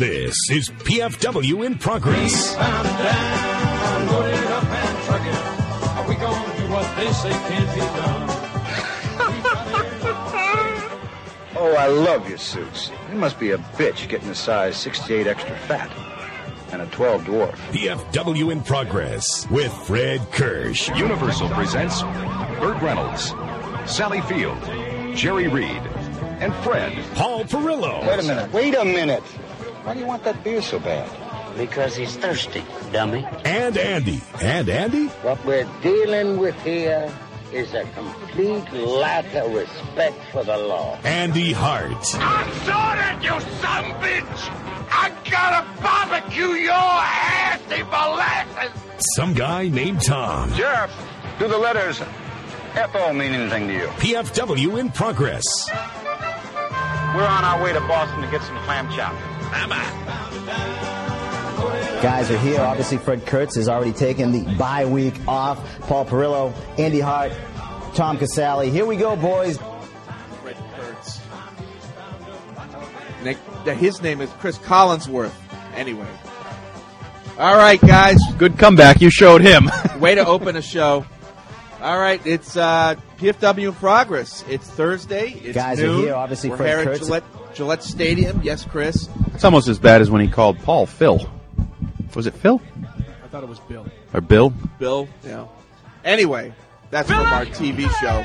This is PFW in Progress. Bound and down, load it up and truck it. Are we gonna do what they say can't be done? Oh, I love your suits. You must be a bitch getting a size 68 extra fat and a 12 dwarf. PFW in Progress with Fred Kirsch. Universal presents Burt Reynolds, Sally Field, Jerry Reed, and Fred. Paul Perillo. Wait a minute. Why do you want that beer so bad? Because he's thirsty, dummy. And Andy. And Andy? What we're dealing with here is a complete lack of respect for the law. Andy Hart. I'm sorted, you son bitch! I gotta barbecue your assy molasses! Some guy named Tom. Sheriff, do the letters F-O mean anything to you? PFW in Progress. We're on our way to Boston to get some clam chowder. Guys are here. Obviously, Fred Kurtz has already taken the bye week off. Paul Perillo, Andy Hart, Tom Casale. Here we go, boys. Fred Kurtz. His name is Chris Collinsworth. Anyway. All right, guys. Good comeback. You showed him. Way to open a show. All right, it's PFW in Progress. It's Thursday. It's Guys noon. are here. Obviously, We're Fred here Kurtz. at Gillette Stadium. Yes, Chris. It's almost as bad as when he called Paul Phil. Was it Phil? I thought it was Bill. Or Bill? Bill, yeah. Anyway, that's from our TV show.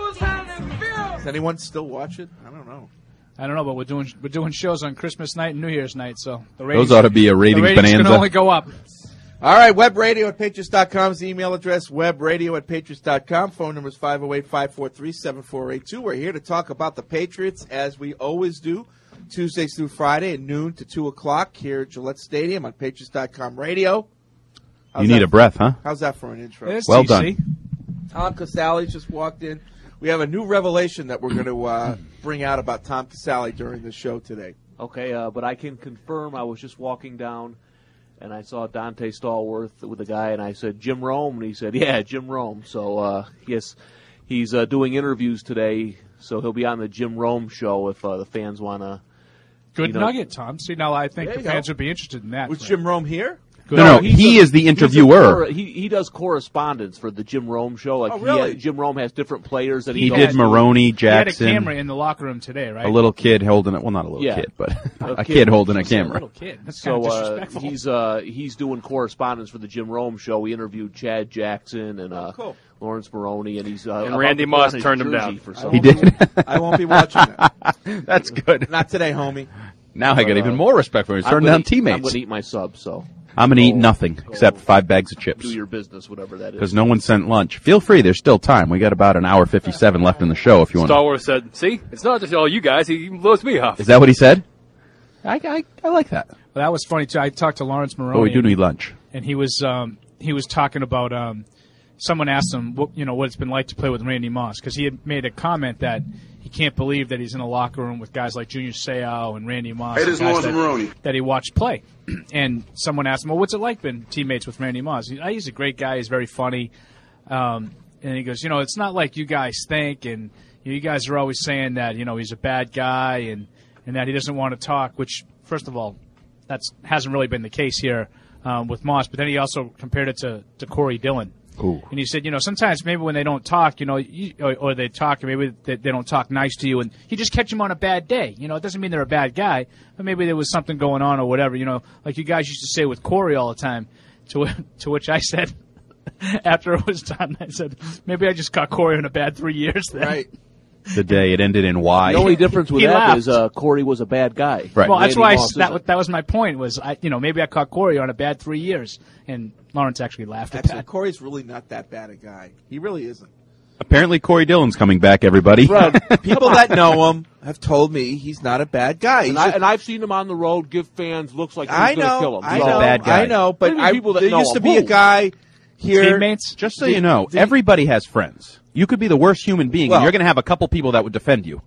Does anyone still watch it? I don't know. I don't know, but we're doing shows on Christmas night and New Year's night, so the Those ought to be a ratings ratings bonanza. can only go up. All right, webradio@patriots.com is the email address, webradio@patriots.com. Phone number is 508-543-7482. We're here to talk about the Patriots, as we always do, Tuesdays through Friday at noon to 2 o'clock here at Gillette Stadium on patriots.com radio. You need a breath, huh? How's that for an intro? Well done. Tom Casale just walked in. We have a new revelation that we're going to bring out about Tom Casale during the show today. Okay, but I can confirm I was just walking down, and I saw Dante Stallworth with a guy, and I said, Jim Rome? And he said, yeah, Jim Rome. So, yes, he's doing interviews today, so he'll be on the Jim Rome show if the fans want to. Good nugget, Tom. See, now I think There the you fans go. would be interested in that. Was Jim Rome here? Good. No, he is the interviewer. He does correspondence for the Jim Rome show. Like Oh, really? Jim Rome has different players that He goes did to. Maroney, He had a Jackson, camera in the locker room today, right? a little kid holding it. Well, not a little Yeah. kid, but a kid. kid holding a You said camera. little kid. That's kind So of disrespectful. he's doing correspondence for the Jim Rome show. We interviewed Chad Jackson and Cool. Lawrence Maroney, and he's And Randy Moss turned him down. For some He did. I won't be watching that. That's good. Not today, homie. Now I got even more respect for him. He's I'm turning gonna down eat- I'm teammates. going to eat my sub, so I'm going to eat nothing except 5 bags of chips. do your business, whatever that is. Because no one sent lunch. Feel free. There's still time. We got about an hour 57 left in the show if you want Star to. Wars said, see, it's not just all you guys. He blows me off. Is that what he said? I like that. Well, that was funny too. I talked to Lawrence Maroney. But we do need lunch. and he was talking about someone asked him what it's been like to play with Randy Moss, because he had made a comment that he can't believe that he's in a locker room with guys like Junior Seau and Randy Moss, Hey, this is guys Lawrence Maroney. that he watched play. And someone asked him, well, what's it like being teammates with Randy Moss? He's a great guy. He's very funny. And he goes, it's not like you guys think, and you guys are always saying that he's a bad guy and that he doesn't want to talk, which, first of all, that hasn't really been the case here with Moss. But then he also compared it to Corey Dillon. Ooh. And he said, sometimes maybe when they don't talk, or they talk, or maybe they don't talk nice to you, and you just catch them on a bad day. It doesn't mean they're a bad guy, but maybe there was something going on or whatever. Like you guys used to say with Corey all the time. To which I said, after it was done, I said, maybe I just caught Corey in a bad 3 years then. Right. The day it ended in Y. The only difference with He that is laughed. That Corey was a bad guy. Right. Well, that's Randy why Moss isn't. that was my point. Was maybe I caught Corey on a bad 3 years, and Lawrence actually laughed at Actually, that. Corey's really not that bad a guy. He really isn't. Apparently Corey Dillon's coming back, everybody. People that know him have told me he's not a bad guy. And, I've seen him on the road give fans looks like he's I going to know, kill him. I He's a know, bad guy. I know, but What do you mean people that there know used to him? be a Who? guy here. Teammates? Just so you know, everybody has friends. You could be the worst human being, Well- and you're going to have a couple people that would defend you.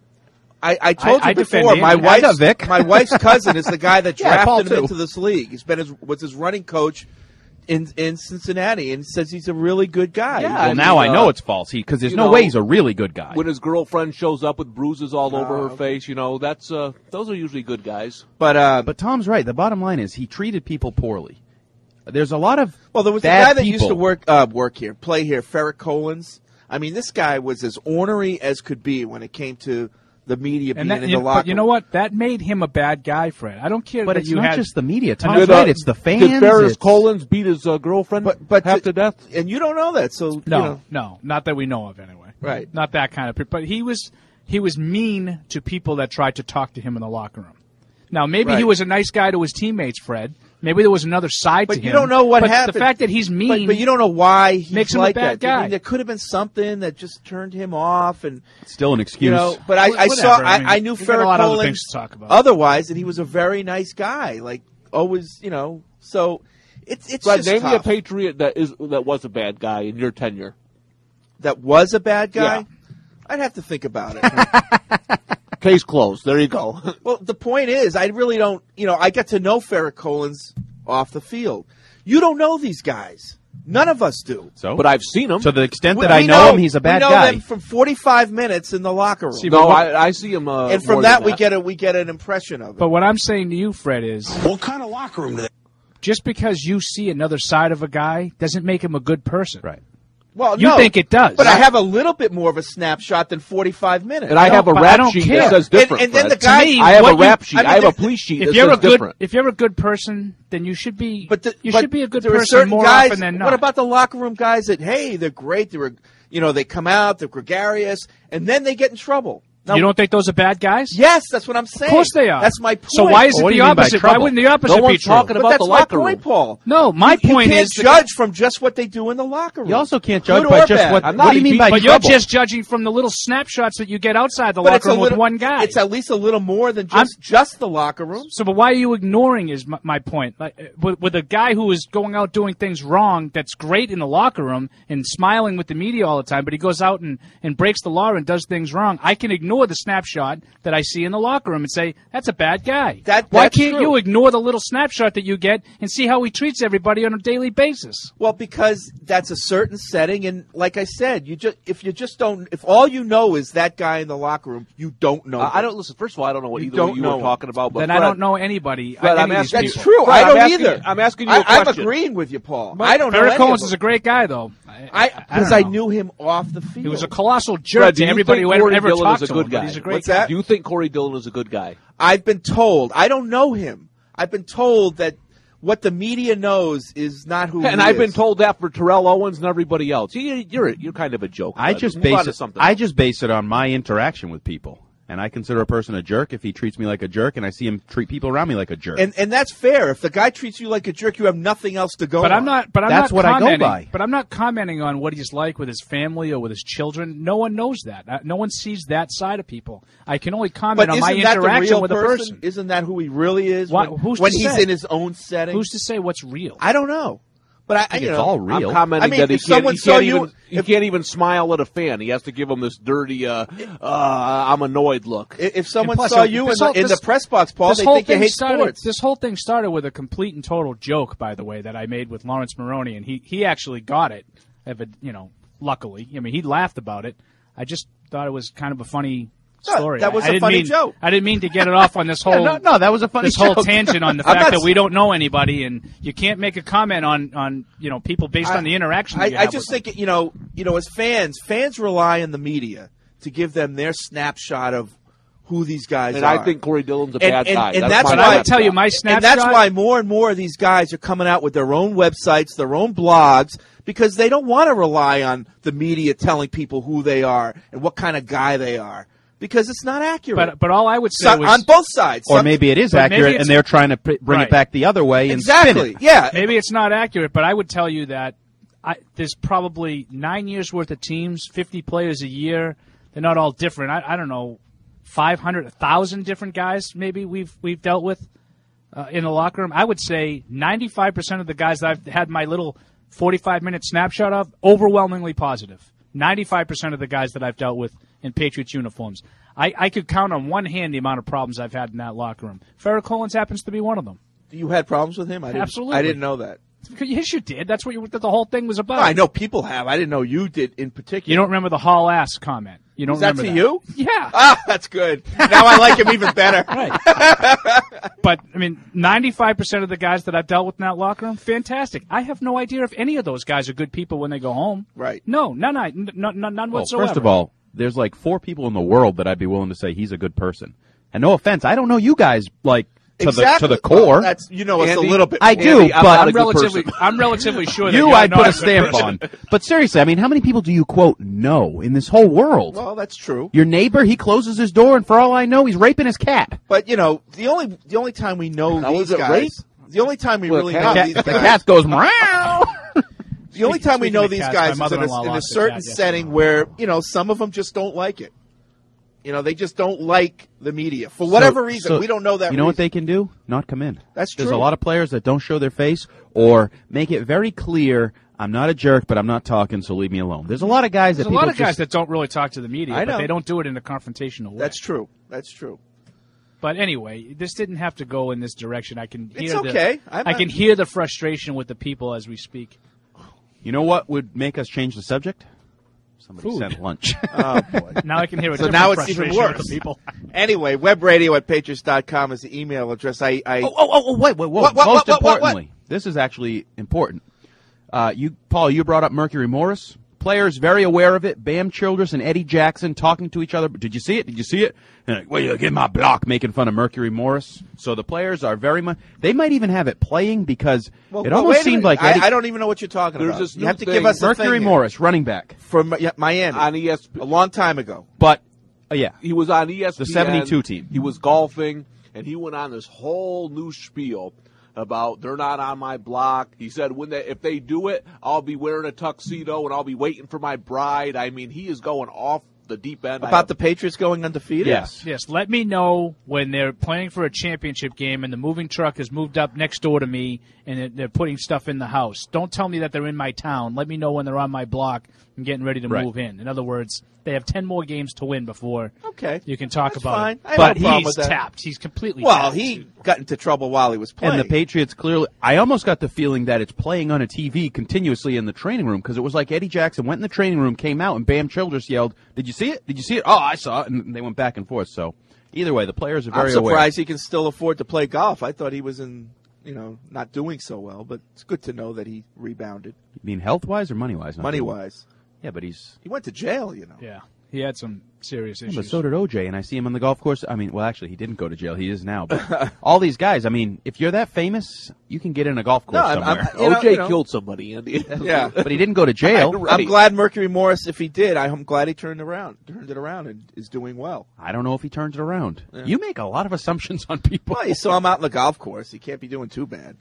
I told you I defend before, him. my I know, Vic. wife's cousin is the guy that Yeah, Paul, drafted him too. into this league. He's been was his running coach in Cincinnati, and says he's a really good guy. Yeah, Well, now I know it's false because there's no way he's a really good guy. When his girlfriend shows up with bruises all over her face, that's those are usually good guys. But Tom's right. The bottom line is he treated people poorly. There's a lot of there was a bad guy that people. used to play here, Ferret Collins. I mean, this guy was as ornery as could be when it came to the media being in the locker But you know what? That made him a bad guy, Fred. I don't care But that it's you not had just the media. Tom's right. It's the fans. Did Ferris Collins beat his girlfriend half to death? And you don't know that, so No, not that we know of anyway. Right. Not that kind of. But he was mean to people that tried to talk to him in the locker room. Now maybe he was a nice guy to his teammates, Fred. Maybe there was another side to him. But you don't know what happened. The fact that he's mean, but you don't know why he makes him like a bad that. guy. I mean, there could have been something that just turned him off, and It's still an excuse. but I knew we got Ferret a lot of other Collins things to talk about. otherwise, and he was a very nice guy. Like always, So it's Brad, just name me a tough. Patriot that was a bad guy in your tenure. That was a bad guy. Yeah. I'd have to think about it. Case closed. There you go. Well, the point is, I really don't. I got to know Ferret Collins off the field. You don't know these guys. None of us do. So, but I've seen him. To the extent that We I know him, he's a bad we know guy. them from 45 minutes in the locker room. I see him. And from more that, than we get an impression of it. But what I'm saying to you, Fred, is What kind of locker room do they? just because you see another side of a guy doesn't make him a good person. Right. Well, You no, think it does. But I have a little bit more of a snapshot than 45 minutes. And I have a but I rap don't sheet care. that says different. And then Fred. the guy- To me, I have a what you- rap sheet. I have a police sheet If that you're says a good, different. if you're a good person, then you should be. You but should be a good there are person certain more guys, often than not. What about the locker room guys that, hey, they're great, they come out, they're gregarious, and then they get in trouble? Now, you don't think those are bad guys? Yes, that's what I'm saying. Of course they are. That's my point. So why is it What do the you mean by opposite? Why trouble? wouldn't the opposite No be one's true? talking But about that's the my locker point, room. Paul. No, my point you can't is the- judge from just what they do in the locker room. You also can't judge Good by or just bad. what. I'm What not do you mean beat- by But trouble? you're just judging from the little snapshots that you get outside the But locker it's a room with little, one guy. It's at least a little more than I'm- just the locker room. So, but why are you ignoring is my point. Like, with a guy who is going out doing things wrong, that's great in the locker room and smiling with the media all the time, but he goes out and breaks the law and does things wrong. I can ignore the snapshot that I see in the locker room and say, that's a bad guy. Why That's can't true. you ignore the little snapshot that you get and see how he treats everybody on a daily basis? Well, because that's a certain setting, and like I said, if all you know is that guy in the locker room, you don't know. I don't listen. First of all, I don't know what You either don't of you know were talking about. But Then Fred, I don't know anybody. Fred, any I'm of these asking- That's people. true. Fred, I I'm don't asking either. you- I'm asking you a I'm question. agreeing with you, Paul. But I don't know Ferret any Collins of is them. a great guy, though. Because I knew him off the field. He was a colossal jerk Fred, do to you everybody think who Corey ever Dillon talked is a to good him. guy? But he's a great What's guy. that? Do you think Corey Dillon is a good guy? I've been told. I don't know him. I've been told that what the media knows is not who And he I've is. been told that for Terrell Owens and everybody else. You're kind of a joke. I Fred. just Move on base to it. something I else. just base it on my interaction with people, and I consider a person a jerk if he treats me like a jerk, and I see him treat people around me like a jerk. And that's fair. If the guy treats you like a jerk, you have nothing else to go But on. I'm not. But I'm That's not what I go commenting. by. But I'm not commenting on what he's like with his family or with his children. No one knows that. No one sees that side of people. I can only comment But on my isn't that the interaction real with a person. Isn't that who he really is Why- when, who's when to he's say? in his own setting? Who's to say what's real? I don't know. But I think you it's know, all real. I'm commenting I mean, that he if someone can't, saw he you- can't even, he can't even smile at a fan. He has to give him this dirty, I'm annoyed look. If someone plus, saw so you this in whole- the this- press box, Paul, This they whole think you thing hate started. sports. This whole thing started with a complete and total joke, by the way, that I made with Lawrence Maroney, and he actually got it. Luckily, I mean, he laughed about it. I just thought it was kind of a funny story. that was I a didn't funny mean- joke. I didn't mean to get it off on this whole. no, that was a funny This whole joke. tangent on the I'm fact not- that we don't know anybody, and you can't make a comment on people based on the interaction. that you I have just with think as fans rely on the media to give them their snapshot of who these guys And are. I think Corey Dillon's a bad guy. And that's my why I tell you, my and that's snapshot- why more and more of these guys are coming out with their own websites, their own blogs, because they don't want to rely on the media telling people who they are and what kind of guy they are, because it's not accurate. But all I would say So- was, on both sides. or maybe it is but maybe accurate, it's- and they're trying to bring Right. it back the other way and exactly, spin it. yeah. maybe it's not accurate, but I would tell you that there's probably 9 years worth of teams, 50 players a year. They're not all different. I don't know, 500, 1,000 different guys maybe we've dealt with in the locker room. I would say 95% of the guys that I've had my little 45-minute snapshot of, overwhelmingly positive. 95% of the guys that I've dealt with in Patriots uniforms. I could count on one hand the amount of problems I've had in that locker room. Ferret Collins happens to be one of them. You had problems with him? Absolutely. I didn't know that. Yes, you did. That's what the whole thing was about. I know people have. I didn't know you did in particular. You don't remember the Hall ass comment? You don't Is that remember to you? Yeah. Ah, that's good. Now I like him even better. Right. But, I mean, 95% of the guys that I've dealt with in that locker room, fantastic. I have no idea if any of those guys are good people when they go home. Right. No, none whatsoever. First of all, there's like 4 people in the world that I'd be willing to say he's a good person. And no offense, I don't know you guys like to the core. Well, that's us a little bit. I do, Andy, but I'm relatively sure that you you're I'd not put a good stamp person. on. But seriously, I mean, how many people do you quote know in this whole world? Well, that's true. Your neighbor, he closes his door, and for all I know, he's raping his cat. But the only time we know these guys, the only time we really know these guys, the cat goes meow. The only time we know these cats, guys my is in mother-in-law a lost her certain cat yesterday. setting where some of them just don't like it. They just don't like the media for whatever reason. So we don't know that. You know what they can do? Not come in. That's true. There's a lot of players that don't show their face or make it very clear, I'm not a jerk, but I'm not talking, so leave me alone. There's a lot of guys There's that a lot of people guys that don't really talk to the media, I know. but they don't do it in a confrontational way. That's true. That's true. But anyway, this didn't have to go in this direction. I can hear It's okay. I can hear the frustration with the people as we speak. You know what would make us change the subject? Somebody Food. sent lunch. Oh boy. Now I can hear a So different now it's even frustration with worse. the people. Anyway, webradio@patriots.com is the email address. Wait. What? Most importantly, this is actually important. Paul, you brought up Mercury Morris. Players very aware of it. Bam Childress and Eddie Jackson talking to each other. Did you see it? Did you see it? And like, well, you get my block, making fun of Mercury Morris. So the players are very much. They might even have it playing because it almost seemed like Eddie, I don't even know what you're talking There's about. this You new have to thing. give us the Mercury thing Morris, running back from Miami on ESPN. a long time ago. but yeah, He was on ESPN. The 72 team. He was golfing, and he went on this whole new spiel about they're not on my block. He said if they do it, I'll be wearing a tuxedo and I'll be waiting for my bride. I mean, he is going off the deep end. About the Patriots going undefeated? yes. Yes, let me know when they're playing for a championship game and the moving truck has moved up next door to me and they're putting stuff in the house. Don't tell me that they're in my town. Let me know when they're on my block and getting ready to Right. move in. In other words, they have 10 more games to win before you can talk That's about fine. it. I have But no problem he's with that. tapped. He's completely Well, tapped. he got into trouble while he was playing. And the Patriots clearly, I almost got the feeling that it's playing on a TV continuously in the training room because it was like Eddie Jackson went in the training room, came out, and Bam Childress yelled, "Did you see it? Did you see it? Oh, I saw it." And they went back and forth. So either way, the players are I'm very surprised he can still afford to play golf. I thought he was not doing so well, but it's good to know that he rebounded. You mean health-wise or money-wise? Money-wise. Yeah, but he's... He went to jail, Yeah, he had some serious Yeah, issues. but so did OJ, and I see him on the golf course. I mean, well, actually, he didn't go to jail. He is now. But all these guys, I mean, if you're that famous, you can get in a golf course somewhere. OJ killed somebody, Andy. Yeah. But he didn't go to jail. Right. I'm glad Mercury Morris, if he did, I'm glad he turned it around and is doing well. I don't know if he turns it around. You make a lot of assumptions on people. Well, you saw him out in the golf course. He can't be doing too bad.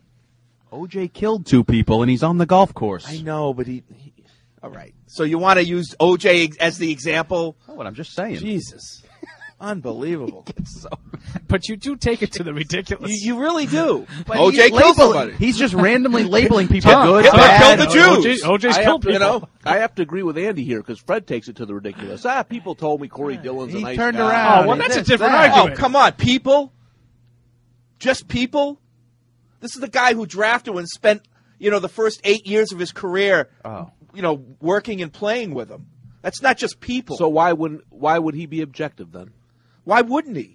OJ killed 2 people, and he's on the golf course. I know, but he all right. So you want to use OJ as the example? Oh, what I'm just saying. Jesus. Unbelievable. But you do take it to the ridiculous. You really do. But OJ he's killed somebody. He's just randomly labeling people Tom, good, Hitler bad. killed the Jews. OJ's killed people. I have to agree with Andy here because Fred takes it to the ridiculous. People told me Corey Dillon's a He nice turned guy. around. Oh, well, that's a That's different that. argument. Oh, come on, people. Just people? This is the guy who drafted and spent, the first 8 years of his career, working and playing with him. That's not just people. So why would he be objective then? why wouldn't he?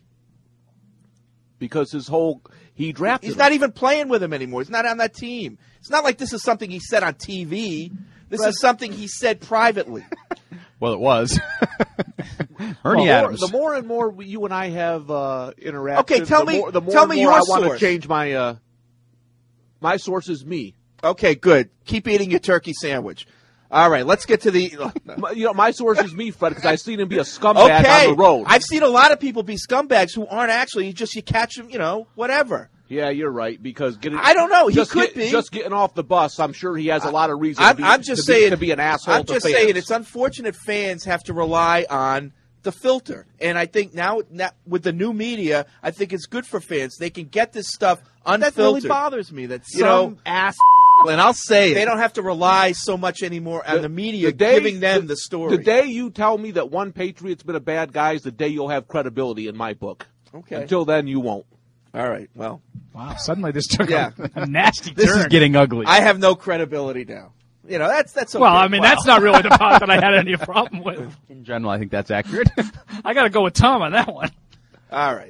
Because he drafted He's him. not even playing with him anymore. He's not on that team. It's not like this is something he said on TV. This is something he said privately. Well, it was. Ernie Adams. The more and more you and I have interactions, Okay, tell me the more and more your I want to source. change my my source is me. Okay, good. Keep eating your turkey sandwich. All right, let's get to the... My source is me, Fred, because I've seen him be a scumbag Okay. on the road. I've seen a lot of people be scumbags who aren't actually. You catch them, whatever. Yeah, you're right. Because I don't know. He could be. Just getting off the bus. I'm sure he has a lot of reason. I'm just saying to be an asshole. I'm just saying it's unfortunate fans have to rely on the filter, and I think now with the new media, I think it's good for fans. They can get this stuff unfiltered. That really bothers me. That ass. And I'll say they don't have to rely so much anymore on the media giving them the story. The day you tell me that one Patriot's been a bad guy is the day you'll have credibility in my book. Okay. Until then, you won't. All right. Well. Wow. Suddenly this took Yeah. a nasty This turn. is getting ugly. I have no credibility now. You know, that's okay. Well, I mean, that's not really the part that I had any problem with. In general, I think that's accurate. I got to go with Tom on that one. All right.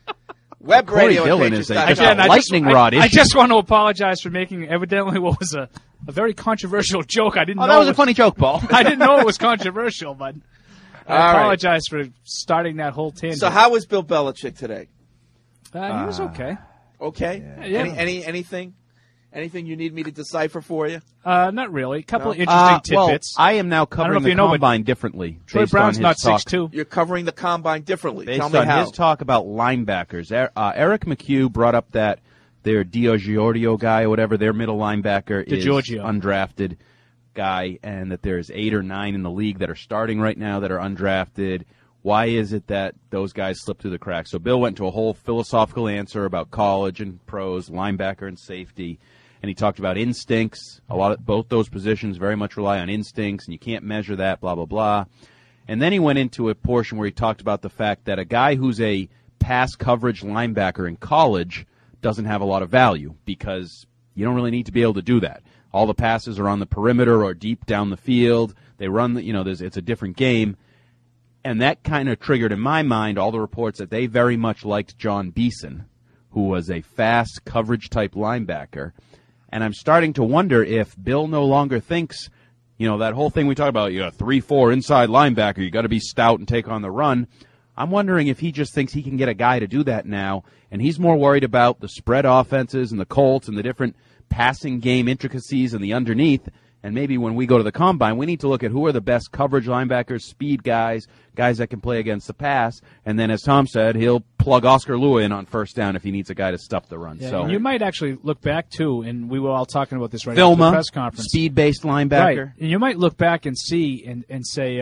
Web Corey radio. Dillon is just Again, a lightning rod I issue. just want to apologize for making evidently what was a very controversial joke. I didn't know that was it a funny joke, Paul. I didn't know it was controversial, but I All right. apologize for starting that whole tangent. So how was Bill Belichick today? He was okay. Okay. Yeah. Anything you need me to decipher for you? Not really. A couple of interesting tidbits. Well, I am now I don't know covering if the you know, but combine differently. Troy based Brown's on not his talk. 6'2". You're covering the combine differently. Based Tell me on how. his talk about linebackers. Eric McHugh brought up that their DiGiorgio guy or whatever, their middle linebacker is DiGiorgio. undrafted guy, and that there's 8 or 9 in the league that are starting right now that are undrafted. Why is it that those guys slip through the cracks? So Bill went into a whole philosophical answer about college and pros, linebacker and safety, and he talked about instincts. Both those positions very much rely on instincts, and you can't measure that, blah, blah, blah. And then he went into a portion where he talked about the fact that a guy who's a pass coverage linebacker in college doesn't have a lot of value because you don't really need to be able to do that. All the passes are on the perimeter or deep down the field. They run, it's a different game. And that kind of triggered in my mind all the reports that they very much liked John Beeson, who was a fast coverage-type linebacker. And I'm starting to wonder if Bill no longer thinks, that whole thing we talk about, 3-4 inside linebacker, you got to be stout and take on the run. I'm wondering if he just thinks he can get a guy to do that now, and he's more worried about the spread offenses and the Colts and the different passing game intricacies and the underneath. And maybe when we go to the combine, we need to look at who are the best coverage linebackers, speed guys that can play against the pass. And then, as Tom said, he'll plug Oscar Lua in on first down if he needs a guy to stuff the run. Yeah, so you might actually look back, too, and we were all talking about this right Vilma, after the press conference. speed-based linebacker. Right. And you might look back and see and say,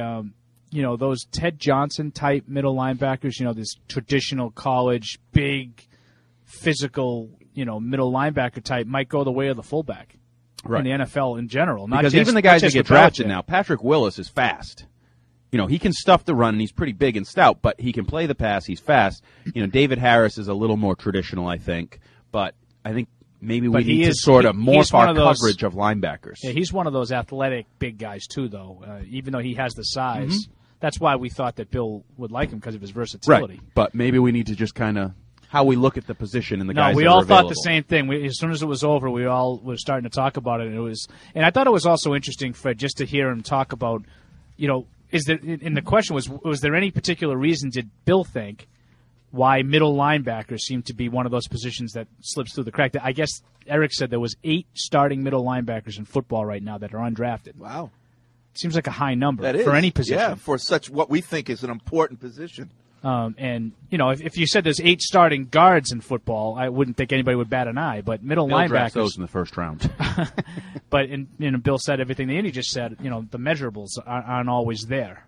those Ted Johnson-type middle linebackers, this traditional college, big, physical, middle linebacker type might go the way of the fullback. Right. In the NFL in general. Not Because just, even the guys not that just get with drafted Belichick. now, Patrick Willis is fast. He can stuff the run, and he's pretty big and stout, but he can play the pass. He's fast. David Harris is a little more traditional, I think, but I think maybe we need to sort of morph our coverage of linebackers. Yeah, he's one of those athletic big guys, too, though. Even though he has the size. Mm-hmm. That's why we thought that Bill would like him because of his versatility. Right, but maybe we need to just kind of how we look at the position and the guys we that are all available. thought the same thing. As soon as it was over, we all were starting to talk about it. And I thought it was also interesting, Fred, just to hear him talk about, is there? And the question was there any particular reason did Bill think why middle linebackers seem to be one of those positions that slips through the crack? I guess Eric said there was 8 starting middle linebackers in football right now that are undrafted. Wow, seems like a high number that is. For any position. Yeah, for what we think is an important position. And if you said there's 8 starting guards in football, I wouldn't think anybody would bat an eye. But middle Bill linebackers, drafts those in the first round. But Bill said everything that Andy just said. The measurables aren't always there.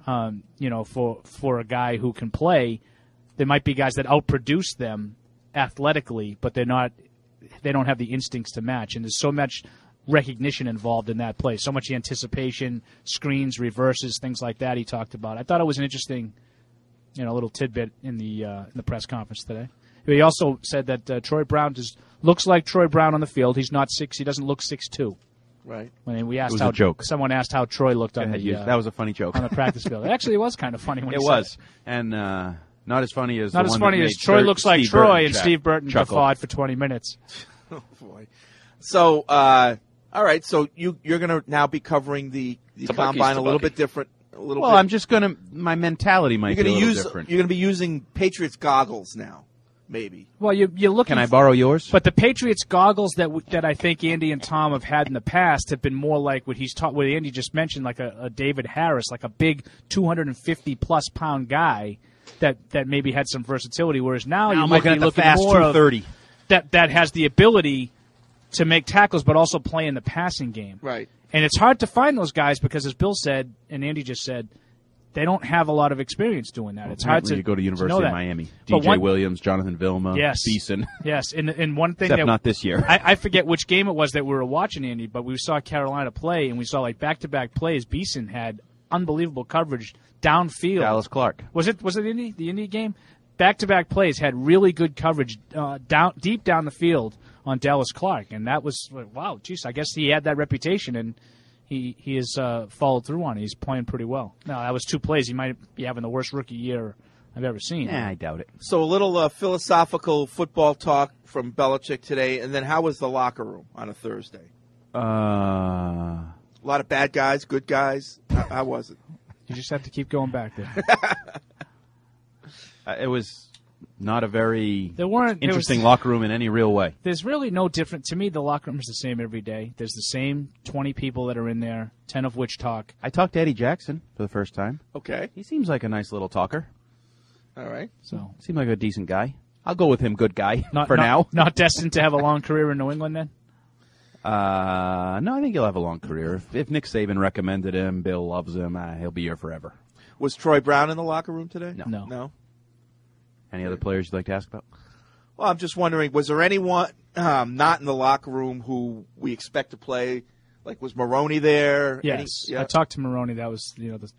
For a guy who can play, there might be guys that outproduce them athletically, but they don't have the instincts to match. And there's so much recognition involved in that play, so much anticipation, screens, reverses, things like that. He talked about. I thought it was an interesting. A little tidbit in the press conference today. He also said that Troy Brown looks like Troy Brown on the field. He's not 6. He doesn't look 6'2". Right. When we asked it was a joke. Someone asked how Troy looked on that was a funny joke on the practice field. Actually, it was kind of funny when it he was, said it. and not as funny as not the as one funny that as made Troy looks like Steve Troy Burton and Steve Burton chuckle. guffawed for 20 minutes. Oh boy. So all right. So you're going to now be covering the combine a little bit different. Well, I'm just going to. My mentality might be a little different. You're going to be using Patriots goggles now, maybe. Well, you're looking. Can I borrow yours? But the Patriots goggles that I think Andy and Tom have had in the past have been more like what what Andy just mentioned, like a David Harris, like a big 250-plus pound guy that maybe had some versatility. Whereas now you might be looking fast more 230 that has the ability to make tackles, but also play in the passing game. Right. And it's hard to find those guys because, as Bill said and Andy just said, they don't have a lot of experience doing that. It's hard to you go to University know of that. Miami. But DJ Williams, Jonathan Vilma, yes, Beeson. Yes, and one thing Except not this year. I forget which game it was that we were watching, Andy, but we saw Carolina play, and we saw like back-to-back plays. Beeson had unbelievable coverage downfield. Dallas Clark. Was it the Indy game? back-to-back plays had really good coverage deep down the field on Dallas Clark, and that was wow. Geez, I guess he had that reputation, and he has followed through on it. He's playing pretty well. Now that was 2 plays. He might be having the worst rookie year I've ever seen. Nah, I doubt it. So a little philosophical football talk from Belichick today, and then how was the locker room on a Thursday? A lot of bad guys, good guys. How was it? You just have to keep going back there. It was not a very interesting locker room in any real way. There's really no different. To me, the locker room is the same every day. There's the same 20 people that are in there, 10 of which talk. I talked to Eddie Jackson for the first time. Okay. He seems like a nice little talker. All right. So seemed like a decent guy. I'll go with him, good guy, now. Not destined to have a long career in New England, then? No, I think he'll have a long career. If Nick Saban recommended him, Bill loves him, he'll be here forever. Was Troy Brown in the locker room today? No. Any other players you'd like to ask about? Well, I'm just wondering, was there anyone not in the locker room who we expect to play? Like, was Maroney there? Yes. I talked to Maroney. That was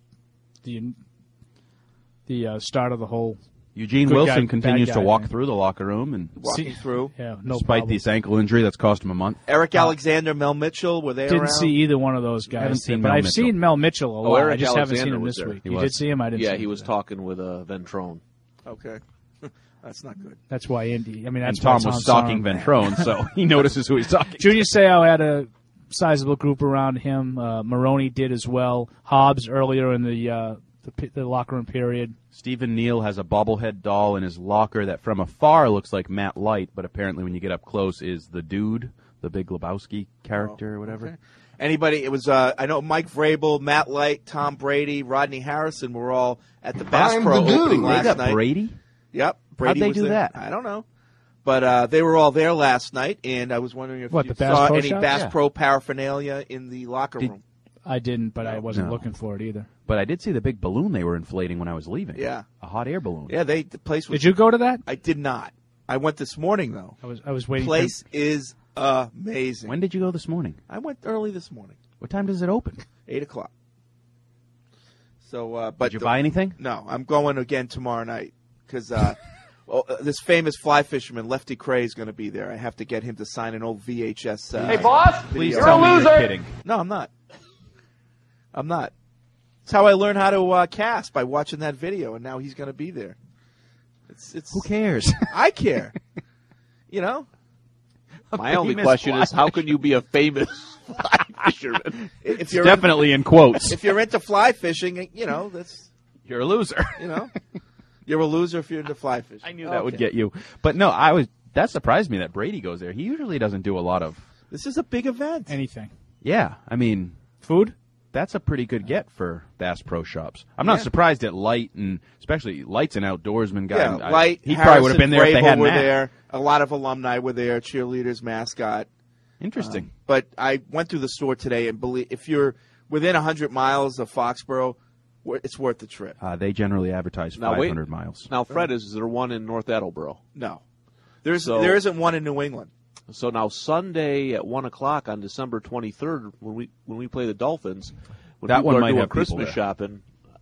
the start of the whole. Eugene good Wilson guy, continues bad to guy walk thing. through the locker room and Walking through. Yeah, no despite problem. this ankle injury that's cost him a month. Eric Alexander, Mel Mitchell, were they Didn't around? see either one of those guys. Haven't seen but Mel I've Mitchell. seen Mel Mitchell a lot. Eric I just haven't seen Alexander him was this there. week. He You was. did see him? I didn't see Yeah, him he was today. talking with Ventrone. Okay. That's not good. That's why Indy. I mean, that's And Tom why was stalking Tom Ventrone, so he notices who he's talking. Junior Seau had a sizable group around him. Maroney did as well. Hobbs earlier in the locker room period. Stephen Neal has a bobblehead doll in his locker that from afar looks like Matt Light, but apparently when you get up close is the dude, the Big Lebowski character or whatever. Okay. Anybody? It was. I know Mike Vrabel, Matt Light, Tom Brady, Rodney Harrison were all at the Bass Pro opening They last got night. Brady? Yep. Brady How'd they was do there. that? I don't know. But they were all there last night, and I was wondering if What, you the Bass saw Pro any Shops? Bass Yeah. Pro paraphernalia in the locker room. I didn't, but I wasn't No. looking for it either. But I did see the big balloon they were inflating when I was leaving. Yeah. A hot air balloon. Yeah, the place was. Did you go to that? I did not. I went this morning though. I was waiting. Place is amazing. When did you go this morning? I went early this morning, What time does it open? 8:00. So, but Did you buy anything? No, I'm going again tomorrow night because this famous fly fisherman Lefty Cray is going to be there. I have to get him to sign an old VHS. Hey, boss, Please you're tell a me loser. you're kidding. No, I'm not. I'm not. It's how I learned how to cast, by watching that video, and now he's going to be there. It's Who cares? I care. You know? My only famous question is, fly how can you be a famous fly fisherman? If you're Definitely in quotes. if you're into fly fishing, you know, that's, You're a loser. you know, you're a loser if you're into fly fishing. I knew that would get you. But no, that surprised me that Brady goes there. He usually doesn't do a lot of. This is a big event. anything. Yeah, I mean, Food? that's a pretty good get for Bass Pro Shops. I'm not surprised at Light, and especially Light's an outdoorsman guy. Yeah, Light, he probably would have been there if they Vrabel hadn't. were that. there. A lot of alumni were there. Cheerleaders, mascot. Interesting. But I went through the store today, and believe if you're within 100 miles of Foxborough, it's worth the trip. They generally advertise Now, 500 miles. Now, Fred, is there one in North Attleboro? No, So- there isn't one in New England. So now Sunday at 1:00 on December 23rd, when we play the Dolphins, when That people one are might doing have people Christmas there. shopping,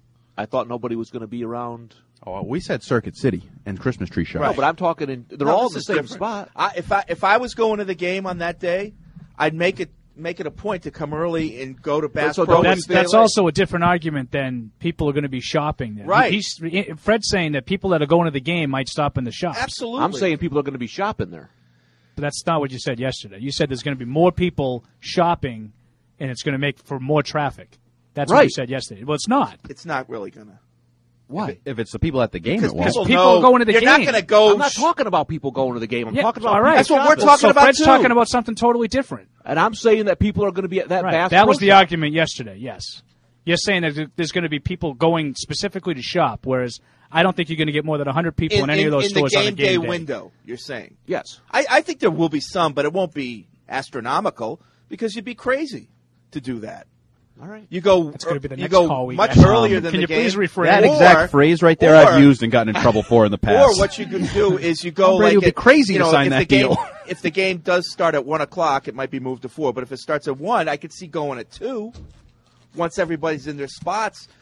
I thought nobody was going to be around. Oh, we said Circuit City and Christmas tree shop. No, but I'm talking they're No, all in this the is same different. spot. If I was going to the game on that day, I'd make it a point to come early and go to Bass so Pro. That's also a different argument than people are going to be shopping there. Right. Fred's saying that people that are going to the game might stop in the shop. Absolutely. I'm saying people are going to be shopping there. But that's not what you said yesterday. You said there's going to be more people shopping, and it's going to make for more traffic. That's what you Right. said yesterday. Well, it's not. It's not really gonna. Why? If it's the people at the game, Because it won't. people know going to the you're not game. going to go. I'm not talking about people going to the game. I'm talking about all right. That's what we're shopping. talking so about, Fred's too. talking about something totally different. And I'm saying that people are going to be at that Right. Bass That Pro was the Shop. argument yesterday. Yes, you're saying that there's going to be people going specifically to shop, whereas I don't think you're going to get more than 100 people in any of those stores the on a game game day day. window. You're saying. Yes. I think there will be some, but it won't be astronomical because you'd be crazy to do that. All right. You go. That's gonna be the you next go call we much get. earlier than Can the you game. please rephrase That Or- exact phrase right there I've used and gotten in trouble for in the past. Or what you could do is you go Brady like would be crazy to sign if that the game, deal. If the game does start at 1:00, it might be moved to 4. But if it starts at 1, I could see going at 2. Once everybody's in their spots,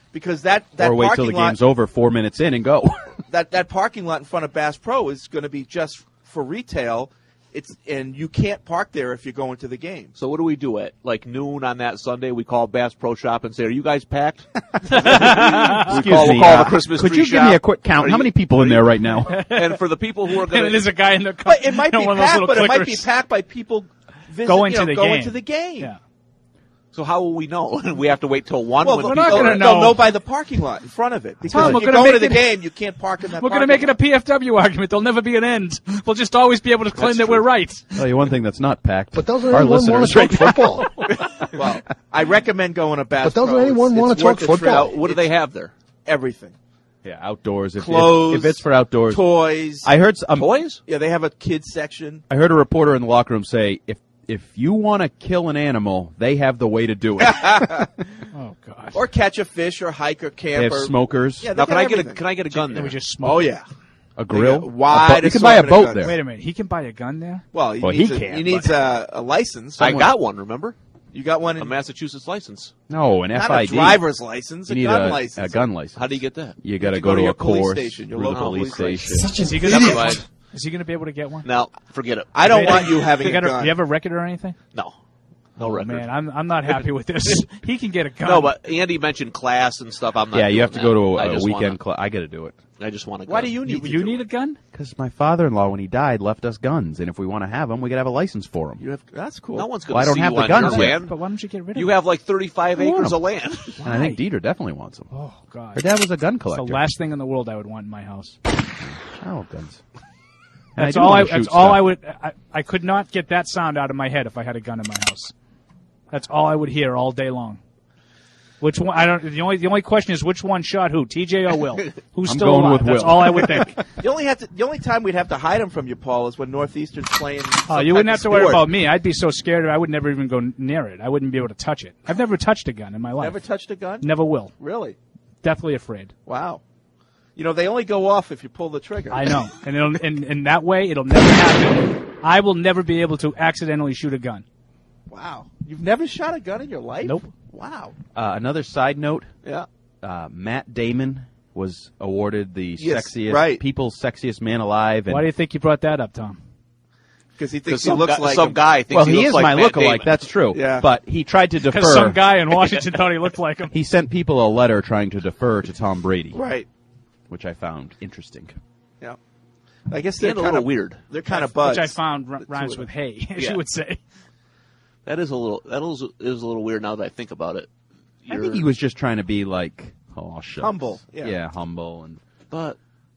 because that or wait till parking the lot, game's over 4 minutes in and go. that parking lot in front of Bass Pro is going to be just for retail. And you can't park there if you're going to the game. So what do we do at like noon on that Sunday? We call Bass Pro Shop and say, "Are you guys packed?" Excuse we'll me, call the Christmas could tree you give shop. me a quick count? How many people in there right now? And for the people who are going And there's a guy in the But it might be one of those packed, little but it might be clickers. packed by people Going to the going game. to the game. Yeah. So how will we know? We have to wait till 1? Well, when we're people not are- they'll know by the parking lot in front of it. Because Tom, if we're you're gonna going to make the it- game, you can't park in that We're parking going to make it lot. a PFW argument. There'll never be an end. We'll just always be able to claim That's that true. we're right. Tell you one thing that's not packed. But doesn't our anyone want listeners to talk right now. football? Well, I recommend going to Bass But doesn't Pro. anyone It's wanna worth talk the football? trip. What do they have there? Everything. Yeah, outdoors. If Clothes, it's for outdoors, toys. I heard Toys? Yeah, they have a kids section. I heard a reporter in the locker room say, if you want to kill an animal, they have the way to do it. Oh, God. Or catch a fish or hike or camp. They have or, smokers. Yeah, Now, they got can I get a gun there? We just smoke. Oh, yeah. A grill. They got wide You can buy a assortment of boat guns. there. Wait a minute. He can buy a gun there? Well, Well, needs he a, can't, he needs a license. I got one, remember? You got one A in Massachusetts license. No, an not FID. a driver's license, You a need gun license. a gun license. How do you get that? You got to to go go to to your a police course station, your through the local police police station. Such Is he an going idiot. to be able to get one? Now, forget it. I don't want you having You a gun. Do you have a record or anything? No. No Oh, record. man, I'm not happy with this. He can get a gun. No, but Andy mentioned class and stuff. I'm not Yeah, you doing have to that. go to I a just weekend wanna- class. I got to do it. I just want to go. Why do you need to You do need it? a gun? Because my father-in-law, when he died, left us guns, and if we want to have them, we got to have a license for them. You have that's cool. No one's going Well, I to don't see have you the on guns your yet. land. But why don't you get rid of You it? have like 35 I want acres them. of land. And I think Dieter definitely wants them. Oh, God. Her dad was a gun It's collector. the last thing in the world I would want in my house. I don't have guns. And That's do all wanna that's shoot all stuff. I would. I could not get that sound out of my head if I had a gun in my house. That's all I would hear all day long. Which one? I don't. The only question is which one shot who? TJ or Will? Who's I'm still going alive? with That's Will. all I would think. The only time we'd have to hide them from you, Paul, is when Northeastern's playing. Oh, you wouldn't have to worry about me. I'd be so scared I would never even go near it. I wouldn't be able to touch it. I've never touched a gun in my life. Never touched a gun? Never will. Really? Deathly afraid. Wow. You know, they only go off if you pull the trigger. I know, and in that way, it'll never happen. I will never be able to accidentally shoot a gun. Wow. You've never shot a gun in your life? Nope. Wow. Another side note. Yeah. Matt Damon was awarded the Yes, sexiest, right. people's sexiest man alive. And Why do you think you brought that up, Tom? Because he thinks he some looks guy, like some him. guy thinks well, he he looks is like my Matt lookalike. Damon. That's true. Yeah. But he tried to defer. Because some guy in Washington thought he looked like him. He sent people a letter trying to defer to Tom Brady, Right. which I found interesting. Yeah. I guess they're And a kind little of weird. They're kind of buds. Which I found The two rhymes of with them. hay, as Yeah. you would say. That is a little weird now that I think about it. I think he was just trying to be like, oh, shucks. Humble, yeah. humble. And But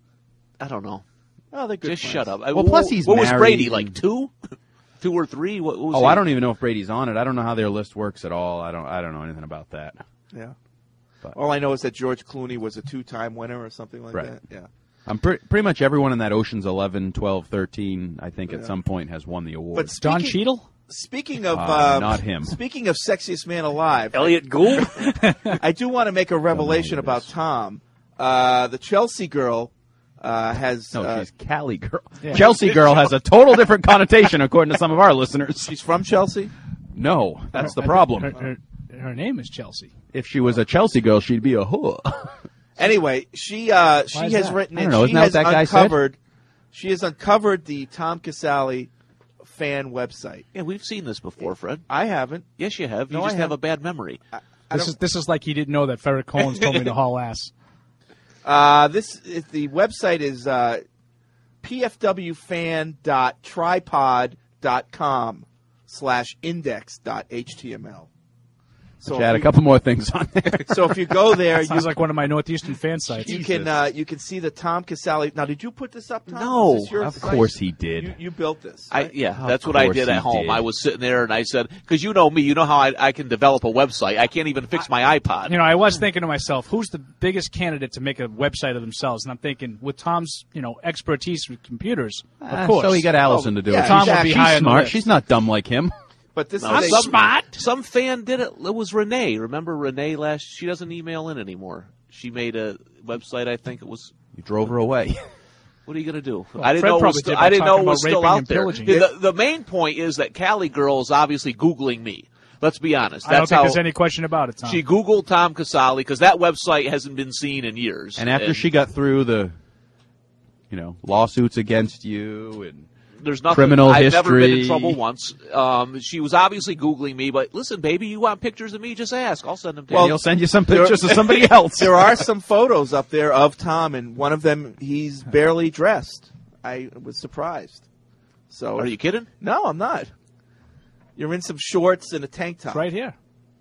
I don't know. Oh, they're good Just friends. shut up. Well, plus he's what was married Brady and- like 2 or 3? What was oh, he? I don't even know if Brady's on it. I don't know how their list works at all. I don't know anything about that. Yeah. But- All I know is that George Clooney was a 2-time winner or something like Right. that. Yeah. I'm pretty much everyone in that Ocean's 11, 12, 13, I think at some point has won the award. But Don speaking, Cheadle? speaking of not him. Speaking of sexiest man alive, Elliot Gould? I do want to make a revelation about Tom. The Chelsea girl has. No, she's Cali girl. Yeah. Chelsea girl has a total different connotation according to some of our listeners. She's from Chelsea. No, that's the problem. Her name is Chelsea. If she was a Chelsea girl, she'd be a whore. Anyway, she has that? written I in. don't know, She isn't that has what that guy said? uncovered. She has uncovered the Tom Casale fan website. Yeah, we've seen this before, Fred. I haven't. Yes, you have. You No, just I have a haven't. bad memory. This is like he didn't know that Ferret Collins told me to haul ass. The website is pfwfan.tripod.com/index.html. So She had a if couple more things on there. So if you go there, Sounds like one of my Northeastern fan sites. you can see the Tom Casale. Now, did you put this up, Tom? No, Is this your Of site? course he did. You built this. Right? That's what I course did he at home. did. I was sitting there and I said, because you know me, you know how I can develop a website. I can't even fix my iPod. You know, I was thinking to myself, who's the biggest candidate to make a website of themselves? And I'm thinking, with Tom's, expertise with computers, of course. So he got Allison to do yeah, it. Tom she's would be She's high on the smart. list. She's not dumb like him. But this No, is some fan did it. It was Renee. Remember Renee last? She doesn't email in anymore. She made a website. I think it was. You drove her away. What are you going to do? Well, I didn't Fred know it probably was did still, by I didn't know talking it was about still raping out and there. pillaging. The main point is that Cali Girl is obviously Googling me. Let's be honest. I don't That's think how there's any question about it, Tom. she Googled Tom Casale because that website hasn't been seen in years. And after she got through the, lawsuits against you and there's nothing. criminal I've history. never been in trouble once. She was obviously Googling me, but listen, baby, you want pictures of me? Just ask. I'll send them to you. he'll send you some pictures of somebody else. There are some photos up there of Tom, and one of them, he's barely dressed. I was surprised. So, Are you kidding? No, I'm not. You're in some shorts and a tank top. Right here.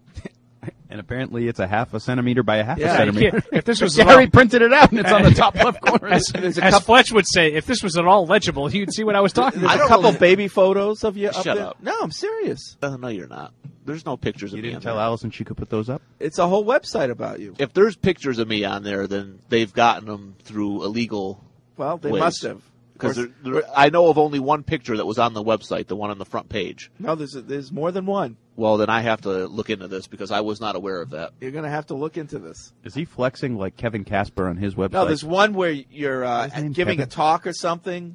And apparently it's a half a centimeter by a half Yeah. a centimeter. If this was Gary printed it out, and it's on the top left corner. As Fletch would say, if this was at all legible, you'd see what I was talking There's about. a couple baby photos of you up Shut there. up. No, I'm serious. No, you're not. There's no pictures You of me didn't on tell there. Allison she could put those up? It's a whole website about you. If there's pictures of me on there, then they've gotten them through illegal Well, they ways. must have. Because I know of only one picture that was on the website, the one on the front page. No, there's more than one. Well, then I have to look into this because I was not aware of that. You're going to have to look into this. Is he flexing like Kevin Casper on his website? No, there's one where you're his name, giving Kevin? a talk or something.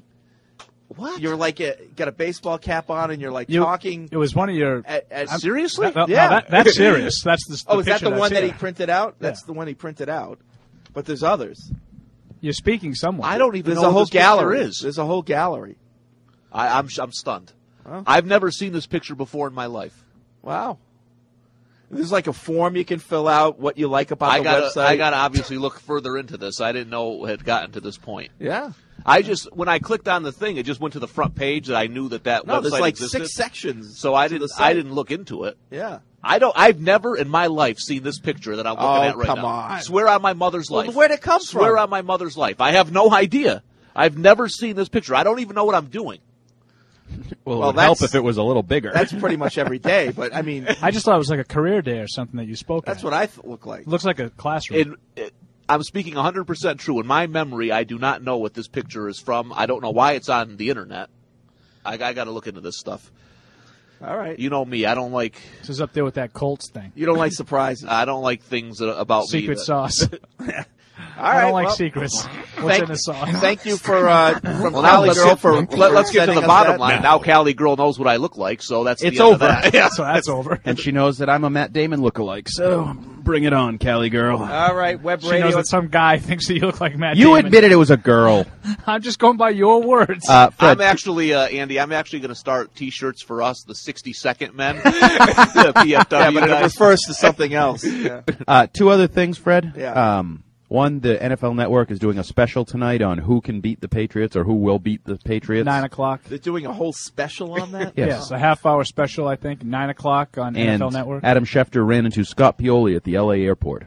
What? You're like got a baseball cap on and you're like talking. It was one of your. Seriously? No, that's serious. That's the. Oh, is that picture the one that's that he here. printed out? That's the one he printed out. But there's others. You're speaking somewhere. I don't even There's know a whole what this picture gallery. is. There's a whole gallery. I'm stunned. Huh? I've never seen this picture before in my life. Wow. There's like a form you can fill out what you like about the website. I gotta obviously look further into this. I didn't know it had gotten to this point. Yeah. When I clicked on the thing, it just went to the front page that I knew that No, website there's like existed. 6 sections. So I to the didn't. site. I didn't look into it. Yeah. I've never in my life seen this picture that I'm looking at right come now. on. Swear on my mother's Well, life. where'd it come from? Swear on my mother's life. I have no idea. I've never seen this picture. I don't even know what I'm doing. Well, it Well, would help that's- if it was a little bigger. That's pretty much every day. But, I mean, I just thought it was like a career day or something that you spoke. that's at. what I look like. It looks like a classroom. I'm speaking 100% true. In my memory, I do not know what this picture is from. I don't know why it's on the internet. I got to look into this stuff. All right. You know me. I don't like. This is up there with that Colts thing. You don't like surprises. I don't like things about me. Secret sauce. All I right, don't like well, secrets. What's in the sauce? Thank you for from Well, Cali let's Girl get, for let's get to sending the us bottom that. line. Now Cali Girl knows what I look like, so that's It's the end over. Of that. Yeah. So that's over. And she knows that I'm a Matt Damon lookalike, so bring it on, Cali girl. All right, web She radio. knows that some guy thinks that you look like Matt You Damon. admitted it was a girl. I'm just going by your words. Fred, I'm actually, Andy, I'm actually going to start T-shirts for us, the 60-second men. The PFW Yeah, but it guys. refers to something else. Yeah. 2 other things, Fred. Yeah. One, the NFL Network is doing a special tonight on who can beat the Patriots or who will beat the Patriots. 9 o'clock. They're doing a whole special on that? Yes, a half-hour special, I think, 9 o'clock on And NFL Network. Adam Schefter ran into Scott Pioli at the L.A. airport.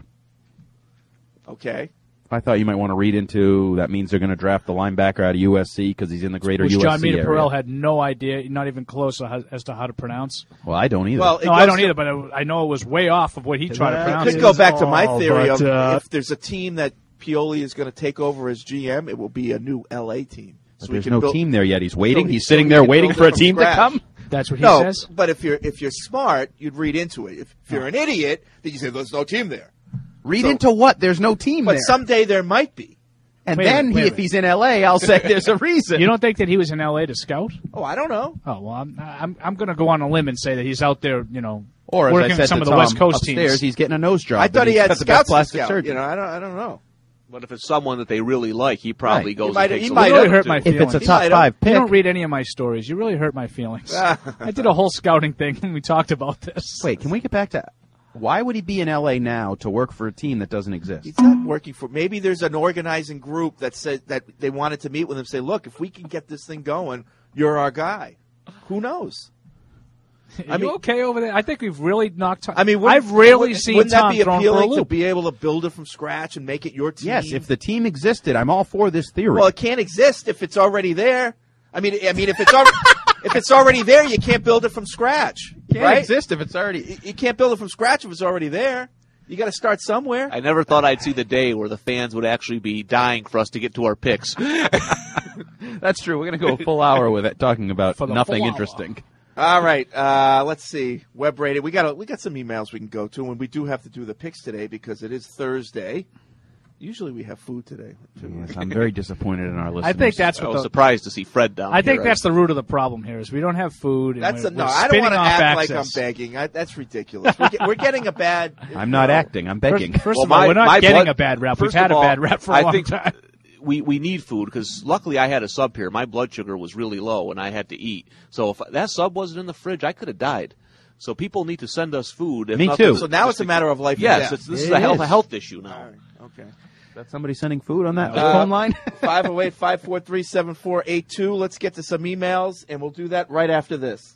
Okay. I thought you might want to read into that means they're going to draft the linebacker out of USC because he's in the greater Which USC John area. Meter-Perel had no idea, not even close as to how to pronounce. Well, I don't either. Well, No, I don't either, but I know it was way off of what he tried to It pronounce. could go back to my Oh, theory but, of if there's a team that Pioli is going to take over as GM, it will be a new L.A. team. But So we there's can no build- team there yet. He's waiting. So He's so sitting we there can waiting build for it a from team to scratch. come. That's what he No, says? but if you're smart, you'd read into it. If you're an idiot, then you say there's no team there. Read So- into what? There's no team But there. someday there might be. And Wait a then minute, wait a if minute. he's in L.A., I'll say there's a reason. You don't think that he was in L.A. to scout? Oh, I don't know. Oh, well, I'm going to go on a limb and say that he's out there, Or as working I said with some to of the Tom, West Coast upstairs, teams. he's getting a nose job. I thought and he he's had got the best scouts to plastic scout. surgeon. I don't know. But if it's someone that they really like, he probably Right. goes He might- and takes he a might look You really at hurt it, my too. If it's a feelings. top might have- 5 You pick, don't read any of my stories. You really hurt my feelings. I did a whole scouting thing when we talked about this. wait, can we get back to why would he be in L.A. now to work for a team that doesn't exist? He's not working for. Maybe there's an organizing group that said that they wanted to meet with him. Say, look, if we can get this thing going, you're our guy. Who knows? Are you okay over there? I think we've really knocked. I mean, I've rarely seen wouldn't Tom that be thrown for a appealing to loop. be able to build it from scratch and make it your team? Yes, if the team existed, I'm all for this theory. Well, it can't exist if it's already there. I mean, if it's already if it's already there, you can't build it from scratch. can't right? exist if it's already. You can't build it from scratch if it's already there. You got to start somewhere. I never thought I'd see the day where the fans would actually be dying for us to get to our picks. That's true. We're going to go a full hour with it talking about For the nothing full hour. interesting. All right, let's see. Web rated. We got some emails we can go to, and we do have to do the picks today because it is Thursday, Usually we have food today. Yes, I'm very disappointed in our listeners. I think that's I what was surprised to see Fred down I here. think that's the root of the problem here is we don't have food. And That's we're no. I don't spinning want to off act like access. I'm begging. That's ridiculous. We're getting a bad. I'm not acting. I'm begging. First of all, we're not getting a bad rep. We've had a bad rep for a long time. We need food because luckily I had a sub here. My blood sugar was really low and I had to eat. So if that sub wasn't in the fridge, I could have died. So people need to send us food. Me too. So now it's a matter of life and yes, death. this is a health issue now. All right. Okay. Is that somebody sending food on that phone line? 508-543-7482. Let's get to some emails, and we'll do that right after this.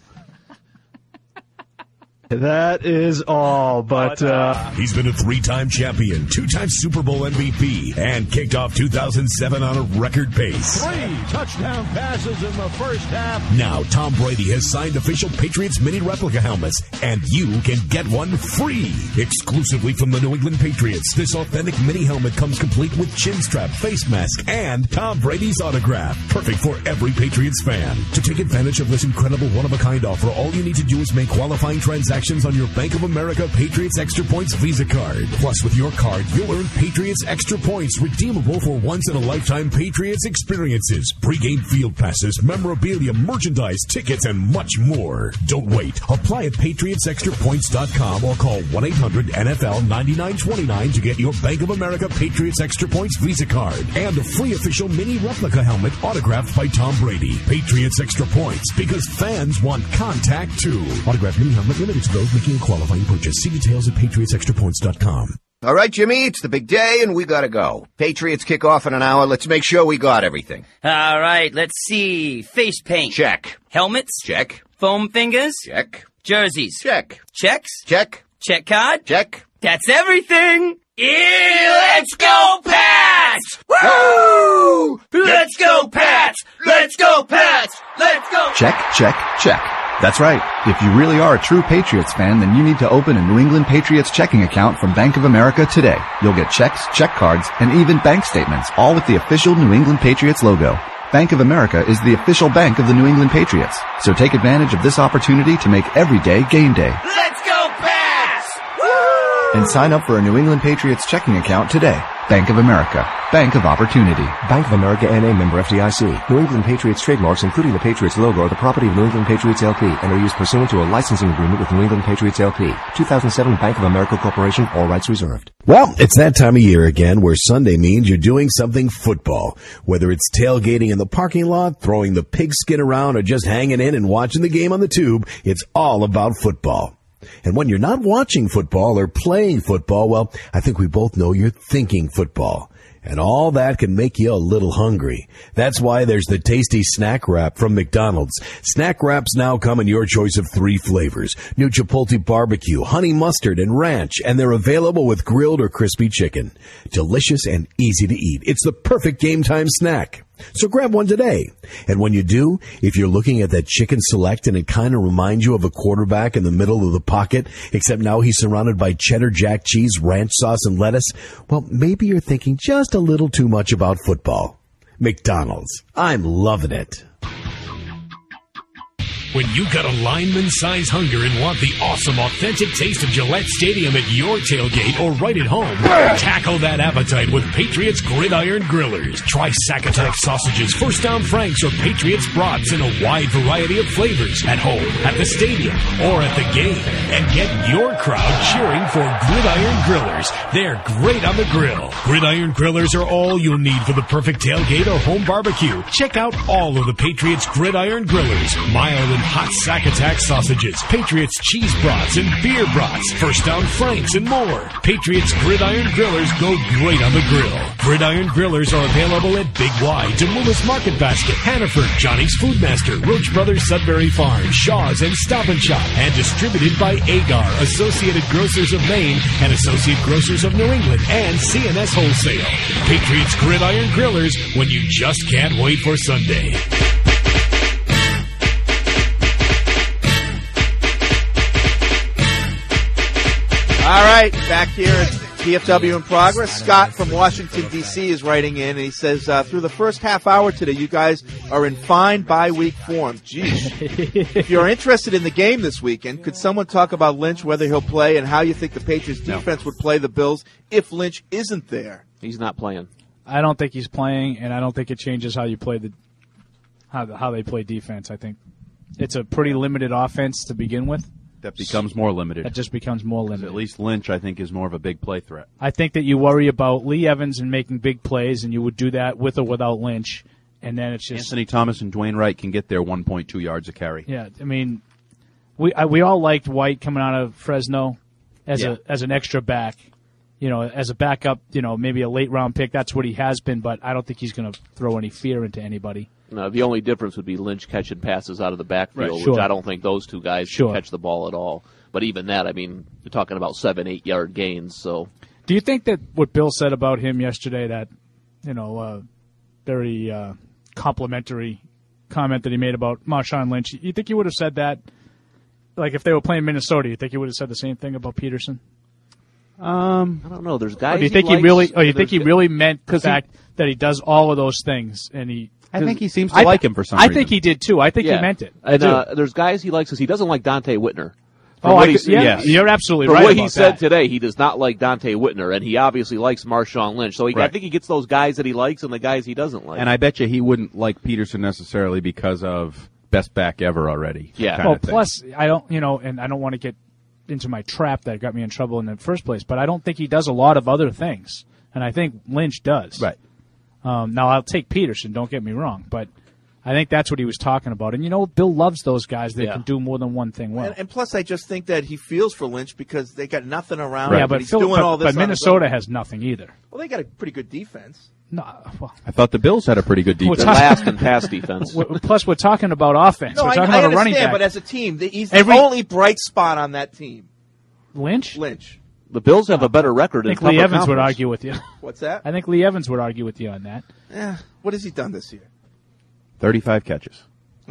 That is all, but he's been a 3-time champion, 2-time Super Bowl MVP, and kicked off 2007 on a record pace. 3 touchdown passes in the first half. Now Tom Brady has signed official Patriots mini replica helmets, and you can get one free. Exclusively from the New England Patriots, this authentic mini helmet comes complete with chin strap, face mask, and Tom Brady's autograph. Perfect for every Patriots fan. To take advantage of this incredible one-of-a-kind offer, all you need to do is make qualifying transactions on your Bank of America Patriots Extra Points Visa card. Plus, with your card, you'll earn Patriots Extra Points redeemable for once-in-a-lifetime Patriots experiences, pregame field passes, memorabilia, merchandise, tickets, and much more. Don't wait. Apply at PatriotsExtraPoints.com or call 1-800-NFL-9929 to get your Bank of America Patriots Extra Points Visa card and a free official mini replica helmet autographed by Tom Brady. Patriots Extra Points, because fans want contact too. Autographed mini helmet limited to those making a qualifying purchase. See details at PatriotsExtraPoints.com. All right, Jimmy, it's the big day, and we gotta go. Patriots kick off in an hour. Let's make sure we got everything. All right, let's see. Face paint. Check. Helmets. Check. Foam fingers. Check. Jerseys. Check. Checks. Check. Check card. Check. That's everything. Let's go, Pats! Woo! Let's go, Pats! Let's go, Pats! Let's go! Check, check, check. That's right. If you really are a true Patriots fan, then you need to open a New England Patriots checking account from Bank of America today. You'll get checks, check cards, and even bank statements, all with the official New England Patriots logo. Bank of America is the official bank of the New England Patriots. So take advantage of this opportunity to make every day game day. Let's go, Pats! And sign up for a New England Patriots checking account today. Bank of America. Bank of Opportunity. Bank of America N.A. member FDIC. New England Patriots trademarks, including the Patriots logo, are the property of New England Patriots LP and are used pursuant to a licensing agreement with New England Patriots LP. 2007 Bank of America Corporation. All rights reserved. Well, it's that time of year again where Sunday means you're doing something football. Whether it's tailgating in the parking lot, throwing the pigskin around, or just hanging in and watching the game on the tube, it's all about football. And when you're not watching football or playing football, well, I think we both know you're thinking football. And all that can make you a little hungry. That's why there's the tasty snack wrap from McDonald's. Snack wraps now come in your choice of 3 flavors. New Chipotle barbecue, honey mustard, and ranch. And they're available with grilled or crispy chicken. Delicious and easy to eat. It's the perfect game time snack. So grab one today. And when you do, if you're looking at that chicken select and it kind of reminds you of a quarterback in the middle of the pocket, except now he's surrounded by cheddar jack cheese, ranch sauce, and lettuce, well, maybe you're thinking just a little too much about football. McDonald's. I'm loving it. When you got a lineman-size hunger and want the awesome, authentic taste of Gillette Stadium at your tailgate or right at home, tackle that appetite with Patriots Gridiron Grillers. Try Sack Attack sausages, First Down Franks, or Patriots brats in a wide variety of flavors at home, at the stadium, or at the game. And get your crowd cheering for Gridiron Grillers. They're great on the grill. Gridiron Grillers are all you'll need for the perfect tailgate or home barbecue. Check out all of the Patriots Gridiron Grillers. Mild and hot Sack Attack sausages, Patriots cheese brats and beer brats, First Down Franks, and more. Patriots Gridiron Grillers go great on the grill. Gridiron Grillers are available at Big Y, Demoulas Market Basket, Hannaford, Johnny's Foodmaster, Roach Brothers Sudbury Farm, Shaw's, and Stop and Shop, and distributed by Agar, Associated Grocers of Maine, and Associate Grocers of New England, and CNS Wholesale. Patriots Gridiron Grillers, when you just can't wait for Sunday. All right, back here at PFW in Progress. Scott from Washington, D.C. is writing in, and he says, through the first half hour today, you guys are in fine bye-week form. Geez. If you're interested in the game this weekend, could someone talk about Lynch, whether he'll play, and how you think the Patriots defense would play the Bills if Lynch isn't there? He's not playing. I don't think he's playing, and I don't think it changes how you play how they play defense. I think it's a pretty limited offense to begin with. That becomes more limited. That just becomes more limited. At least Lynch, I think, is more of a big play threat. I think that you worry about Lee Evans and making big plays, and you would do that with or without Lynch, and then it's just Anthony Thomas and Dwayne Wright can get their 1.2 yards a carry. Yeah, I mean, we all liked White coming out of Fresno as an extra back, as a backup, maybe a late round pick. That's what he has been, but I don't think he's going to throw any fear into anybody. No, the only difference would be Lynch catching passes out of the backfield, Right, sure. which I don't think those two guys can catch the ball at all. But even that, I mean, you're talking about 7-8 yard gains. So, do you think that what Bill said about him yesterday, that very complimentary comment that he made about Marshawn Lynch, you think he would have said that, like if they were playing Minnesota? You think he would have said the same thing about Peterson? I don't know. There's guys. Or do you think he really meant the fact that he does all of those things, and he? I think he seems to like him for some reason. I think he did too. I think he meant it. And there's guys he likes because he doesn't like Dante Whitner. You're absolutely right. From what about he said that. today, he does not like Dante Whitner, and he obviously likes Marshawn Lynch. So I think he gets those guys that he likes and the guys he doesn't like. And I bet you he wouldn't like Peterson necessarily because of best back ever already. Yeah. Well, plus I don't, and I don't want to get into my trap that got me in trouble in the first place, but I don't think he does a lot of other things, and I think Lynch does. Right. Now I'll take Peterson. Don't get me wrong, but I think that's what he was talking about. And Bill loves those guys that can do more than one thing well. And plus, I just think that he feels for Lynch because they got nothing around. Yeah, him, but he's doing all this. But Minnesota has nothing either. Well, they got a pretty good defense. No, well, I thought the Bills had a pretty good defense. Last and pass defense. Plus, we're talking about offense. No, we're I talking about a running understand, back. but as a team, he's the only bright spot on that team. Lynch. The Bills have a better record. I think Lee Evans would argue with you. What's that? I think Lee Evans would argue with you on that. Yeah. What has he done this year? 35 catches.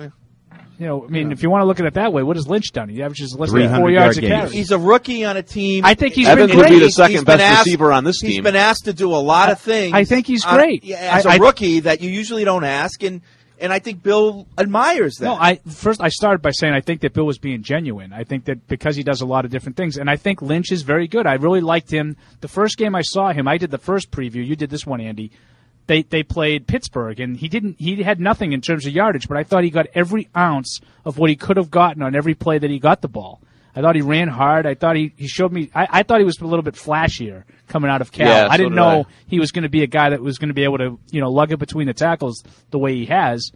If you want to look at it that way, what has Lynch done? He averages less than 300 4 yards a yard carry. gains. He's a rookie on a team. I think he's Evans been would great. be the second best receiver on this team. He's been asked to do a lot of things. I think he's great. As a rookie that you usually don't ask, and I think Bill admires that. No, I started by saying I think that Bill was being genuine. I think that because he does a lot of different things, and I think Lynch is very good. I really liked him. The first game I saw him, I did the first preview. You did this one, Andy. They played Pittsburgh, and he had nothing in terms of yardage, but I thought he got every ounce of what he could have gotten on every play that he got the ball. I thought he ran hard. I thought he showed me. I thought he was a little bit flashier coming out of Cal. Yeah, I didn't know he was going to be a guy that was going to be able to lug it between the tackles the way he has.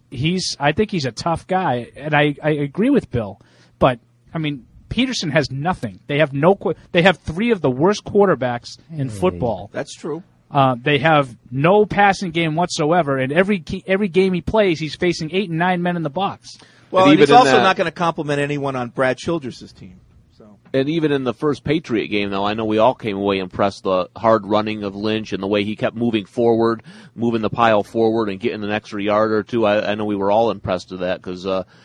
I think he's a tough guy, and I agree with Bill. But I mean, Peterson has nothing. They have They have three of the worst quarterbacks in football. That's true. They have no passing game whatsoever, and every game he plays, he's facing 8 and 9 men in the box. Well, and he's also not going to compliment anyone on Brad Childress' team. So. And even in the first Patriot game, though, I know we all came away impressed the hard running of Lynch and the way he kept moving forward, moving the pile forward and getting an extra yard or two. I know we were all impressed with that because,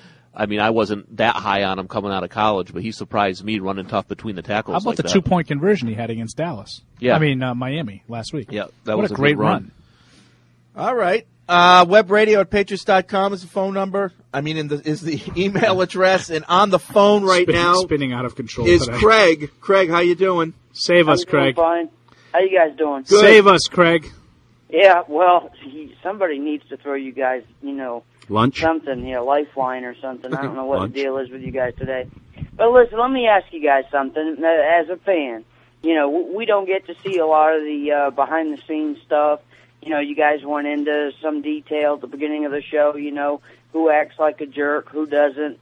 I wasn't that high on him coming out of college, but he surprised me running tough between the tackles. How about like the 2-point conversion he had against Dallas? Yeah. Miami last week. Yeah, that what was a great run. All right. Webradio@patriots.com is the phone number. Is the email address, and on the phone right now spinning out of control is today. Craig. Craig, how you doing? Save us, Craig. Fine. How you guys doing? Good. Save us, Craig. Yeah, well, somebody needs to throw you guys, lunch, something, lifeline or something. I don't know what the deal is with you guys today. But listen, let me ask you guys something. As a fan, we don't get to see a lot of the behind-the-scenes stuff. You guys went into some detail at the beginning of the show, who acts like a jerk, who doesn't.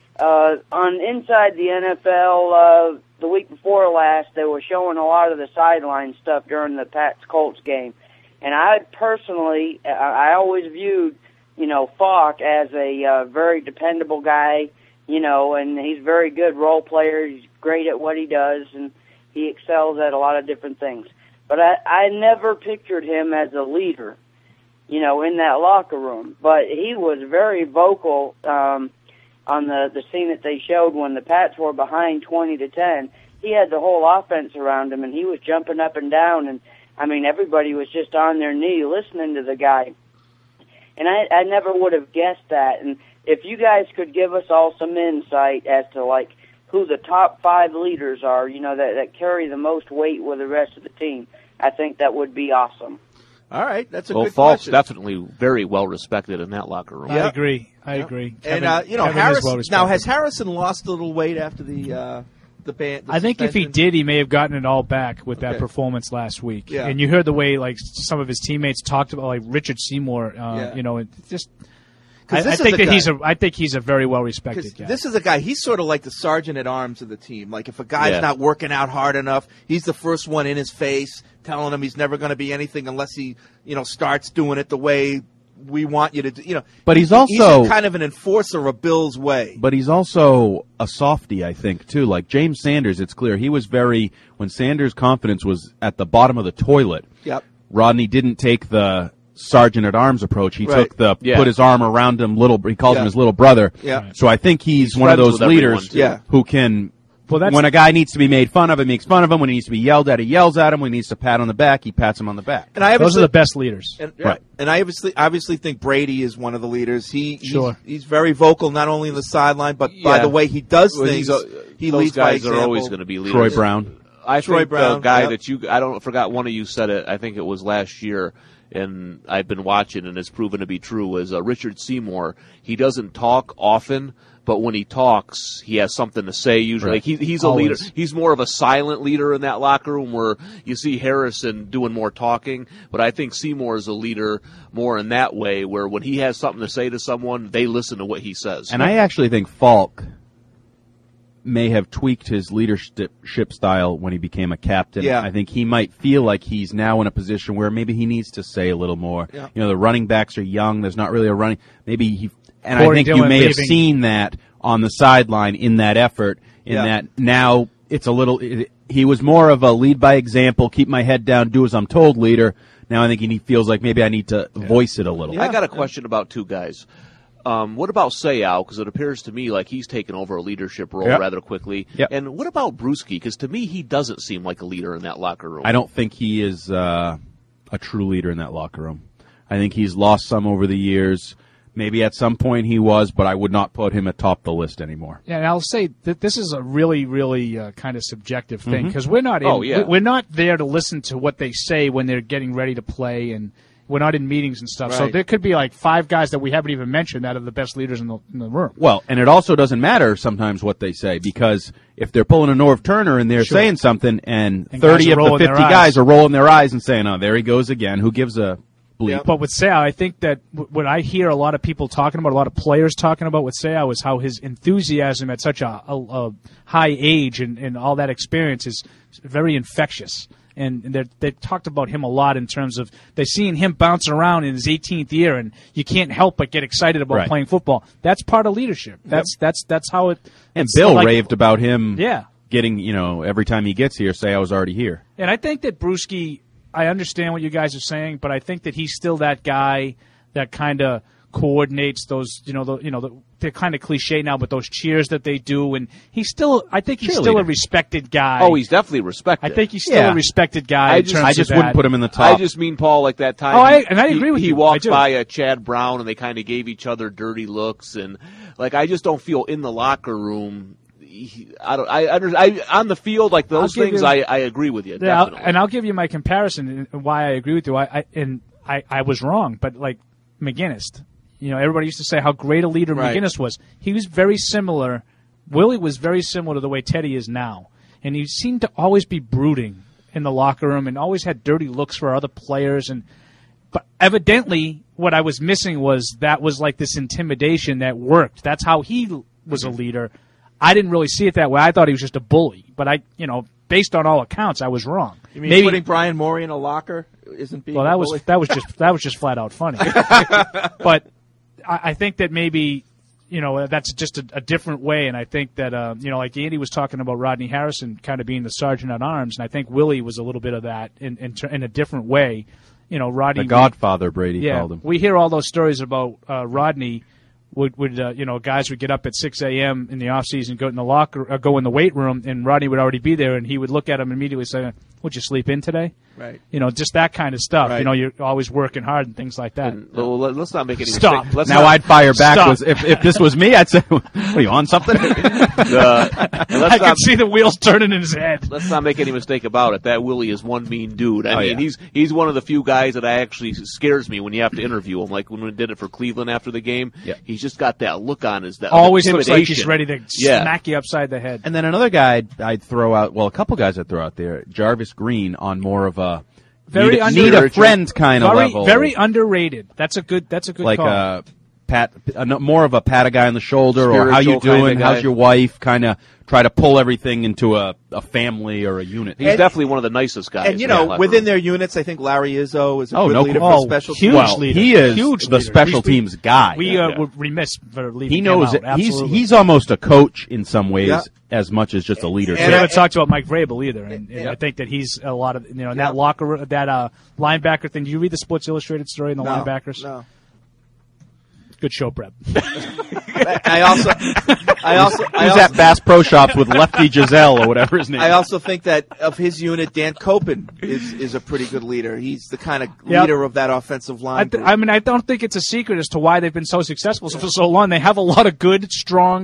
On Inside the NFL, the week before last, they were showing a lot of the sideline stuff during the Pats-Colts game. And I personally, I always viewed, Falk as a very dependable guy, and he's a very good role player. He's great at what he does, and he excels at a lot of different things. But I never pictured him as a leader, in that locker room. But he was very vocal on the scene that they showed when the Pats were behind 20-10. He had the whole offense around him, and he was jumping up and down, and everybody was just on their knee listening to the guy. And I never would have guessed that. And if you guys could give us all some insight as to, who the top 5 leaders are, that carry the most weight with the rest of the team, I think that would be awesome. All right, that's a well, good Falk's question. definitely very well respected in that locker room. I agree. Kevin, And Kevin Harrison. is well-respected. Now, has Harrison lost a little weight after the band? I think if he did, he may have gotten it all back with that performance last week. Yeah. And you heard the way like some of his teammates talked about, like Richard Seymour. You know, it just. I think he's a very well respected guy. This is a guy. He's sort of like the sergeant at arms of the team. Like if a guy's not working out hard enough, he's the first one in his face, telling him he's never going to be anything unless he, starts doing it the way we want you to do. But he's kind of an enforcer of Bill's way. But he's also a softie, I think, too. Like James Sanders, it's clear he was when Sanders' confidence was at the bottom of the toilet. Yep. Rodney didn't take the sergeant at arms approach. He took put his arm around him. He called him his little brother. Yeah. So I think he's one of those leaders who can. When a guy needs to be made fun of, he makes fun of him. When he needs to be yelled at, he yells at him. When he needs to pat on the back, he pats him on the back. And those are the best leaders. Right. And I obviously think Brady is one of the leaders. He's very vocal, not only in the sideline, but by the way he does things. He leads by example. Those guys are always going to be leaders. Troy Brown. I think the guy I forgot one of you said it. I think it was last year. And I've been watching, and it's proven to be true, is Richard Seymour. He doesn't talk often, but when he talks, he has something to say usually. Right. Like he's a leader. He's more of a silent leader in that locker room where you see Harrison doing more talking, but I think Seymour is a leader more in that way where when he has something to say to someone, they listen to what he says. And I actually think Falk may have tweaked his leadership style when he became a captain. Yeah. I think he might feel like he's now in a position where maybe he needs to say a little more. Yeah. The running backs are young. There's not really a running. Maybe I Corey think Dillon you may have leaving. seen that on the sideline in that effort. That now it's a little. He was more of a lead by example, keep my head down, do as I'm told leader. Now I think he feels like maybe I need to voice it a little. I got a question about two guys. What about Seau? Because it appears to me like he's taken over a leadership role rather quickly. Yep. And what about Bruschi? Because to me, he doesn't seem like a leader in that locker room. I don't think he is a true leader in that locker room. I think he's lost some over the years. Maybe at some point he was, but I would not put him atop the list anymore. Yeah, and I'll say that this is a really, really kind of subjective thing because we're not we're not there to listen to what they say when they're getting ready to play, and we're not in meetings and stuff. Right. So there could be like 5 guys that we haven't even mentioned that are the best leaders in the room. Well, and it also doesn't matter sometimes what they say because if they're pulling a Norv Turner and they're saying something and 30 of the 50 guys are rolling their eyes and saying, "Oh, there he goes again." Who gives a bleep? Yeah. But with Seau, I think that what I hear a lot of people talking about, a lot of players talking about with Seau is how his enthusiasm at such a high age and all that experience is very infectious. And they talked about him a lot in terms of they've seen him bounce around in his 18th year, and you can't help but get excited about playing football. That's part of leadership. That's how it. And Bill raved about him. Yeah. Getting every time he gets here, say I was already here. And I think that Bruschi, I understand what you guys are saying, but I think that he's still that guy that kind of coordinates those, they're kind of cliche now, but those cheers that they do, and I think he's still a respected guy. Oh, he's definitely respected. I think he's still a respected guy. I just wouldn't put him in the top. I just mean, Paul, like that time. Oh, I agree with you. He walked by Chad Brown, and they kind of gave each other dirty looks, and I just don't feel in the locker room. On the field, like those things, I agree with you. Yeah, and I'll give you my comparison and why I agree with you. I was wrong, but like McGinnis, everybody used to say how great a leader McGinnis was. He was very similar. Willie was very similar to the way Teddy is now, and he seemed to always be brooding in the locker room and always had dirty looks for other players. But evidently, what I was missing was like this intimidation that worked. That's how he was a leader. I didn't really see it that way. I thought he was just a bully. But based on all accounts, I was wrong. You mean putting Brian Morey in a locker isn't being a bully? that was just flat out funny. But I think that maybe that's just a different way. And I think that like Andy was talking about Rodney Harrison kind of being the sergeant at arms, and I think Willie was a little bit of that in a different way. Rodney, the Godfather, Brady called him. We hear all those stories about Rodney. Would guys would get up at 6 a.m. in the off season, go in the go in the weight room, and Rodney would already be there, and he would look at him immediately, say, "Would you sleep in today?" Right. You know, just that kind of stuff. Right. You know, you're always working hard and things like that. Well, let's not make any Stop. mistake. Now I'd fire back. Stop. If this was me, I'd say, "What are you on something?" I can see the wheels turning in his head. Let's not make any mistake about it. That Willie is one mean dude. I mean, he's one of the few guys that actually scares me when you have to interview him. Like when we did it for Cleveland after the game, he's just got that look on his always looks like he's ready to smack you upside the head. And then another guy I'd throw out. Well, a couple guys I'd throw out there. Jarvis Green on more of a very need a friend kind of level. Very underrated. That's a good like call. More of a pat a guy on the shoulder, or how you doing, how's your wife, kind of try to pull everything into a family or a unit. He's definitely one of the nicest guys. And, you know, within their units, I think Larry Izzo is a good leader for special huge teams. leader. He is huge the leader. special teams guy. We were remiss for leaving He knows him out. he's almost a coach in some ways as much as just a leader. And we haven't talked about Mike Vrabel either, and I think that he's a lot of, you know, that locker, that linebacker thing. Did you read the Sports Illustrated story in the linebackers? No. Good show prep. I also He's at Bass Pro Shops with Lefty Giselle or whatever his name. I also think that of his unit, Dan Copen is a pretty good leader. He's the kind of leader of that offensive line. I mean, I don't think it's a secret as to why they've been so successful for so long. They have a lot of good, strong,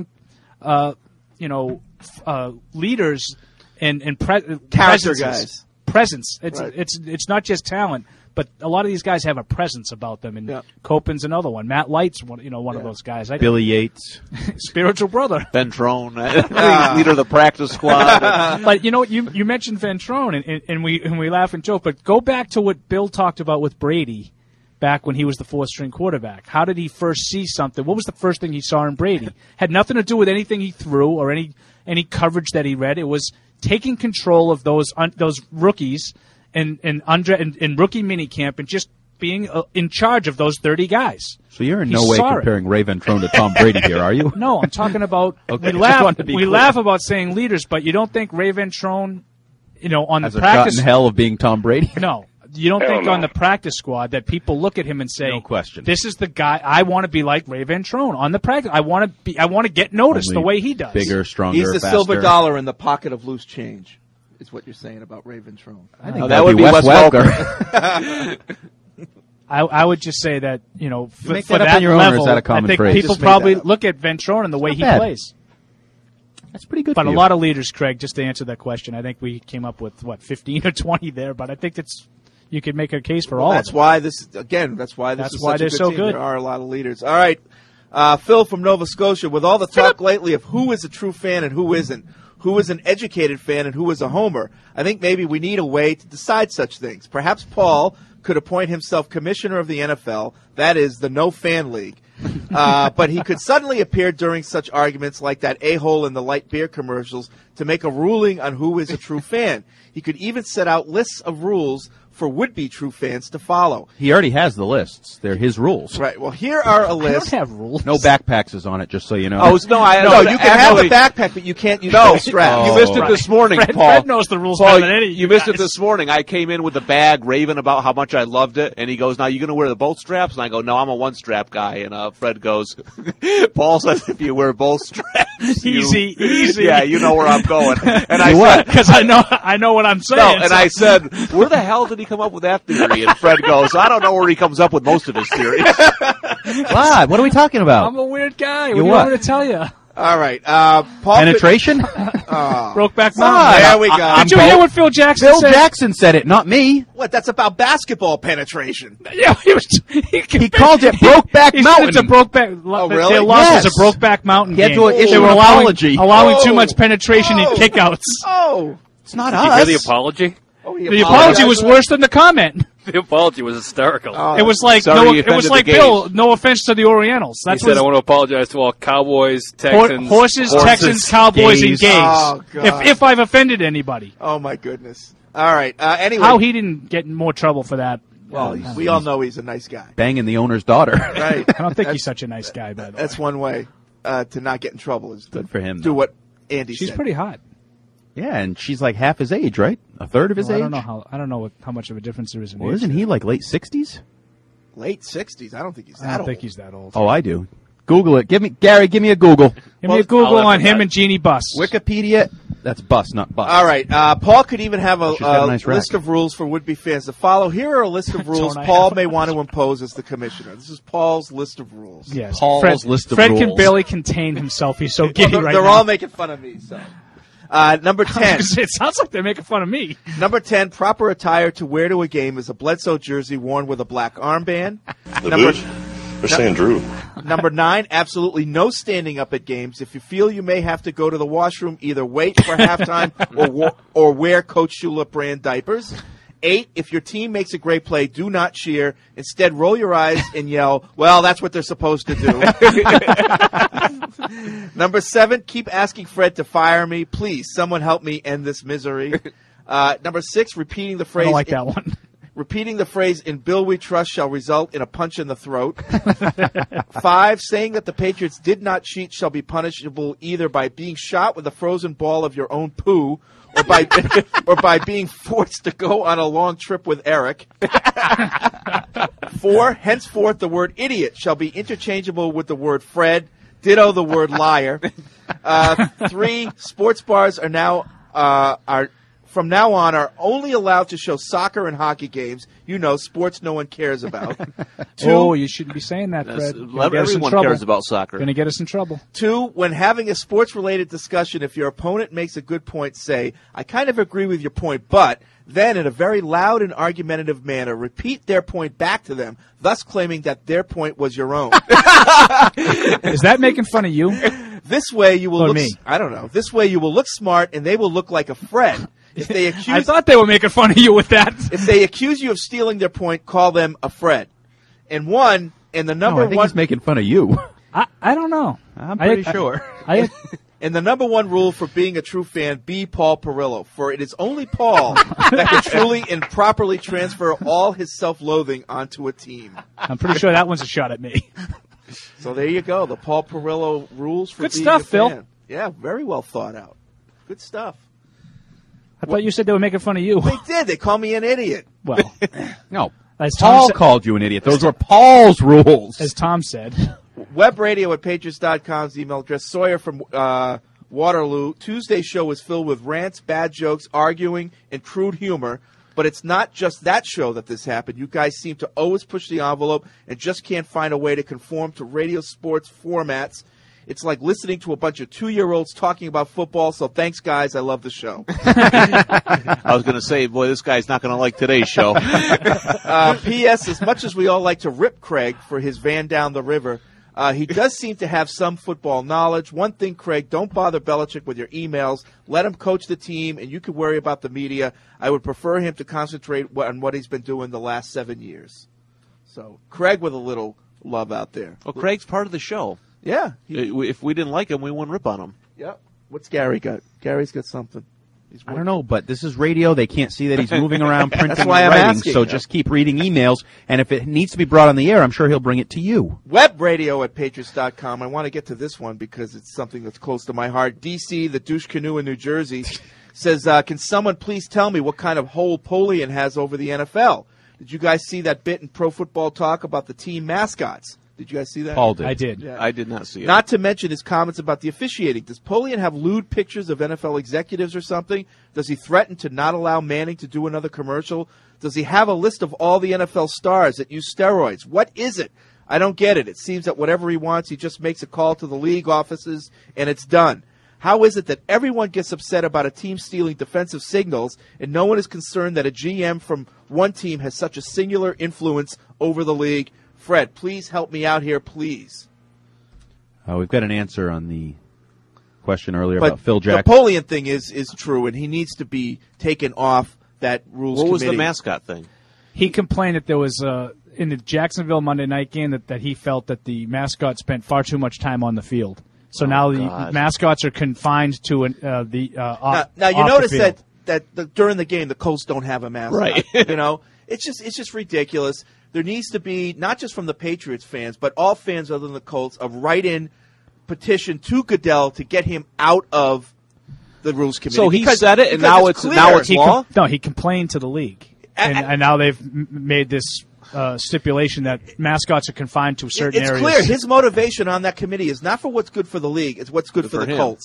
leaders and character guys. Presence. Right. It's not just talent, but a lot of these guys have a presence about them. And Copen's another one. Matt Light's one of those guys. Billy Yates, spiritual brother. Ventrone, leader of the practice squad. But you know what? You mentioned Ventrone, and we laugh and joke. But go back to what Bill talked about with Brady back when he was the fourth-string quarterback. How did he first see something? What was the first thing he saw in Brady? Had nothing to do with anything he threw or any coverage that he read. It was taking control of those rookies and rookie minicamp and just being in charge of those 30 guys. So you're in no way comparing Ray Ventrone to Tom Brady here, are you? No, I'm talking about okay, we laugh about saying leaders, but you don't think Ray Ventrone, on has the practice a shot in hell of being Tom Brady? No. You don't think on the practice squad that people look at him and say, "No question, this is the guy I want to be like Ray Ventrone on the practice. I want to get noticed the way he does. Bigger, stronger, He's the faster. silver dollar in the pocket of loose change, is what you're saying about Ray Ventrone. I think that would be Wes Welker. I would just say that for, make for that up that on your own, level, or is that a common I think phrase? people Just make probably that up. look at Ventrone and the way he bad. plays. That's pretty good. But for a you. lot of leaders, Craig, just to answer that question, I think we came up with 15 or 20 there. But I think you could make a case for all. That's of why this is such they're a good so team. good. There are a lot of leaders. All right, Phil from Nova Scotia. With all the talk lately of who is a true fan and who isn't, who is an educated fan and who is a homer, I think maybe we need a way to decide such things. Perhaps Paul could appoint himself commissioner of the NFL. That is the No Fan League. But he could suddenly appear during such arguments like that a-hole in the light beer commercials to make a ruling on who is a true fan. He could even set out lists of rules for would-be true fans to follow. He already has the lists. They're his rules. Right. Well, here are a I list. don't have rules. No backpacks is on it, just so you know. No, you can have the backpack, but you can't use the strap. You missed it this morning, Paul. Fred knows the rules Paul, better than any. you missed it this morning. I came in with the bag, raving about how much I loved it, and he goes, "Now you going to wear the both straps?" And I go, "No, I'm a one-strap guy." And Fred goes, "Paul says if you wear both straps, easy. Yeah, you know where I'm going." And I said, because I know what I'm saying. No, and I said, "Where the hell did he come up with that theory?" And Fred goes, "I don't know where he comes up with most of his theories." What? What are we talking about? I'm a weird guy. What do You you what? want me to tell you? All right. Paul Penetration? Brokeback Mountain. There we go. Did you hear what Phil Jackson Phil said? Jackson said it, not me. What? That's about basketball penetration. Yeah, He called it Brokeback He Mountain. said it's a Brokeback. Oh, really? Their loss Yes. was a Brokeback Mountain He had game. to issue They were an apology. allowing too much penetration and kickouts. Oh. It's not Did you hear the us. apology? The apology was worse than the comment. The apology was hysterical. It was like Sorry you it was offended like the Bill. No offense to the Orientals. He That's said, "I want to apologize to all Cowboys, Texans, horses, Texans, Cowboys, and gays. gays. Oh, God. If I've offended anybody, Oh, my goodness. All right. Anyway. how he didn't get in more trouble for that? Well, we all know he's a nice guy. Banging the owner's daughter. Right. I don't think he's such a nice guy. By the way, That's one way to not get in trouble is to Good for him, do though. what Andy she's said. pretty hot. Yeah, and she's like half his age, right? A third of his Well, age? I don't know how much of a difference there is in Well, age. isn't he like late 60s? Late 60s. I don't think he's that I don't old. think he's that old. Oh, I do. Google it. Give me a Google. Give me a Google on him and Jeannie Buss. Wikipedia That's bus, not bus. All right. Paul could even have a She's got a nice rack. list of rules for would-be fans to follow. Here are a list of rules Paul may want to impose as the commissioner. This is Paul's list of rules. Yes. Paul's list of Fred rules. can barely contain himself. He's so giddy right They're now. all making fun of me. So, number 10. It sounds like they're making fun of me. Number 10, proper attire to wear to a game is a Bledsoe jersey worn with a black armband. They're saying Drew. Number 9, absolutely no standing up at games. If you feel you may have to go to the washroom, either wait for halftime or wear Coach Shula brand diapers. 8, if your team makes a great play, do not cheer. Instead, roll your eyes and yell, well, that's what they're supposed to do. Number 7, keep asking Fred to fire me. Please, someone help me end this misery. Number 6, repeating the phrase. I don't like that one. Repeating the phrase, in Bill we trust, shall result in a punch in the throat. 5, saying that the Patriots did not cheat shall be punishable either by being shot with a frozen ball of your own poo or by being forced to go on a long trip with Eric. 4, henceforth the word idiot shall be interchangeable with the word Fred, ditto the word liar. 3, sports bars are now from now on are only allowed to show soccer and hockey games. You know, sports no one cares about. 2, you shouldn't be saying that, Fred. Everyone cares about soccer. Going to get us in trouble. 2, when having a sports-related discussion, if your opponent makes a good point, say, I kind of agree with your point, but then in a very loud and argumentative manner, repeat their point back to them, thus claiming that their point was your own. Is that making fun of you? This way you will Or look. me? I don't know. This way you will look smart, and they will look like a Fred. If they accuse, I thought they were making fun of you with that. If they accuse you of stealing their point, call them a Fred. And the number I think one. he's making fun of you. I don't know. I'm pretty sure. And the number one rule for being a true fan, be Paul Perillo, for it is only Paul that can truly and properly transfer all his self-loathing onto a team. I'm pretty sure that one's a shot at me. So there you go, the Paul Perillo rules for Good being stuff, a fan. Phil. Yeah, very well thought out. Good stuff. I thought you said they were making fun of you. They did. They call me an idiot. Well, No. as Tom Paul said- called you an idiot. Those were Paul's rules. as Tom said. Webradio@patriots.com's email address. Sawyer from Waterloo. Tuesday's show was filled with rants, bad jokes, arguing, and crude humor. But it's not just that show that this happened. You guys seem to always push the envelope and just can't find a way to conform to radio sports formats. It's like listening to a bunch of 2-year-olds talking about football. So thanks, guys. I love the show. I was going to say, boy, this guy's not going to like today's show. P.S. As much as we all like to rip Craig for his van down the river, he does seem to have some football knowledge. One thing, Craig, don't bother Belichick with your emails. Let him coach the team, and you can worry about the media. I would prefer him to concentrate on what he's been doing the last 7 years. So, Craig with a little love out there. Well, Craig's part of the show. Yeah. If we didn't like him, we wouldn't rip on him. Yep. What's Gary got? Gary's got something. I don't know, but this is radio. They can't see that he's moving around, printing, That's why and I'm writing. asking. So just keep reading emails, and if it needs to be brought on the air, I'm sure he'll bring it to you. Webradio@patriots.com. I want to get to this one because it's something that's close to my heart. DC, the douche canoe in New Jersey, says, can someone please tell me what kind of hold Polian has over the NFL? Did you guys see that bit in Pro Football Talk about the team mascots? Did you guys see that? Paul did. I did. Yeah. I did not see it. Not to mention his comments about the officiating. Does Polian have lewd pictures of NFL executives or something? Does he threaten to not allow Manning to do another commercial? Does he have a list of all the NFL stars that use steroids? What is it? I don't get it. It seems that whatever he wants, he just makes a call to the league offices, and it's done. How is it that everyone gets upset about a team stealing defensive signals, and no one is concerned that a GM from one team has such a singular influence over the league? Fred, please help me out here, please. We've got an answer on the question earlier about Phil Jackson. The Polian thing is true, and he needs to be taken off that rules committee. What was the mascot thing? He complained that there was in the Jacksonville Monday night game that he felt that the mascot spent far too much time on the field. So now the mascots are confined to Now you off notice the field. that during the game the Colts don't have a mascot. Right. You know, it's just ridiculous. There needs to be, not just from the Patriots fans, but all fans other than the Colts, a write-in petition to Goodell to get him out of the rules committee. So he Because- said it, and because now it's clear. law? No, he complained to the league, and now they've made this stipulation that mascots are confined to certain It's areas. clear his motivation on that committee is not for what's good for the league; it's what's good for the him. Colts.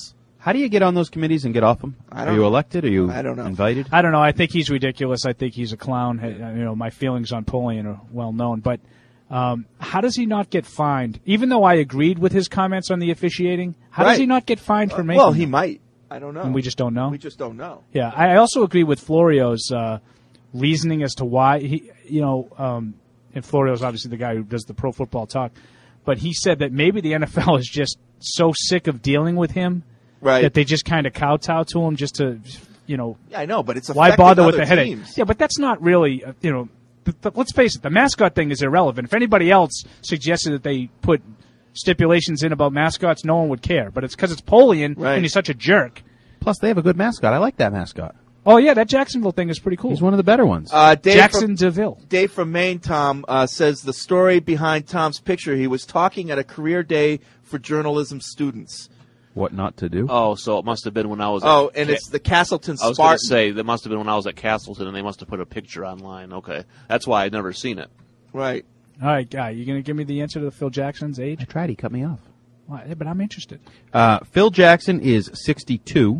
How do you get on those committees and get off them? I Are don't you know. elected? Are you I don't know. invited? I don't know. I think he's ridiculous. I think he's a clown. My feelings on Polian are well known. But how does he not get fined? Even though I agreed with his comments on the officiating, how does he not get fined for making? Well, he might. I don't know. And we just don't know. We just don't know. Yeah, I also agree with Florio's reasoning as to why he, and Florio's obviously the guy who does the Pro Football Talk, but he said that maybe the NFL is just so sick of dealing with him, right, that they just kind of kowtow to him just to, Yeah, I know, but it's why affecting bother with other the headache? teams. Yeah, but that's not really, let's face it, the mascot thing is irrelevant. If anybody else suggested that they put stipulations in about mascots, no one would care. But it's because it's Polian and he's such a jerk. Plus, they have a good mascot. I like that mascot. Oh, yeah, that Jacksonville thing is pretty cool. He's one of the better ones. Jacksonville. Dave from Maine, Tom, says the story behind Tom's picture, he was talking at a career day for journalism students. What not to do? Oh, so it must have been when I was it's the Castleton I was going Spartan. to say, that must have been when I was at Castleton, and they must have put a picture online. Okay. That's why I'd never seen it. Right. All right, Guy, you going to give me the answer to Phil Jackson's age? I tried. He cut me off. Well, but I'm interested. Phil Jackson is 62.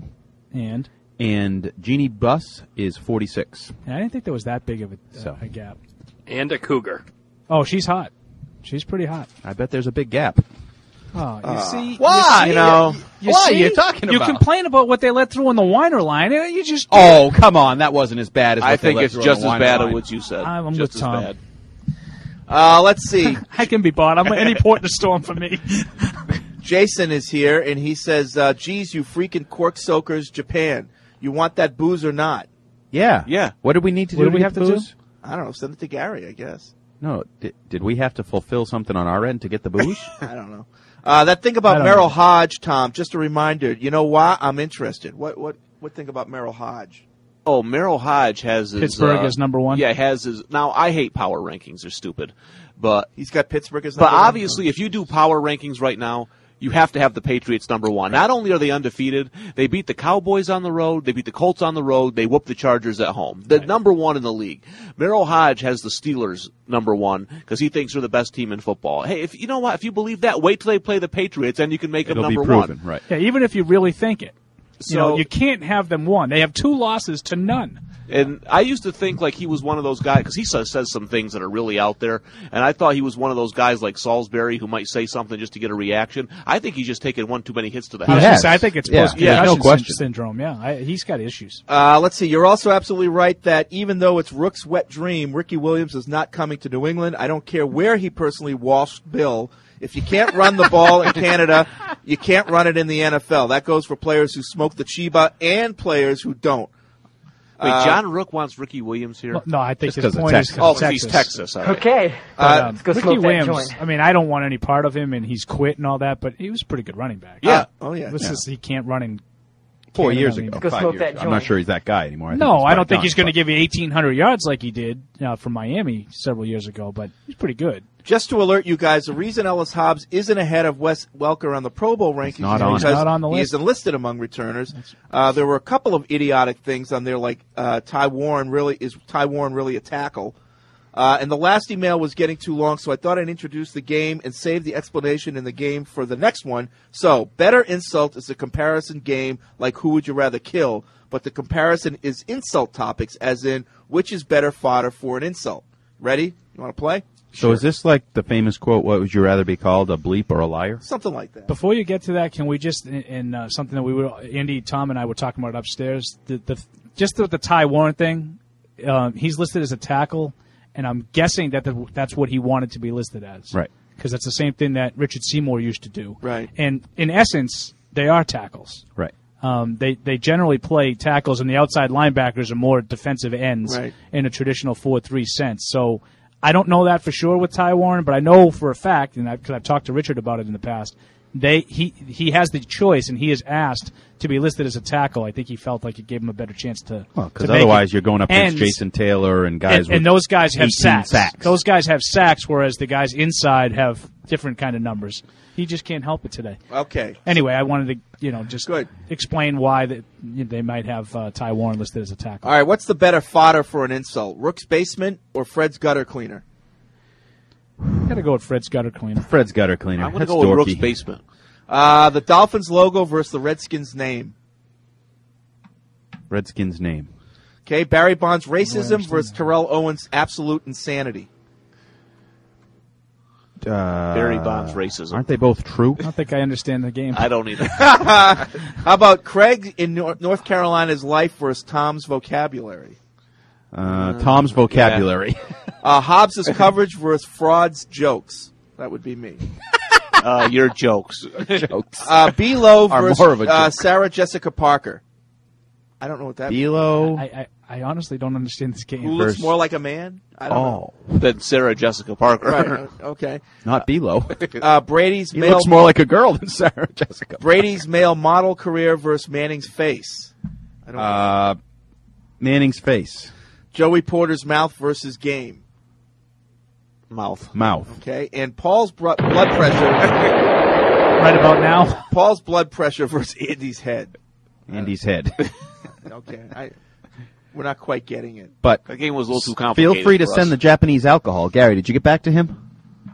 And Jeannie Buss is 46. I didn't think there was that big of a gap. And a cougar. Oh, she's hot. She's pretty hot. I bet there's a big gap. Oh, you see? Why? You Why see? are you talking You about? complain about what they let through in the Weiner line. And you just Oh, come on. That wasn't as bad as what I they think let it's through just on the as Weiner bad line. as what you said. I'm just with as Tom. bad. Let's see. I can be bought. I'm any port in the storm for me. Jason is here, and he says, geez, you freaking cork soakers, Japan. You want that booze or not? Yeah. Yeah. What did we need to What do do we get have the to do? booze? I don't know. Send it to Gary, I guess. No. Did we have to fulfill something on our end to get the booze? I don't know. That thing about I don't Merrill know. Hodge, Tom, just a reminder. You know why? I'm interested. What thing about Merrill Hodge? Oh, Merrill Hodge has his... Pittsburgh is number one? Yeah, has his... Now, I hate power rankings. They're stupid. But He's got Pittsburgh as But number one? obviously, if you do power rankings right now, you have to have the Patriots number one. Not only are they undefeated, they beat the Cowboys on the road, they beat the Colts on the road, they whoop the Chargers at home. The number one in the league. Merrill Hodge has the Steelers number one because he thinks they're the best team in football. Hey, if you know what? If you believe that, wait till they play the Patriots and you can make them It'll number be proven, one. right. Yeah, even if you really think it. So- you can't have them one. They have 2 losses to none. And I used to think like he was one of those guys, because he says some things that are really out there, and I thought he was one of those guys like Salisbury who might say something just to get a reaction. I think he's just taken one too many hits to the I was head. gonna say, I think it's post-concussion no question. syndrome. Yeah, he's got issues. Let's see. You're also absolutely right that even though it's Rook's wet dream, Ricky Williams is not coming to New England. I don't care where he personally washed Bill. If you can't run the ball in Canada, you can't run it in the NFL. That goes for players who smoke the Chiba and players who don't. Wait, John Rook wants Ricky Williams here? No, I think Just his 'cause of point is Texas. because Oh, he's Texas. All right. Okay. Let's go Ricky smoke that Williams, joint. I mean, I don't want any part of him, and he's quit and all that, but he was a pretty good running back. Yeah. Oh, yeah. This is, he can't run in 4 Canada, years I mean. ago. Go 5 smoke years that ago. I'm not joint. sure he's that guy anymore. No, I don't think done, he's going to but- give you 1,800 yards like he did from Miami several years ago, but he's pretty good. Just to alert you guys, the reason Ellis Hobbs isn't ahead of Wes Welker on the Pro Bowl rankings not is on. because Not on the he list. isn't listed among returners. There were a couple of idiotic things on there, like Ty Warren really a tackle? And the last email was getting too long, so I thought I'd introduce the game and save the explanation in the game for the next one. So, Better Insult is a comparison game like Who Would You Rather Kill, but the comparison is insult topics, as in which is better fodder for an insult. Ready? You want to play? So is this like the famous quote, what would you rather be called, a bleep or a liar? Something like that. Before you get to that, can we just, in something that we were, Andy, Tom, and I were talking about upstairs, just the Ty Warren thing, he's listed as a tackle, and I'm guessing that that's what he wanted to be listed as. Right. Because that's the same thing that Richard Seymour used to do. Right. And in essence, they are tackles. Right. They generally play tackles, and the outside linebackers are more defensive ends Right. in a traditional 4-3 sense. So I don't know that for sure with Ty Warren, but I know for a fact, and because I've talked to Richard about it in the past, he has the choice, and he is asked to be listed as a tackle. I think he felt like it gave him a better chance to. Well, because to make otherwise it. you're going up against Jason Taylor and guys with and those guys have 18 sacks. Those guys have sacks, whereas the guys inside have different kind of numbers. He just can't help it today. Okay. Anyway, I wanted to just explain why they might have Ty Warren listed as a tackle. All right, what's the better fodder for an insult? Rook's basement or Fred's gutter cleaner? Got to go with Fred's gutter cleaner. Fred's gutter cleaner. I'm going to That's go with dorky. Rook's basement. The Dolphins logo versus the Redskins name. Redskins name. Okay, Barry Bonds' racism versus Terrell Owens' absolute insanity. Barry Bonds' racism. Aren't they both true? I don't think I understand the game. I don't either. How about Craig in North Carolina's life versus Tom's vocabulary? Tom's vocabulary. Hobbs' coverage versus Fraud's jokes. That would be me. Your jokes. Jokes. B-Lo Are versus more of a joke. Sarah Jessica Parker. I don't know what that means. B-Lo. I honestly don't understand this game. Who looks more like a man? I don't know. Than Sarah Jessica Parker. Right, okay. Not B-Lo. Brady's He male looks more like a girl than Sarah Jessica. Brady's male model career versus Manning's face. I don't know. Manning's face. Joey Porter's mouth versus game. Mouth. Okay, and Paul's blood pressure. Right about now. Paul's blood pressure versus Andy's head. Andy's head. Okay, we're not quite getting it. But that game was a little too complicated. Feel free to for send us. the Japanese alcohol. Gary, did you get back to him?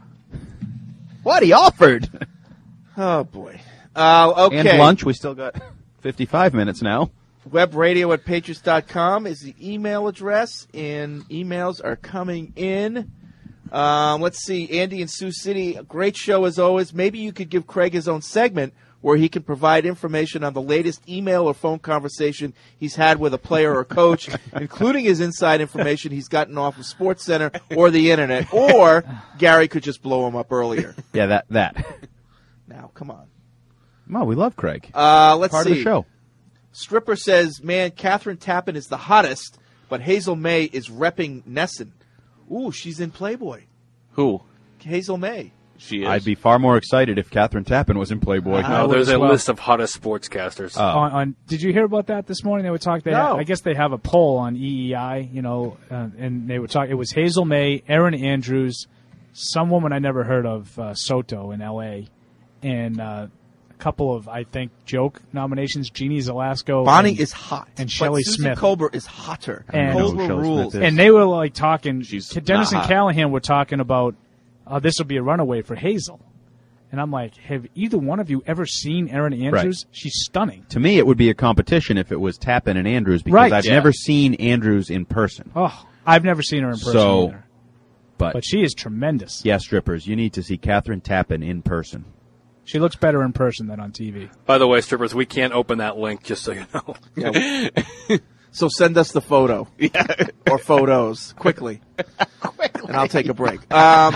What? He offered. Oh, boy. Okay. And lunch. We still got 55 minutes now. Webradio@patriots.com is the email address, and emails are coming in. Let's see. Andy in Sioux City, a great show as always. Maybe you could give Craig his own segment where he can provide information on the latest email or phone conversation he's had with a player or coach, including his inside information he's gotten off of SportsCenter or the Internet. Or Gary could just blow him up earlier. Yeah, that. Now, come on. Well, we love Craig. Let's Part see. of the show. Stripper says, man, Catherine Tappan is the hottest, but Hazel May is repping Nesson. Ooh, she's in Playboy. Who? Hazel May. She is. I'd be far more excited if Catherine Tappan was in Playboy. No, there's a list of hottest sportscasters. Did you hear about that this morning? They were talking. I guess they have a poll on EEI, and they were talking. It was Hazel May, Erin Andrews, some woman I never heard of, Soto in L.A., and a couple of, I think, joke nominations. Jeannie Zelasco. Bonnie is hot. And Shelley Susan Smith. Colbert is hotter. And Colbert rules. And they were like talking. She's Dennis not and hot. Callahan were talking about this will be a runaway for Hazel. And I'm like, have either one of you ever seen Erin Andrews? Right. She's stunning. To me, it would be a competition if it was Tappan and Andrews because Right. I've Yeah. never seen Andrews in person. Oh, I've never seen her in person either. But she is tremendous. Yeah, strippers, you need to see Catherine Tappan in person. She looks better in person than on TV. By the way, strippers, we can't open that link, just so you know. Yeah. So send us the photo. Or photos. Quickly. And I'll take a break. And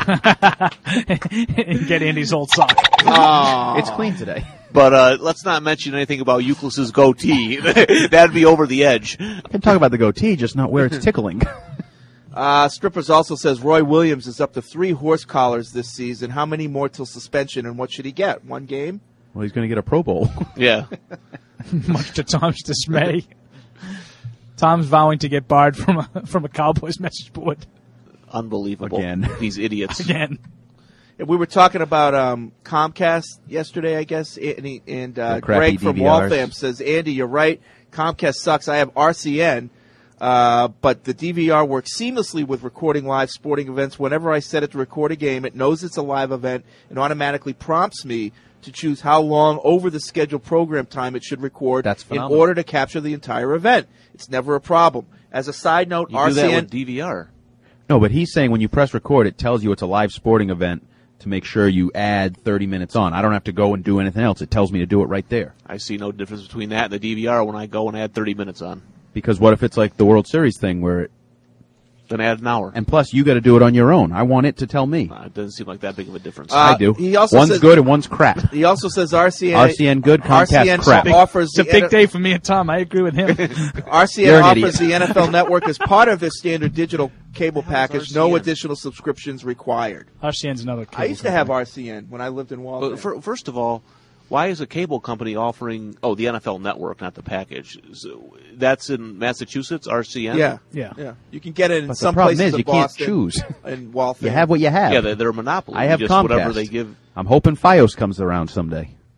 get Andy's old sock. It's clean today. But let's not mention anything about Euclid's goatee. That'd be over the edge. I can talk about the goatee, just not where it's tickling. Strippers also says Roy Williams is up to 3 horse collars this season. How many more till suspension, and what should he get? 1 game? Well, he's going to get a Pro Bowl. Yeah. Much to Tom's dismay. Tom's vowing to get barred from a Cowboys message board. Unbelievable. Again. These idiots. Again. We were talking about Comcast yesterday, I guess, and Greg from DVRs. Waltham says, Andy, you're right. Comcast sucks. I have RCN, but the DVR works seamlessly with recording live sporting events. Whenever I set it to record a game, it knows it's a live event and automatically prompts me to choose how long over the scheduled program time it should record in phenomenal. order to capture the entire event. It's never a problem. As a side note, You RCN... do that with DVR. No, but he's saying when you press record, it tells you it's a live sporting event to make sure you add 30 minutes on. I don't have to go and do anything else. It tells me to do it right there. I see no difference between that and the DVR when I go and add 30 minutes on. Because what if it's like the World Series thing where it... Then add an hour. And plus, you got to do it on your own. I want it to tell me. It doesn't seem like that big of a difference. I do. He also one's says- good and one's crap. He also says RCN... RCN good, Comcast RCN crap. offers It's a big day for me and Tom. I agree with him. RCN You're an offers idiot. the NFL Network as part of their standard digital cable package. No RCN? additional subscriptions required. RCN's another cable I used to have RCN when I lived in Waltham. But first of all, why is a cable company offering... Oh, the NFL Network, not the package. So that's in Massachusetts, RCN? Yeah. You can get it in But some the problem places is in you can't Boston choose. and Waltham. You have what you have. Yeah, they're a monopoly. I have just Comcast. whatever they give. I'm hoping Fios comes around someday.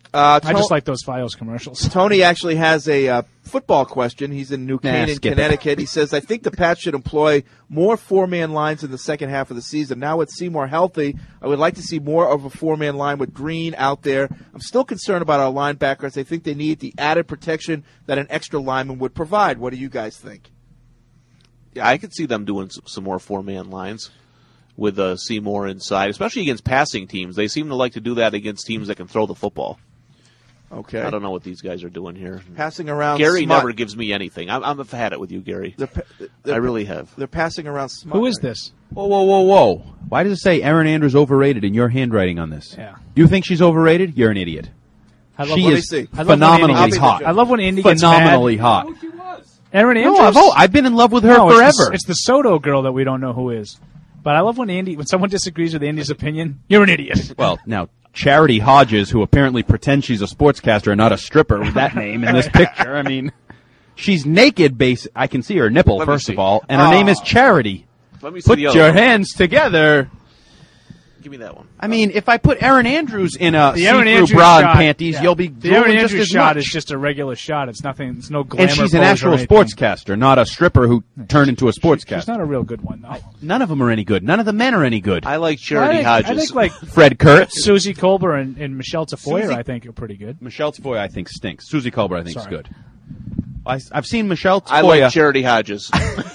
I just like those Fios commercials. Tony actually has a football question. He's in New Canaan, skip it. Connecticut. He says, I think the Pats should employ more four-man lines in the second half of the season. Now with Seymour healthy, I would like to see more of a four-man line with Green out there. I'm still concerned about our linebackers. I think they need the added protection that an extra lineman would provide. What do you guys think? Yeah, I could see them doing some more four-man lines with Seymour inside, especially against passing teams. They seem to like to do that against teams that can throw the football. Okay. I don't know what these guys are doing here. Passing around Gary smut. never gives me anything. I've had it with you, Gary. I really have. They're passing around smut. Who is this? Whoa. Why does it say Erin Andrews overrated in your handwriting on this? Yeah. You think she's overrated? You're an idiot. She is I love phenomenally when Indy hot. I love when Indy gets Phenomenally mad. hot. Erin No, Andrews? I've been in love with her No, forever. It's the Soto girl that we don't know who is. But I love when someone disagrees with Andy's opinion, you're an idiot. Well, now, Charity Hodges, who apparently pretends she's a sportscaster and not a stripper with that name in this picture, I mean, she's naked, I can see her nipple, first of all, and her name is Charity. Let me see Put the other your one. hands together. Give me that one. I mean, if I put Erin Andrews in a The Erin see-through Andrews bra and shot, panties, yeah. you'll be The Erin drooling just Andrews as shot much. is just a regular shot. It's nothing. It's no glamour. And she's an pose or actual anything. sportscaster, not a stripper who turned into a sportscaster. She's not a real good one, though. None of them are any good. None of the men are any good. I like Charity Hodges. I think like Fred Kurtz. Susie Colbert and Michelle Tafoya, Susie- I think, are pretty good. Michelle Tafoya, I think, stinks. Susie Colbert, I think, is Sorry. good. I've seen Michelle Tafoya. I like Charity Hodges.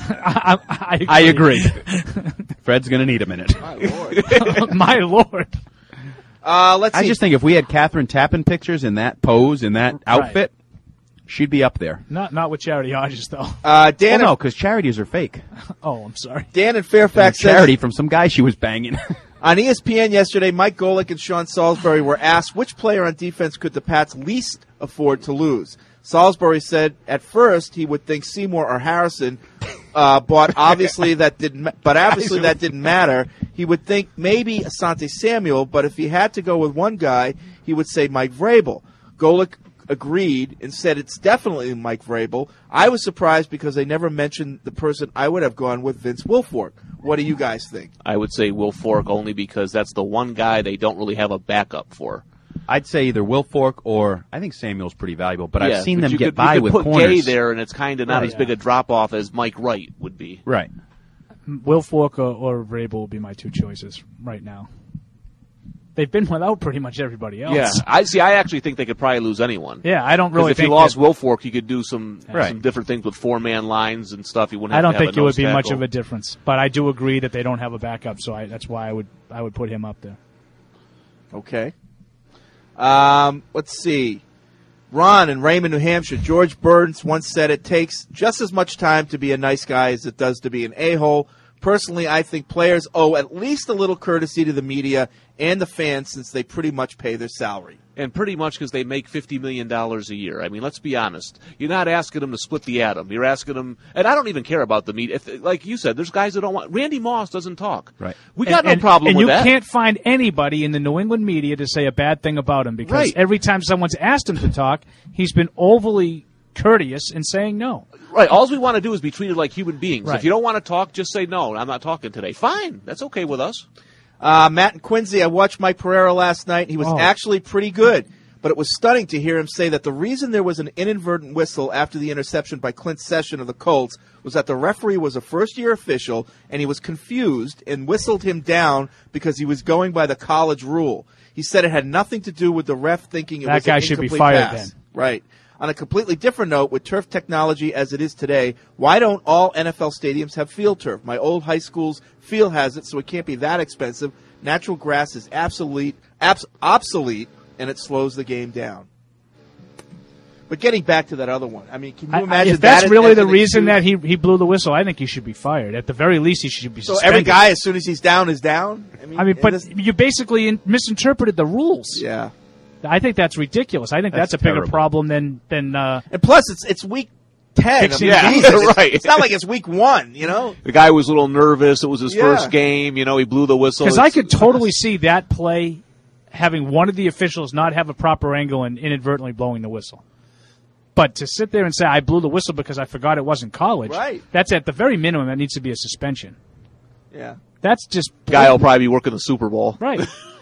I agree. Fred's going to need a minute. My lord. Let's see. I just think if we had Catherine Tappan pictures in that pose, in that outfit, she'd be up there. Not with Charity Hodges, though. Dan, no, because charities are fake. Oh, I'm sorry. Dan in Fairfax says, Charity from some guy she was banging. on ESPN yesterday, Mike Golick and Sean Salisbury were asked which player on defense could the Pats least afford to lose. Salisbury said at first he would think Seymour or Harrison, but obviously that didn't matter. He would think maybe Asante Samuel, but if he had to go with one guy, he would say Mike Vrabel. Golick agreed and said it's definitely Mike Vrabel. I was surprised because they never mentioned the person I would have gone with, Vince Wilfork. What do you guys think? I would say Will Fork only because that's the one guy they don't really have a backup for. I'd say either Wilfork or I think Samuel's pretty valuable, but Yeah, I've seen but them you get could, by you with could put corners. Gay there, and it's kind of not Right. as big a drop-off as Mike Wright would be. Right. Will Fork or Vrabel would be my two choices right now. They've been without pretty much everybody else. Yeah, I actually think they could probably lose anyone. Yeah, I don't 'Cause really if think you lost that- Will Fork, you could do some Right. different things with four-man lines and stuff. You wouldn't. I Have don't to have think a it would nose be much tackle. of a difference, but I do agree that they don't have a backup, so that's why I would put him up there. Okay. Let's see. Ron in Raymond, New Hampshire. George Burns once said it takes just as much time to be a nice guy as it does to be an a-hole. Personally, I think players owe at least a little courtesy to the media and the fans since they pretty much pay their salary. And pretty much because they make $50 million a year. I mean, let's be honest. You're not asking them to split the atom. You're asking them, and I don't even care about the media. Like you said, there's guys that don't want. Randy Moss doesn't talk. Right. We got no problem and with you that. can't find anybody in the New England media to say a bad thing about him because Right. every time someone's asked him to talk, he's been overly courteous in saying no. Right. All we want to do is be treated like human beings. Right. If you don't want to talk, just say no. I'm not talking today. Fine. That's okay with us. Matt and Quincy, I watched Mike Pereira last night. He was Oh. actually pretty good, but it was stunning to hear him say that the reason there was an inadvertent whistle after the interception by Clint Session of the Colts was that the referee was a first-year official, and he was confused and whistled him down because he was going by the college rule. He said it had nothing to do with the ref thinking it That was guy an should be incomplete fired pass. then. Right. On a completely different note, with turf technology as it is today, why don't all NFL stadiums have field turf? My old high school's field has it, so it can't be that expensive. Natural grass is obsolete, and it slows the game down. But getting back to that other one, I mean, can you imagine if that's that really as the an reason excuse? that he blew the whistle, I think he should be fired. At the very least, he should be So suspended. every guy, as soon as he's down, is down? I mean, but you basically misinterpreted the rules. Yeah. I think that's ridiculous. I think that's a bigger terrible. problem than And plus, it's week 10. Fixing I mean, the Jesus, right. It's not like it's week 1, you know? The guy was a little nervous. It was his Yeah. first game. You know, he blew the whistle. Because I could totally see that play having one of the officials not have a proper angle and inadvertently blowing the whistle. But to sit there and say, I blew the whistle because I forgot it wasn't college, Right. that's at the very minimum, that needs to be a suspension. Yeah. That's just Guy will probably be working the Super Bowl. Right.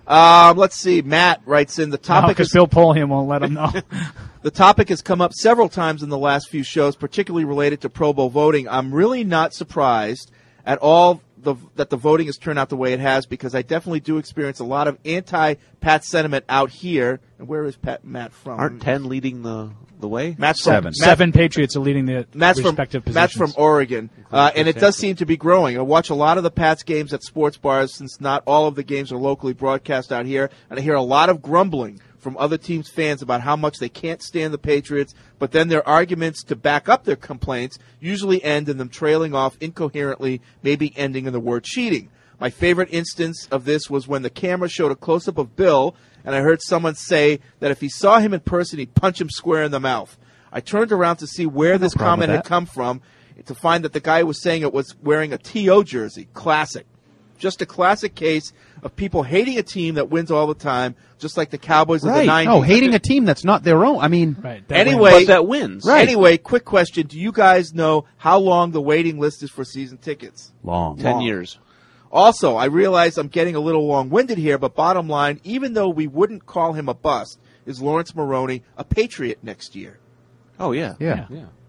Let's see. Matt writes in, the topic because Bill Polian won't let him know. The topic has come up several times in the last few shows, particularly related to Pro Bowl voting. I'm really not surprised at all that the voting has turned out the way it has, because I definitely do experience a lot of anti-Pat sentiment out here. And where is Matt from? Aren't 10 leading the way? Matt's Seven. Seven Patriots are leading the respective positions. Matt's from Oregon, and it does seem to be growing. I watch a lot of the Pats games at sports bars, since not all of the games are locally broadcast out here, and I hear a lot of grumbling from other teams' fans about how much they can't stand the Patriots, but then their arguments to back up their complaints usually end in them trailing off incoherently, maybe ending in the word cheating. My favorite instance of this was when the camera showed a close-up of Bill, and I heard someone say that if he saw him in person, he'd punch him square in the mouth. I turned around to see where this comment had come from, to find that the guy who was saying it was wearing a T.O. jersey. Classic. Just a classic case of people hating a team that wins all the time, just like the Cowboys of the 90s. No, hating a team that's not their own. I mean, anyway, that wins. Right. Anyway, quick question. Do you guys know how long the waiting list is for season tickets? Long. 10 years. Also, I realize I'm getting a little long-winded here, but bottom line, even though we wouldn't call him a bust, is Lawrence Maroney a Patriot next year? Oh, yeah. Yeah.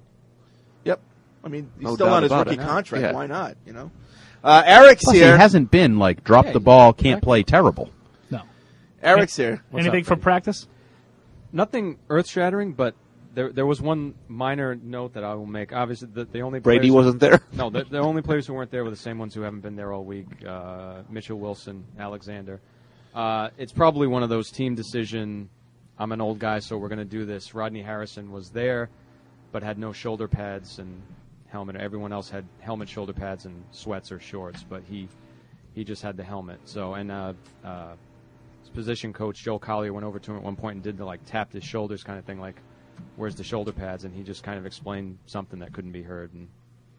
Yep. I mean, he's No still doubt on his about rookie it. contract. Yeah. Why not, you know? Eric's Plus, here. he hasn't been like drop the ball, can't play, terrible. No. Eric's here. Anything from practice? Nothing earth-shattering, but there was one minor note that I will make. Obviously, the only Brady players wasn't there? No, the only players who weren't there were the same ones who haven't been there all week, Mitchell Wilson, Alexander. It's probably one of those team decision, I'm an old guy, so we're going to do this. Rodney Harrison was there, but had no shoulder pads and helmet. Everyone else had helmet, shoulder pads, and sweats or shorts, but he just had the helmet. So, and his position coach, Joe Collier, went over to him at one point and did the, tapped his shoulders kind of thing, like, where's the shoulder pads? And he just kind of explained something that couldn't be heard. And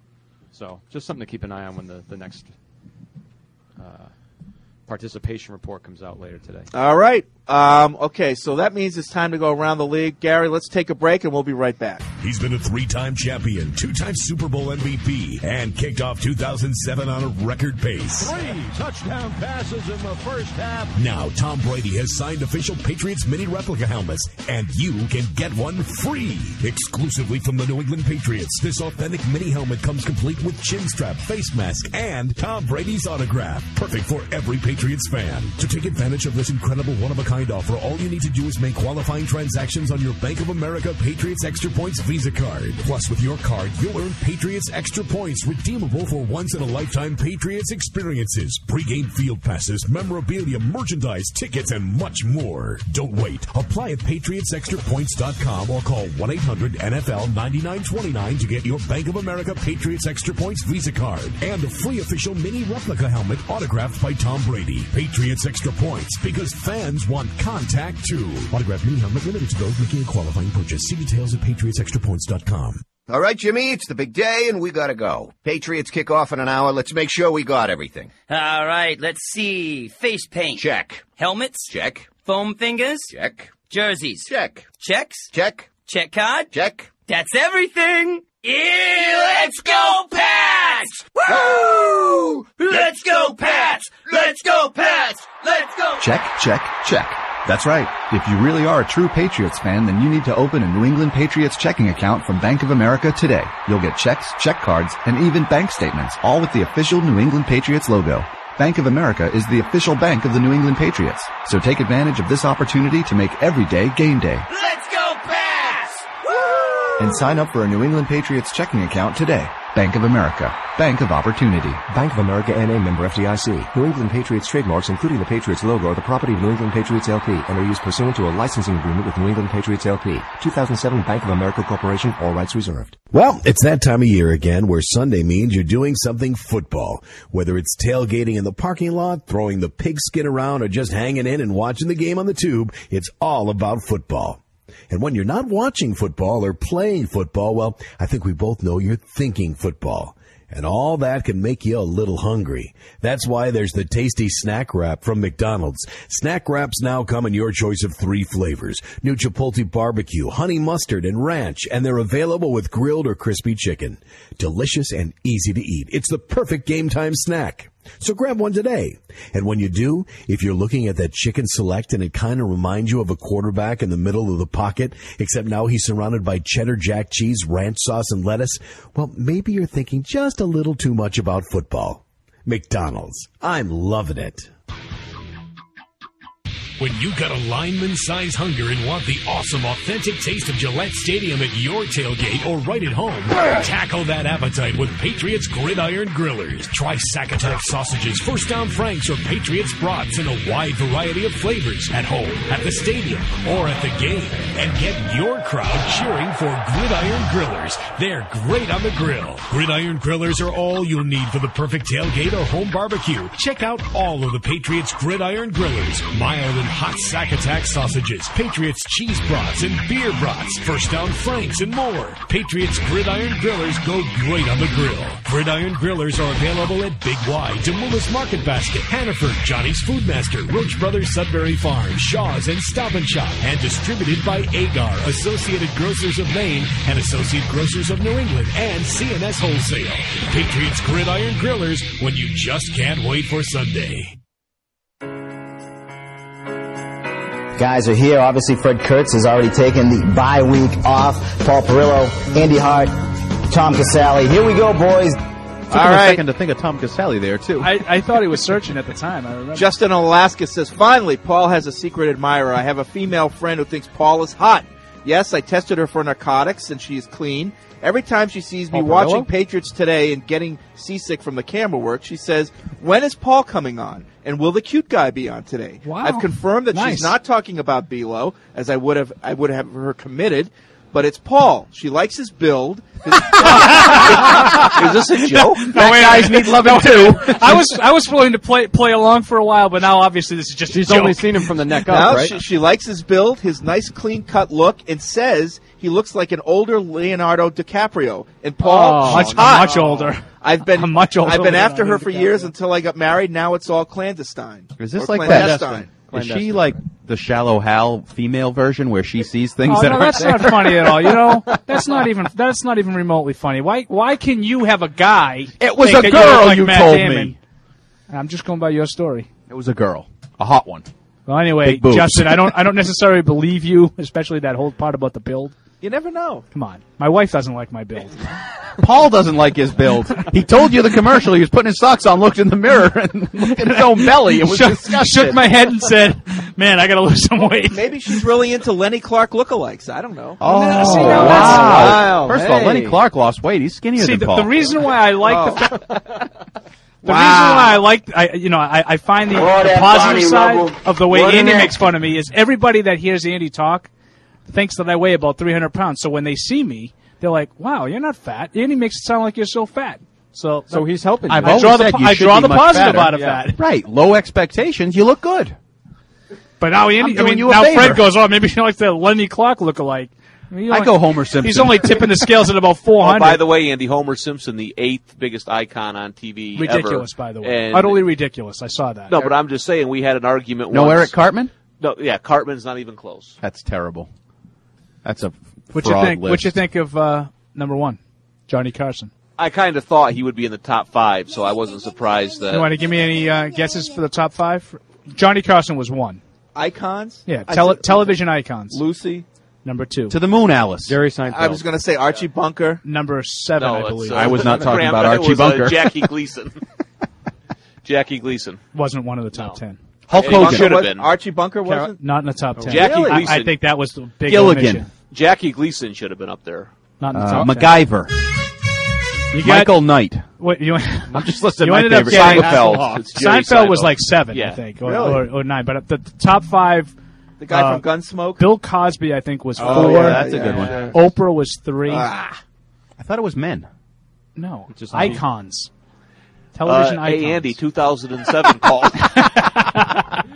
so just something to keep an eye on when the next participation report comes out later today. All right. Okay, so that means it's time to go around the league. Gary, let's take a break, and we'll be right back. He's been a 3-time champion, 2-time Super Bowl MVP, and kicked off 2007 on a record pace. 3 touchdown passes in the first half. Now, Tom Brady has signed official Patriots mini replica helmets, and you can get one free. Exclusively from the New England Patriots, this authentic mini helmet comes complete with chin strap, face mask, and Tom Brady's autograph. Perfect for every Patriots fan. To take advantage of this incredible one-of-a-kind offer, all you need to do is make qualifying transactions on your Bank of America Patriots Extra Points Visa card. Plus, with your card, you'll earn Patriots Extra Points, redeemable for once-in-a-lifetime Patriots experiences, pre-game field passes, memorabilia, merchandise, tickets, and much more. Don't wait. Apply at PatriotsExtraPoints.com or call 1-800-NFL-9929 to get your Bank of America Patriots Extra Points Visa card and a free official mini replica helmet autographed by Tom Brady. Patriots Extra Points, because fans want contact too. Autographed mini helmet limited to those making a qualifying purchase. See details at PatriotsExtraPoints.com. All right, Jimmy, it's the big day, and we gotta go. Patriots kick off in an hour. Let's make sure we got everything. All right, let's see. Face paint. Check. Helmets. Check. Foam fingers. Check. Jerseys. Check. Checks. Check. Check card. Check. That's everything. Let's go, Pats! Woo! Let's go, Pats! Let's go, Pats! Let's go! Check, check, check. That's right. If you really are a true Patriots fan, then you need to open a New England Patriots checking account from Bank of America today. You'll get checks, check cards, and even bank statements, all with the official New England Patriots logo. Bank of America is the official bank of the New England Patriots. So take advantage of this opportunity to make every day game day. Let's go, Pats! And sign up for a New England Patriots checking account today. Bank of America. Bank of Opportunity. Bank of America N.A. member FDIC. New England Patriots trademarks, including the Patriots logo, are the property of New England Patriots LP and are used pursuant to a licensing agreement with New England Patriots LP. 2007 Bank of America Corporation, all rights reserved. Well, it's that time of year again where Sunday means you're doing something football. Whether it's tailgating in the parking lot, throwing the pigskin around, or just hanging in and watching the game on the tube, it's all about football. And when you're not watching football or playing football, well, I think we both know you're thinking football. And all that can make you a little hungry. That's why there's the tasty snack wrap from McDonald's. Snack wraps now come in your choice of 3 flavors. New Chipotle barbecue, honey mustard, and ranch. And they're available with grilled or crispy chicken. Delicious and easy to eat. It's the perfect game time snack. So grab one today. And when you do, if you're looking at that chicken select and it kind of reminds you of a quarterback in the middle of the pocket, except now he's surrounded by cheddar jack cheese, ranch sauce, and lettuce, well, maybe you're thinking just a little too much about football. McDonald's. I'm loving it. When you've got a lineman-size hunger and want the awesome, authentic taste of Gillette Stadium at your tailgate or right at home, tackle that appetite with Patriots Gridiron Grillers. Try Sackatock sausages, First Down Franks, or Patriots brats in a wide variety of flavors at home, at the stadium, or at the game. And get your crowd cheering for Gridiron Grillers. They're great on the grill. Gridiron Grillers are all you'll need for the perfect tailgate or home barbecue. Check out all of the Patriots Gridiron Grillers. Mild and hot Sackatock sausages, Patriots cheese brats and beer brats, First Down Franks, and more. Patriots Gridiron Grillers go great on the grill. Gridiron Grillers are available at Big Y, Demoulas Market Basket, Hannaford, Johnny's Foodmaster, Roach Brothers Sudbury Farm, Shaw's, and Stop and Shop, and distributed by Agar, Associated Grocers of Maine, and Associate Grocers of New England, and CNS Wholesale. Patriots Gridiron Grillers, when you just can't wait for Sunday. Guys are here. Obviously, Fred Kurtz has already taken the bye week off. Paul Perillo, Andy Hart, Tom Casale. Here we go, boys. Took him a second to think of Tom Casale there, too. I thought he was searching at the time. I remember. Justin Alaska says, finally, Paul has a secret admirer. I have a female friend who thinks Paul is hot. Yes, I tested her for narcotics, and she is clean. Every time she sees me watching Patriots Today and getting seasick from the camera work, she says, when is Paul coming on? And will the cute guy be on today? Wow. I've confirmed that Nice. she's not talking about Belo, as I would have her committed, but it's Paul. She likes his build. Is this a joke? Guys need loving too. I was willing to play along for a while, but now obviously this is just. She's a joke. only seen him from the neck Now up, right? she likes his build, his nice clean-cut look, and says he looks like an older Leonardo DiCaprio. And Paul, she's hot. much older. I've been much older. I've been than after her Leonardo for DiCaprio. years until I got married. Now it's all clandestine. Is this Or like that? clandestine. Is she like the Shallow Hal female version where she sees things Oh, that no, aren't that's there? not funny at all. You know, that's not even remotely funny. Why can you have a guy? It was think a that you look girl, like you Matt told Damon? me. I'm just going by your story. It was a girl, a hot one. Well, anyway, Big boobs. Justin, I don't necessarily believe you, especially that whole part about the build. You never know. Come on, my wife doesn't like my build. Paul doesn't like his build. He told you the commercial. He was putting his socks on, looked in the mirror, and looked at his own belly. It was disgusting. Shook my head and said, "Man, I got to lose some weight." Maybe she's really into Lenny Clark lookalikes. I don't know. Oh, See, now wow. wow. First of all, Hey. Lenny Clark lost weight. He's skinnier See, than Paul. the reason why I like Oh. the reason why I find the that positive body side rubble. of the way What in Andy there? makes fun of me is everybody that hears Andy talk thinks that I weigh about 300 pounds. So when they see me, they're like, "Wow, you're not fat." Andy makes it sound like you're so fat. So he's helping you. I've I always draw said the you I should draw be the much positive fatter. out of Yeah. that. Right. Low expectations. You look good. But now Andy, I'm doing you a now favor. Fred goes, "Oh, maybe she likes that Lenny Clark lookalike." I mean, I go Homer Simpson. He's only tipping the scales at about 400. Oh, by the way, Andy, Homer Simpson, the 8th biggest icon on TV ridiculous, ever. by the way, And- utterly ridiculous. I saw that. No, but I'm just saying we had an argument No once. Eric Cartman? No, yeah, Cartman's not even close. That's terrible. That's a What you fraud think? list. What you think of number one, Johnny Carson? I kind of thought he would be in the top 5, so I wasn't surprised that. You want to give me any guesses for the top 5? Johnny Carson was 1. Icons? Yeah, I said- television icons. Lucy. Number 2. To the moon, Alice. Jerry Seinfeld. I was going to say Archie Bunker. Number 7, No, I it's, believe. I was not talking Graham- about it Archie was, Bunker. Jackie Gleason. Jackie Gleason. Wasn't one of the top 10. Hulk It Hogan. should have been. Archie Bunker wasn't? Not in the top 10. Jackie I Gleason. think that was the big Gilligan. omission. Jackie Gleason should have been up there. Not in the top 10. MacGyver. You got- Michael Knight. What, you, I'm just listing you my ended up favorite. getting Seinfeld. It's Jerry Seinfeld was Seinfeld. like 7, Yeah. I think, Really? or 9. But the top 5, The guy from Gunsmoke? Bill Cosby, I think, was 4. Oh, yeah, that's a good one. Oprah was 3. I thought it was men. No, Just icons. Television icons. Hey, Andy, 2007 called.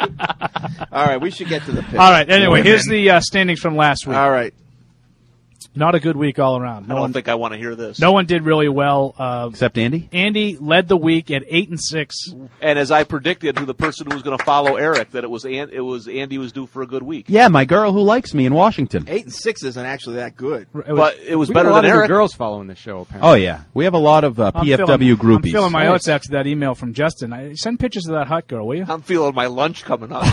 All right, we should get to the pick. All right. Anyway, here's the standings from last week. All right. Not a good week all around. I don't think I want to hear this. No one did really well. Except Andy? Andy led the week at 8-6. And as I predicted to the person who was going to follow Eric, that it was Andy was due for a good week. Yeah, my girl who likes me in Washington. 8-6 isn't actually that good. But it was We better got a lot than of good Eric. girls following the show, apparently. Oh, yeah. We have a lot of PFW groupies. I'm feeling my oats after that email from Justin. Send pictures of that hot girl, will you? I'm feeling my lunch coming up.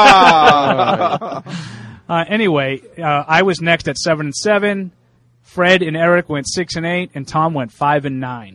Anyway, I was next at 7-7. Fred and Eric went 6-8, and Tom went 5-9.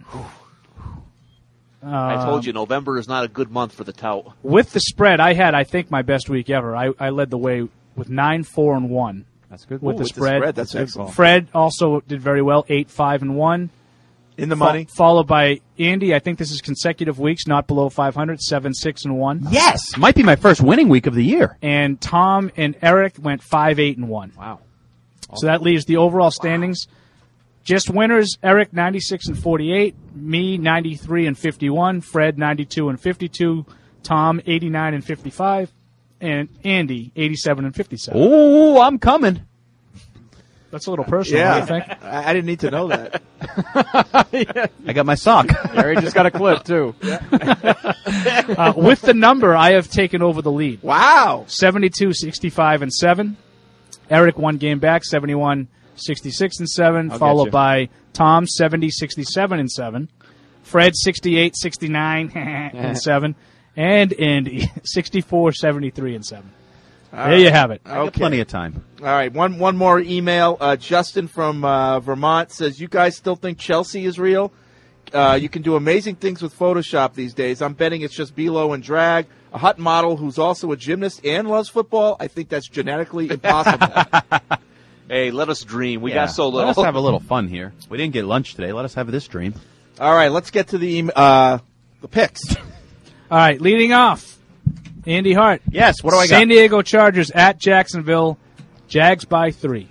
I told you, November is not a good month for the tout. With the spread, I think, my best week ever. I led the way with 9-4-1. That's good. With Ooh, the with the spread. spread, that's excellent. Fred also did very well, 8-5-1. In the money. Followed by Andy. I think this is consecutive weeks, not below 500, 7-6-1. Yes! Might be my first winning week of the year. And Tom and Eric went 5-8-1. Wow. So that leaves the overall standings. Just winners: Eric 96-48, me 93-51, Fred 92-52, Tom 89-55, and Andy 87-57. Ooh, I'm coming. That's a little personal. What do you think? I didn't need to know that. I got my sock. Gary just got a clip, too. With the number, I have taken over the lead. Wow. 72-65-7. Eric one game back, 71-66-7, followed by Tom 70-67-7, Fred 68-69-7, and Andy 64-73-7. There you have it. I got plenty of time. All right, one more email. Justin from Vermont says, you guys still think Chelsea is real? You can do amazing things with Photoshop these days. I'm betting it's just Below and drag. A hot model who's also a gymnast and loves football. I think that's genetically impossible. Hey, let us dream. We got so little. Let us have a little fun here. We didn't get lunch today. Let us have this dream. All right, let's get to the picks. All right, leading off, Andy Hart. Yes, what do I got? San Diego Chargers at Jacksonville. Jags by 3.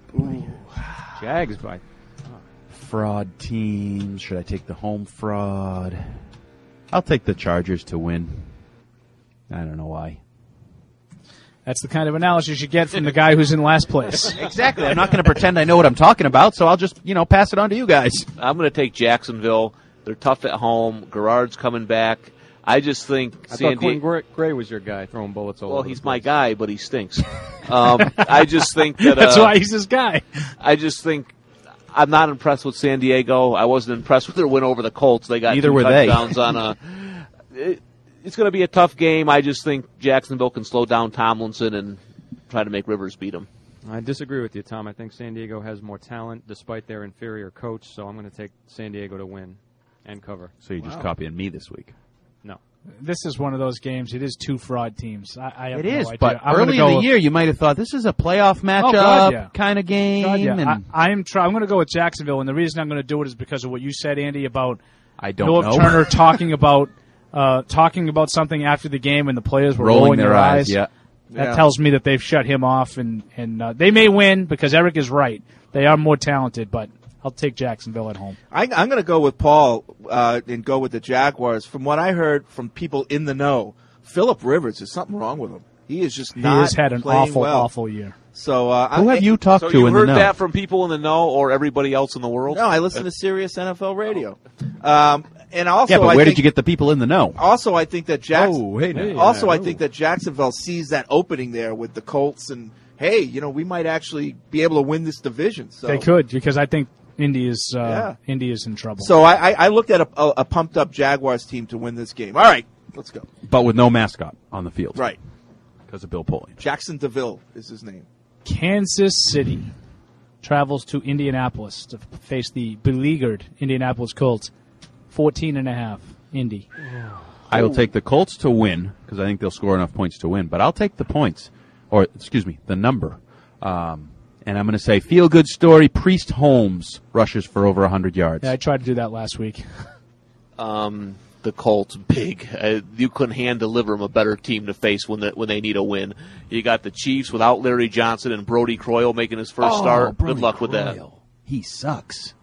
Jags by... Fraud teams. Should I take the home fraud? I'll take the Chargers to win. I don't know why. That's the kind of analysis you get from the guy who's in last place. Exactly. I'm not going to pretend I know what I'm talking about, so I'll just, pass it on to you guys. I'm going to take Jacksonville. They're tough at home. Garrard's coming back. I just think I thought Quinn Gray was your guy throwing bullets all over. Well, he's my guy, but he stinks. I just think that... That's why he's his guy. I just think... I'm not impressed with San Diego. I wasn't impressed with their win over the Colts. They got Neither 2 were touchdowns on a... It's going to be a tough game. I just think Jacksonville can slow down Tomlinson and try to make Rivers beat him. I disagree with you, Tom. I think San Diego has more talent despite their inferior coach, so I'm going to take San Diego to win and cover. So you're just copying me this week. No. This is one of those games. It is 2 fraud teams. I have It no is, idea. but I'm early gonna in go the year you might have thought this is a playoff matchup God, yeah. kind of game. God, yeah. And I'm going to go with Jacksonville, and the reason I'm going to do it is because of what you said, Andy, about I don't Norv know. Turner talking about something after the game, and the players were rolling their eyes. Yeah. That tells me that they've shut him off, and they may win because Eric is right. They are more talented, but I'll take Jacksonville at home. I'm going to go with Paul and go with the Jaguars. From what I heard from people in the know, Phillip Rivers, there's something wrong with him. He is just not He has had an playing well. awful year. So who have you talked So to you in the heard know? that from people in the know or everybody else in the world? No, I listen to Sirius NFL Radio. And also, Yeah, but I where think, did you get the people in the know? Also, I think that I now. think that Jacksonville sees that opening there with the Colts, and hey, we might actually be able to win this division. So They could, because I think Indy is in trouble. So I looked at a pumped up Jaguars team to win this game. All right, let's go. But with no mascot on the field. Right. Because of Bill Polian. Jackson DeVille is his name. Kansas City travels to Indianapolis to face the beleaguered Indianapolis Colts. 14.5, Indy. I will take the Colts to win because I think they'll score enough points to win. But I'll take the points, or excuse me, the number. And I'm going to say feel-good story, Priest Holmes rushes for over 100 yards. Yeah, I tried to do that last week. The Colts, big. You couldn't hand deliver them a better team to face when they need a win. You got the Chiefs without Larry Johnson and Brody Croyle making his first start. Brody Good luck with that. Croyle. He sucks.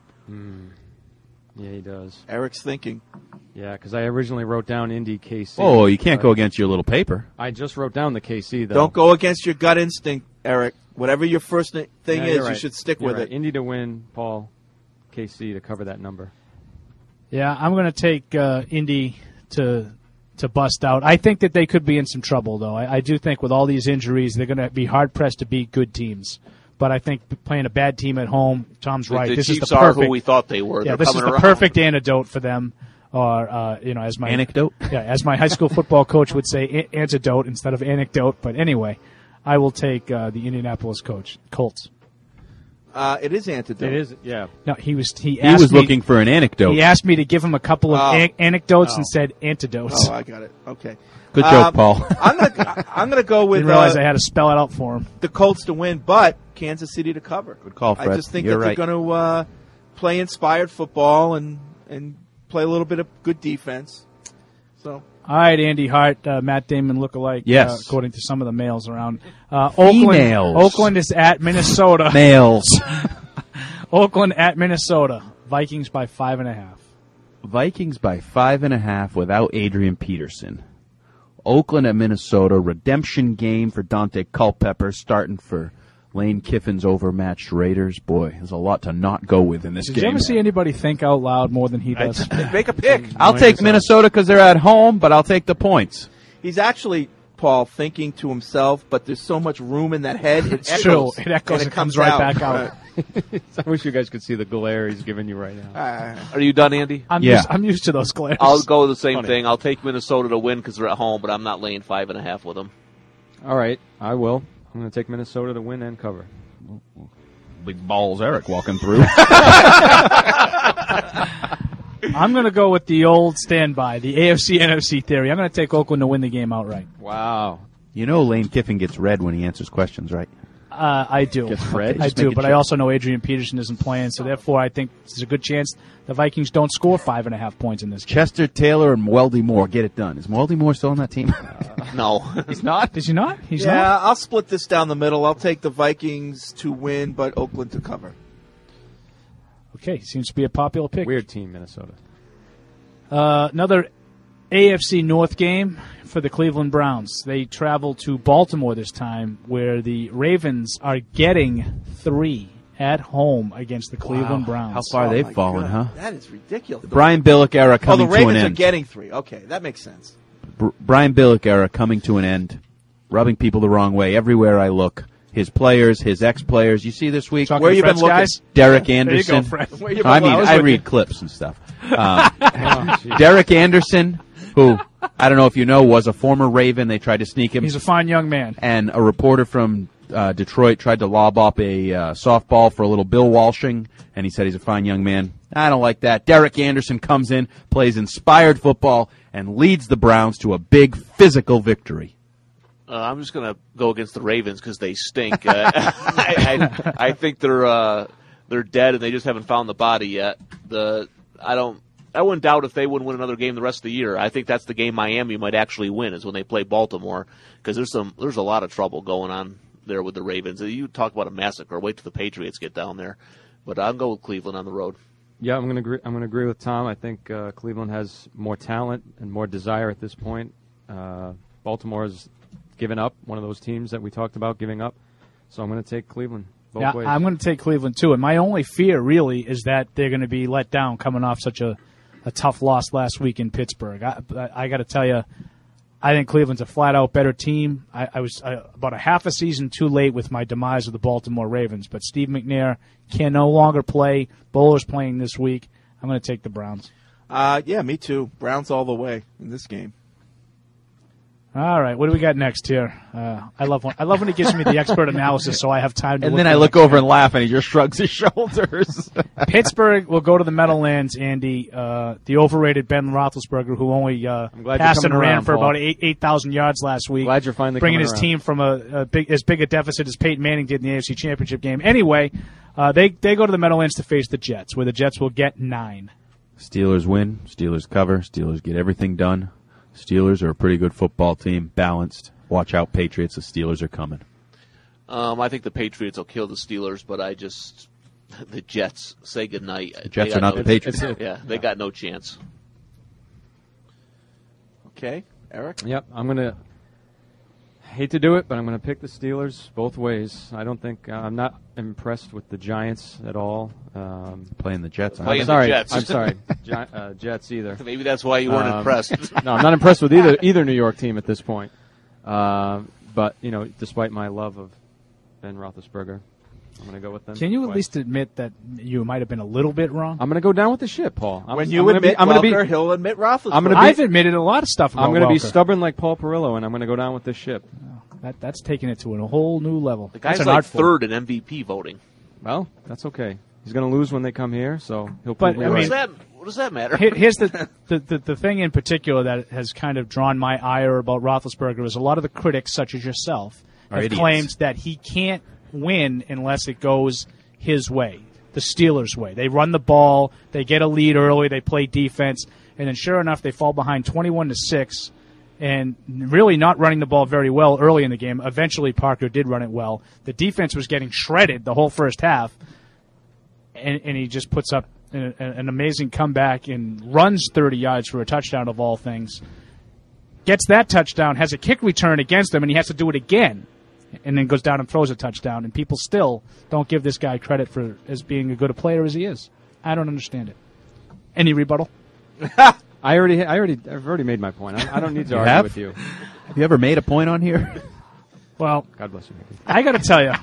Yeah, he does. Eric's thinking. Yeah, because I originally wrote down Indy KC. Oh, you can't go against your little paper. I just wrote down the KC, though. Don't go against your gut instinct, Eric. Whatever your first thing Yeah, is, you're you right. should stick You're with right. it. Indy to win, Paul, KC to cover that number. Yeah, I'm going to take Indy to bust out. I think that they could be in some trouble, though. I do think with all these injuries, they're going to be hard-pressed to beat good teams. But I think playing a bad team at home, Tom's right. The This Chiefs is the are perfect, who we thought they were. Yeah, They're this is coming the around. perfect antidote for them. Or as my Anecdote? Yeah, as my high school football coach would say, antidote instead of anecdote. But anyway, I will take the Indianapolis Colts. It is antidote. It is, yeah. No, he was asked me- looking for an anecdote. He asked me to give him a couple of anecdotes Oh. and said antidotes. Oh, I got it. Okay. Good joke, Paul. I'm gonna go with. Didn't realize I had to spell it out for him. The Colts to win, but Kansas City to cover. Good call, Fred. I just think You're that right. they're going to play inspired football and play a little bit of good defense. So. All right, Andy Hart, Matt Damon lookalike, Yes. according to some of the males around. Females. Oakland is at Minnesota. Males. Oakland at Minnesota. Vikings by 5.5. Vikings by 5.5 without Adrian Peterson. Oakland at Minnesota. Redemption game for Dante Culpepper, starting for Lane Kiffin's overmatched Raiders. Boy, there's a lot to not go with in this Did game. you ever see anybody think out loud more than he does? Make a pick. I'll take Minnesota because they're at home, but I'll take the points. He's actually, Paul, thinking to himself, but there's so much room in that head. It It's echoes. true. It echoes and and comes right back out. I wish you guys could see the glare he's giving you right now. Are you done, Andy? I'm used to those glares. I'll go with the same Funny. thing. I'll take Minnesota to win because they're at home, but I'm not laying 5.5 with them. All right, I will. I'm going to take Minnesota to win and cover. Big balls, Eric, walking through. I'm going to go with the old standby, the AFC-NFC theory. I'm going to take Oakland to win the game outright. Wow. You know Lane Kiffin gets red when he answers questions, right? I do. Gets red? I Just do, making but I sure. also know Adrian Peterson isn't playing, so therefore I think there's a good chance the Vikings don't score 5.5 points in this game. Chester Taylor and Weldy Moore get it done. Is Weldy Moore still on that team? No. He's not? Is he not? He's yeah, not? I'll split this down the middle. I'll take the Vikings to win, but Oakland to cover. Okay, seems to be a popular pick. Weird team, Minnesota. Another AFC North game for the Cleveland Browns. They travel to Baltimore this time, where the Ravens are getting 3 at home against the Cleveland Browns. How far they've my fallen, God, huh? That is ridiculous. The Brian Billick era coming the to an Ravens are end. getting 3. Okay, that makes sense. Brian Billick era coming to an end, rubbing people the wrong way everywhere I look. His players, his ex-players. You see this week? Talking Where to you been Fred's looking? Guys? Derek There you go, Anderson. Fred. Where you been I mean, looking? I read clips and stuff. Derek Anderson, who, I don't know if you know, was a former Raven. They tried to sneak him. He's a fine young man. And a reporter from Detroit tried to lob up a softball for a little Bill Walshing, and he said he's a fine young man. I don't like that. Derek Anderson comes in, plays inspired football, and leads the Browns to a big physical victory. I'm just going to go against the Ravens because they stink. I think they're dead and they just haven't found the body yet. I wouldn't doubt if they wouldn't win another game the rest of the year. I think that's the game Miami might actually win is when they play Baltimore because there's a lot of trouble going on there with the Ravens. You talk about a massacre. Wait till the Patriots get down there. But I'll go with Cleveland on the road. Yeah, I'm going to agree with Tom. I think Cleveland has more talent and more desire at this point. Baltimore has given up, one of those teams that we talked about giving up. So I'm going to take Cleveland both ways. I'm going to take Cleveland too. And my only fear really is that they're going to be let down coming off such a tough loss last week in Pittsburgh. I got to tell you, I think Cleveland's a flat-out better team. I was about a half a season too late with my demise of the Baltimore Ravens, but Steve McNair can no longer play. Bowler's playing this week. I'm going to take the Browns. Yeah, me too. Browns all the way in this game. All right, what do we got next here? I love when he gives me the expert analysis, so I have time to. And then I look over and laugh, and he just shrugs his shoulders. Pittsburgh will go to the Meadowlands, Andy. The overrated Ben Roethlisberger, who only passed and ran for about 8,000 yards last week. Glad you're finally bringing coming his around. team from as big a deficit as Peyton Manning did in the AFC Championship game. Anyway, they go to the Meadowlands to face the Jets, where the Jets will get 9. Steelers win. Steelers cover. Steelers get everything done. Steelers are a pretty good football team, balanced. Watch out, Patriots. The Steelers are coming. I think the Patriots will kill the Steelers, but the Jets say goodnight. The Jets are not the Patriots. Yeah, they got no chance. Okay, Eric? Yep, I'm going to hate to do it, but I'm going to pick the Steelers both ways. I don't think I'm not impressed with the Giants at all. Playing the Jets. Playing I'm sorry. the Jets. I'm sorry. Jets either. Maybe that's why you weren't impressed. No, I'm not impressed with either New York team at this point. But despite my love of Ben Roethlisberger, I'm going to go with them. Can you at least admit that you might have been a little bit wrong? I'm going to go down with the ship, Paul. When you admit Welker, he'll admit Roethlisberger. I've admitted a lot of stuff about I'm going to be Welker. stubborn like Paul Perillo, and I'm going to go down with this ship. That's taking it to a whole new level. The guy's That's an like art form. third in MVP voting. Well, that's okay. He's going to lose when they come here, so he'll But, prove me I mean, right. What does that matter? Here's the thing in particular that has kind of drawn my ire about Roethlisberger is a lot of the critics, such as yourself, Are have idiots. claimed that he can't win unless it goes his way, the Steelers' way. They run the ball, they get a lead early, they play defense, and then sure enough, they fall behind 21-6, and really not running the ball very well early in the game. Eventually, Parker did run it well. The defense was getting shredded the whole first half, and he just puts up an amazing comeback and runs 30 yards for a touchdown of all things. Gets that touchdown, has a kick return against him, and he has to do it again. And then goes down and throws a touchdown, and people still don't give this guy credit for as being as good a player as he is. I don't understand it. Any rebuttal? I've already made my point. I don't need to You argue have? with you. Have you ever made a point on here? Well, God bless you, Mickey. I got to tell you,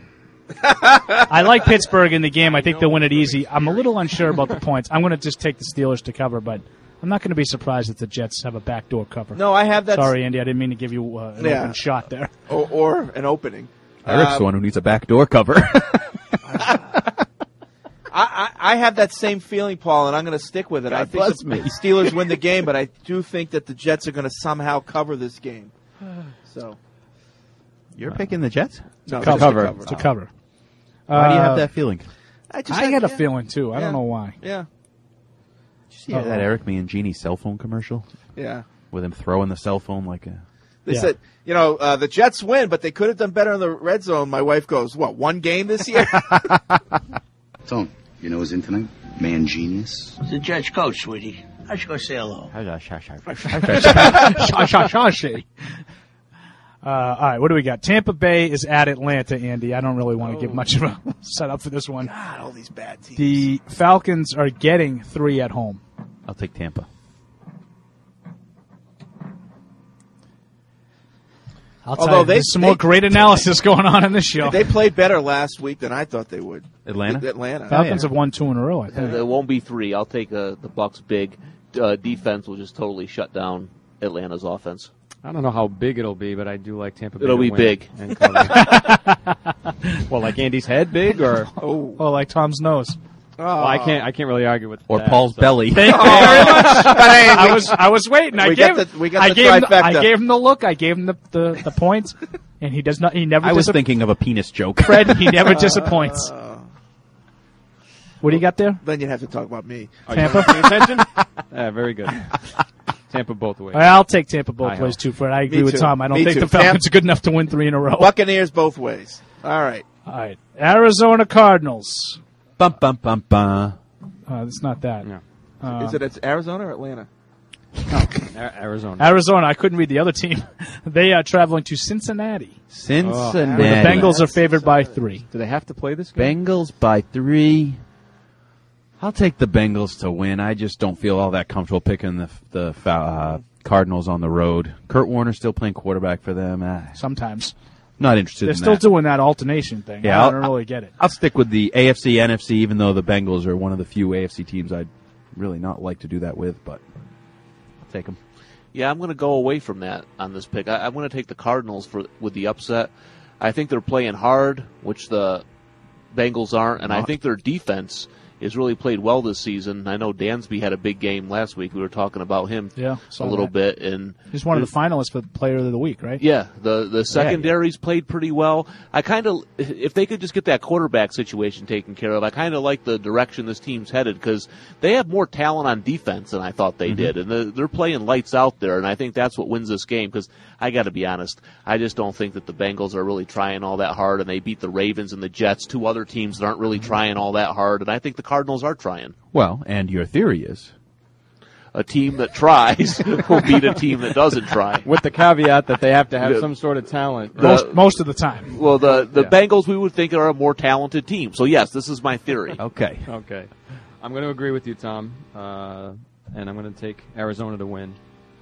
I like Pittsburgh in the game. I think they'll win it easy. I'm a little unsure about the points. I'm going to just take the Steelers to cover, but I'm not going to be surprised if the Jets have a backdoor cover. No, I have that. Sorry, Andy, I didn't mean to give you an open shot there. Or an opening. Eric's the one who needs a backdoor cover. I have that same feeling, Paul, and I'm going to stick with it. I think the Steelers win the game, but I do think that the Jets are going to somehow cover this game. So You're picking the Jets? No, To just cover. to To cover. Why do you have that feeling? I got a feeling, too. I don't know why. Yeah. Did you see that Eric Mangini cell phone commercial? Yeah. With him throwing the cell phone like a... They said, the Jets win, but they could have done better in the red zone. My wife goes, what, one game this year? Tone, you know who's in tonight? Man Genius. The Jets coach, sweetie. I should go say hello. All right, what do we got? Tampa Bay is at Atlanta, Andy. I don't really want to give much of a setup for this one. God, all these bad teams. The Falcons are getting 3 at home. I'll take Tampa. I'll tell you, there's some more great analysis going on in this show. They played better last week than I thought they would. Atlanta? Falcons have won 2 in a row, I think. There won't be 3. I'll take the Bucs big. Defense will just totally shut down Atlanta's offense. I don't know how big it'll be, but I do like Tampa Bay. It'll to be win big. And cover. Well, like Andy's head big, or like Tom's nose. Well, I can't really argue with Or that, Paul's so. belly. Thank you very much. I was waiting. I gave him the look. I gave him the points, and he does not. He never. I was thinking of a penis joke. Fred, he never disappoints. What do you got there? Then you'd have to talk about me. Tampa? Paying attention? Yeah, very good. Tampa both ways. I'll take Tampa both I ways hope. too, Fred. I agree Me with too. Tom. I don't Me think too. the Falcons are good enough to win 3 in a row. Buccaneers both ways. All right. All right. Arizona Cardinals. Bum, bum, bum, bum. It's not that. No. Is it Arizona or Atlanta? Arizona. Arizona. I couldn't read the other team. They are traveling to Cincinnati. Cincinnati. Where the Bengals are favored by 3. Do they have to play this game? Bengals by 3. I'll take the Bengals to win. I just don't feel all that comfortable picking the Cardinals on the road. Kurt Warner's still playing quarterback for them. Sometimes. Not interested They're in still that. doing that alternation thing. Yeah, I don't really get it. I'll stick with the AFC, NFC, even though the Bengals are one of the few AFC teams I'd really not like to do that with, but I'll take them. Yeah, I'm going to go away from that on this pick. I'm going to take the Cardinals with the upset. I think they're playing hard, which the Bengals aren't, and I think their defense has really played well this season. I know Dansby had a big game last week. We were talking about him a little bit. And he's one of the finalists for Player of the Week, right? Yeah, the secondary's played pretty well. I kind of, if they could just get that quarterback situation taken care of, I kind of like the direction this team's headed because they have more talent on defense than I thought they did. And they're playing lights out there, and I think that's what wins this game because I got to be honest, I just don't think that the Bengals are really trying all that hard, and they beat the Ravens and the Jets, 2 other teams that aren't really trying all that hard, and I think the Cardinals are trying. Well, and your theory is? a team that tries will beat a team that doesn't try. With the caveat that they have to have some sort of talent. Most of the time. Well, the Bengals we would think are a more talented team. So, yes, this is my theory. Okay. I'm going to agree with you, Tom, and I'm going to take Arizona to win.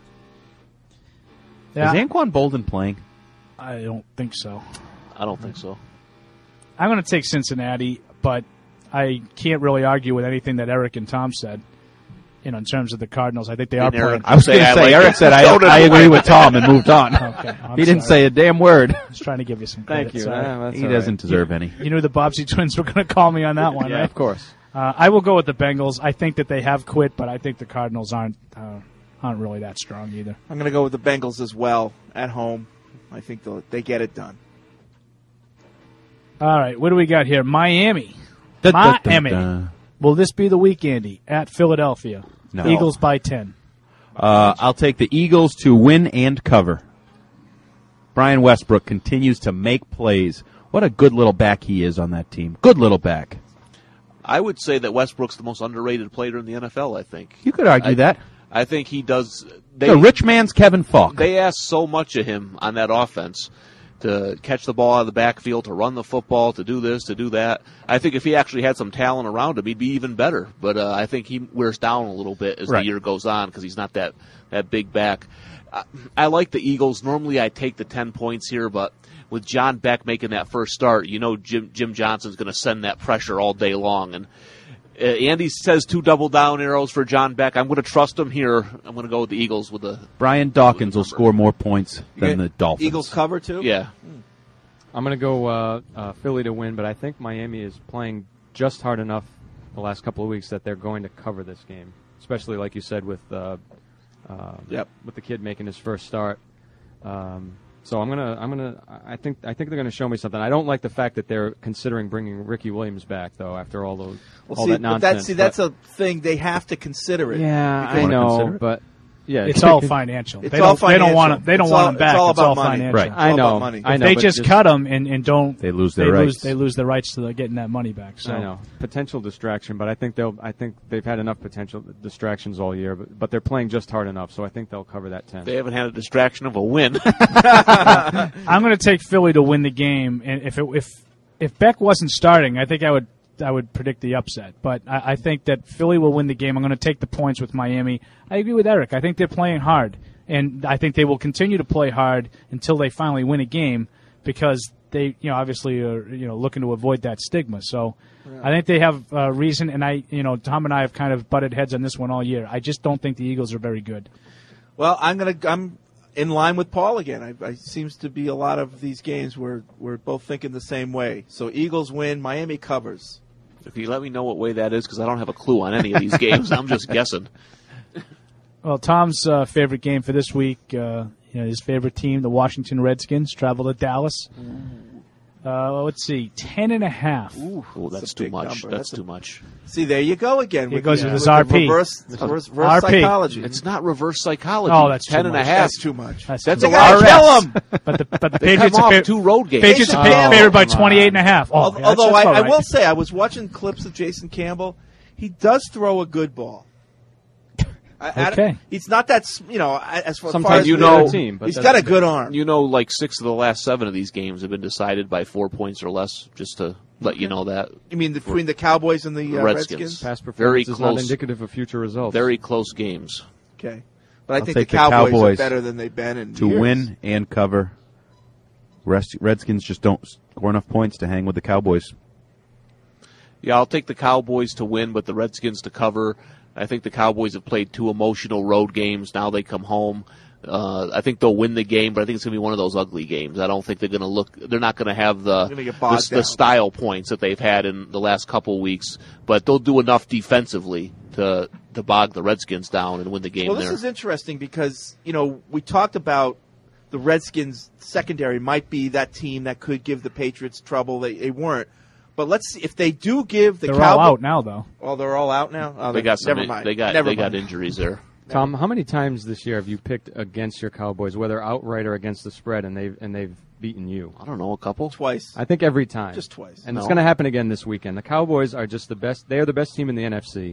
Yeah. Is Anquan Bolden playing? I don't think so. I don't think so. I'm going to take Cincinnati, but I can't really argue with anything that Eric and Tom said. In terms of the Cardinals, I think they are playing. I was going to say, Eric said I agree with Tom and moved on. Okay, he didn't say a damn word. I was trying to give you some credit. Thank you. Sorry. He doesn't deserve any. You knew the Bobsey twins were going to call me on that one, yeah, right? Of course. I will go with the Bengals. I think that they have quit, but I think the Cardinals aren't really that strong either. I'm going to go with the Bengals as well at home. I think they get it done. All right, what do we got here? Miami. Miami. Will this be the week, Andy, at Philadelphia? No. Eagles by 10. I'll take the Eagles to win and cover. Brian Westbrook continues to make plays. What a good little back he is on that team. Good little back. I would say that Westbrook's the most underrated player in the NFL, I think. You could argue that. I think he does. The rich man's Kevin Falk. They ask so much of him on that offense to catch the ball out of the backfield, to run the football, to do this, to do that. I think if he actually had some talent around him, he'd be even better. But I think he wears down a little bit as the year goes on because he's not that big back. I like the Eagles. Normally I take the 10 points here, but with John Beck making that first start, Jim Johnson's going to send that pressure all day long. And Andy says 2 double down arrows for John Beck. I'm going to trust him here. I'm going to go with the Eagles with the. Brian Dawkins will score more points than the Dolphins. Eagles cover too? Yeah. I'm going to go Philly to win, but I think Miami is playing just hard enough the last couple of weeks that they're going to cover this game, especially like you said with the kid making his first start. So I think they're gonna show me something. I don't like the fact that they're considering bringing Ricky Williams back though after all that nonsense. That's a thing they have to consider it. Yeah, I know, but yeah, it's all financial. They don't want him back. It's all about money. financial. Right. I know. If they just cut him and don't, they lose their rights. They lose their rights to getting that money back. So I know potential distraction, but I think they've had enough potential distractions all year. But they're playing just hard enough, so I think they'll cover that 10. They haven't had a distraction of a win. I'm going to take Philly to win the game, and if Beck wasn't starting, I think I would predict the upset. But I think that Philly will win the game. I'm going to take the points with Miami. I agree with Eric. I think they're playing hard, and I think they will continue to play hard until they finally win a game because they, obviously are, looking to avoid that stigma. So I think they have reason, and Tom and I have kind of butted heads on this one all year. I just don't think the Eagles are very good. Well, I'm in line with Paul again. I seems to be a lot of these games where we're both thinking the same way. So Eagles win, Miami covers. If you let me know what way that is, because I don't have a clue on any of these games. I'm just guessing. Well, Tom's favorite game for this week, his favorite team, the Washington Redskins, travel to Dallas. Let's see, 10.5. Ooh, that's too much. That's too much. See, there you go again. He goes with his RP. Reverse RP. psychology. It's not reverse psychology. Oh, that's 10.5. That's too much. That's a lot. Kill him. But the They Patriots come are off 2 road games. Patriots are favored by 28.5. Although I will say, I was watching clips of Jason Campbell. He does throw a good ball. Okay. He's not that, as far Sometimes as the team, but he's got a good arm. Like 6 of the last 7 of these games have been decided by 4 points or less, just to let you know that. You mean between the Cowboys and the Redskins? Past performance Very is close. not indicative of future results. Very close games. Okay. But I I'll think the take the Cowboys are Cowboys better than they've been in to years. win and cover. Redskins just don't score enough points to hang with the Cowboys. Yeah, I'll take the Cowboys to win, but the Redskins to cover. I think the Cowboys have played 2 emotional road games. Now they come home. I think they'll win the game, but I think it's going to be one of those ugly games. I don't think they're going to they're not going to have the style points that they've had in the last couple weeks, but they'll do enough defensively to bog the Redskins down and win the game Well, this is interesting because, we talked about the Redskins secondary might be that team that could give the Patriots trouble. They weren't. But let's see if they do give the They're Cowboys. all out now, though. Oh, they're all out now. Oh, they got never mind. They got injuries there. Tom, how many times this year have you picked against your Cowboys, whether outright or against the spread, and they've beaten you? I don't know, a couple, twice. I think every time, just twice. And it's going to happen again this weekend. The Cowboys are just the best. They are the best team in the NFC.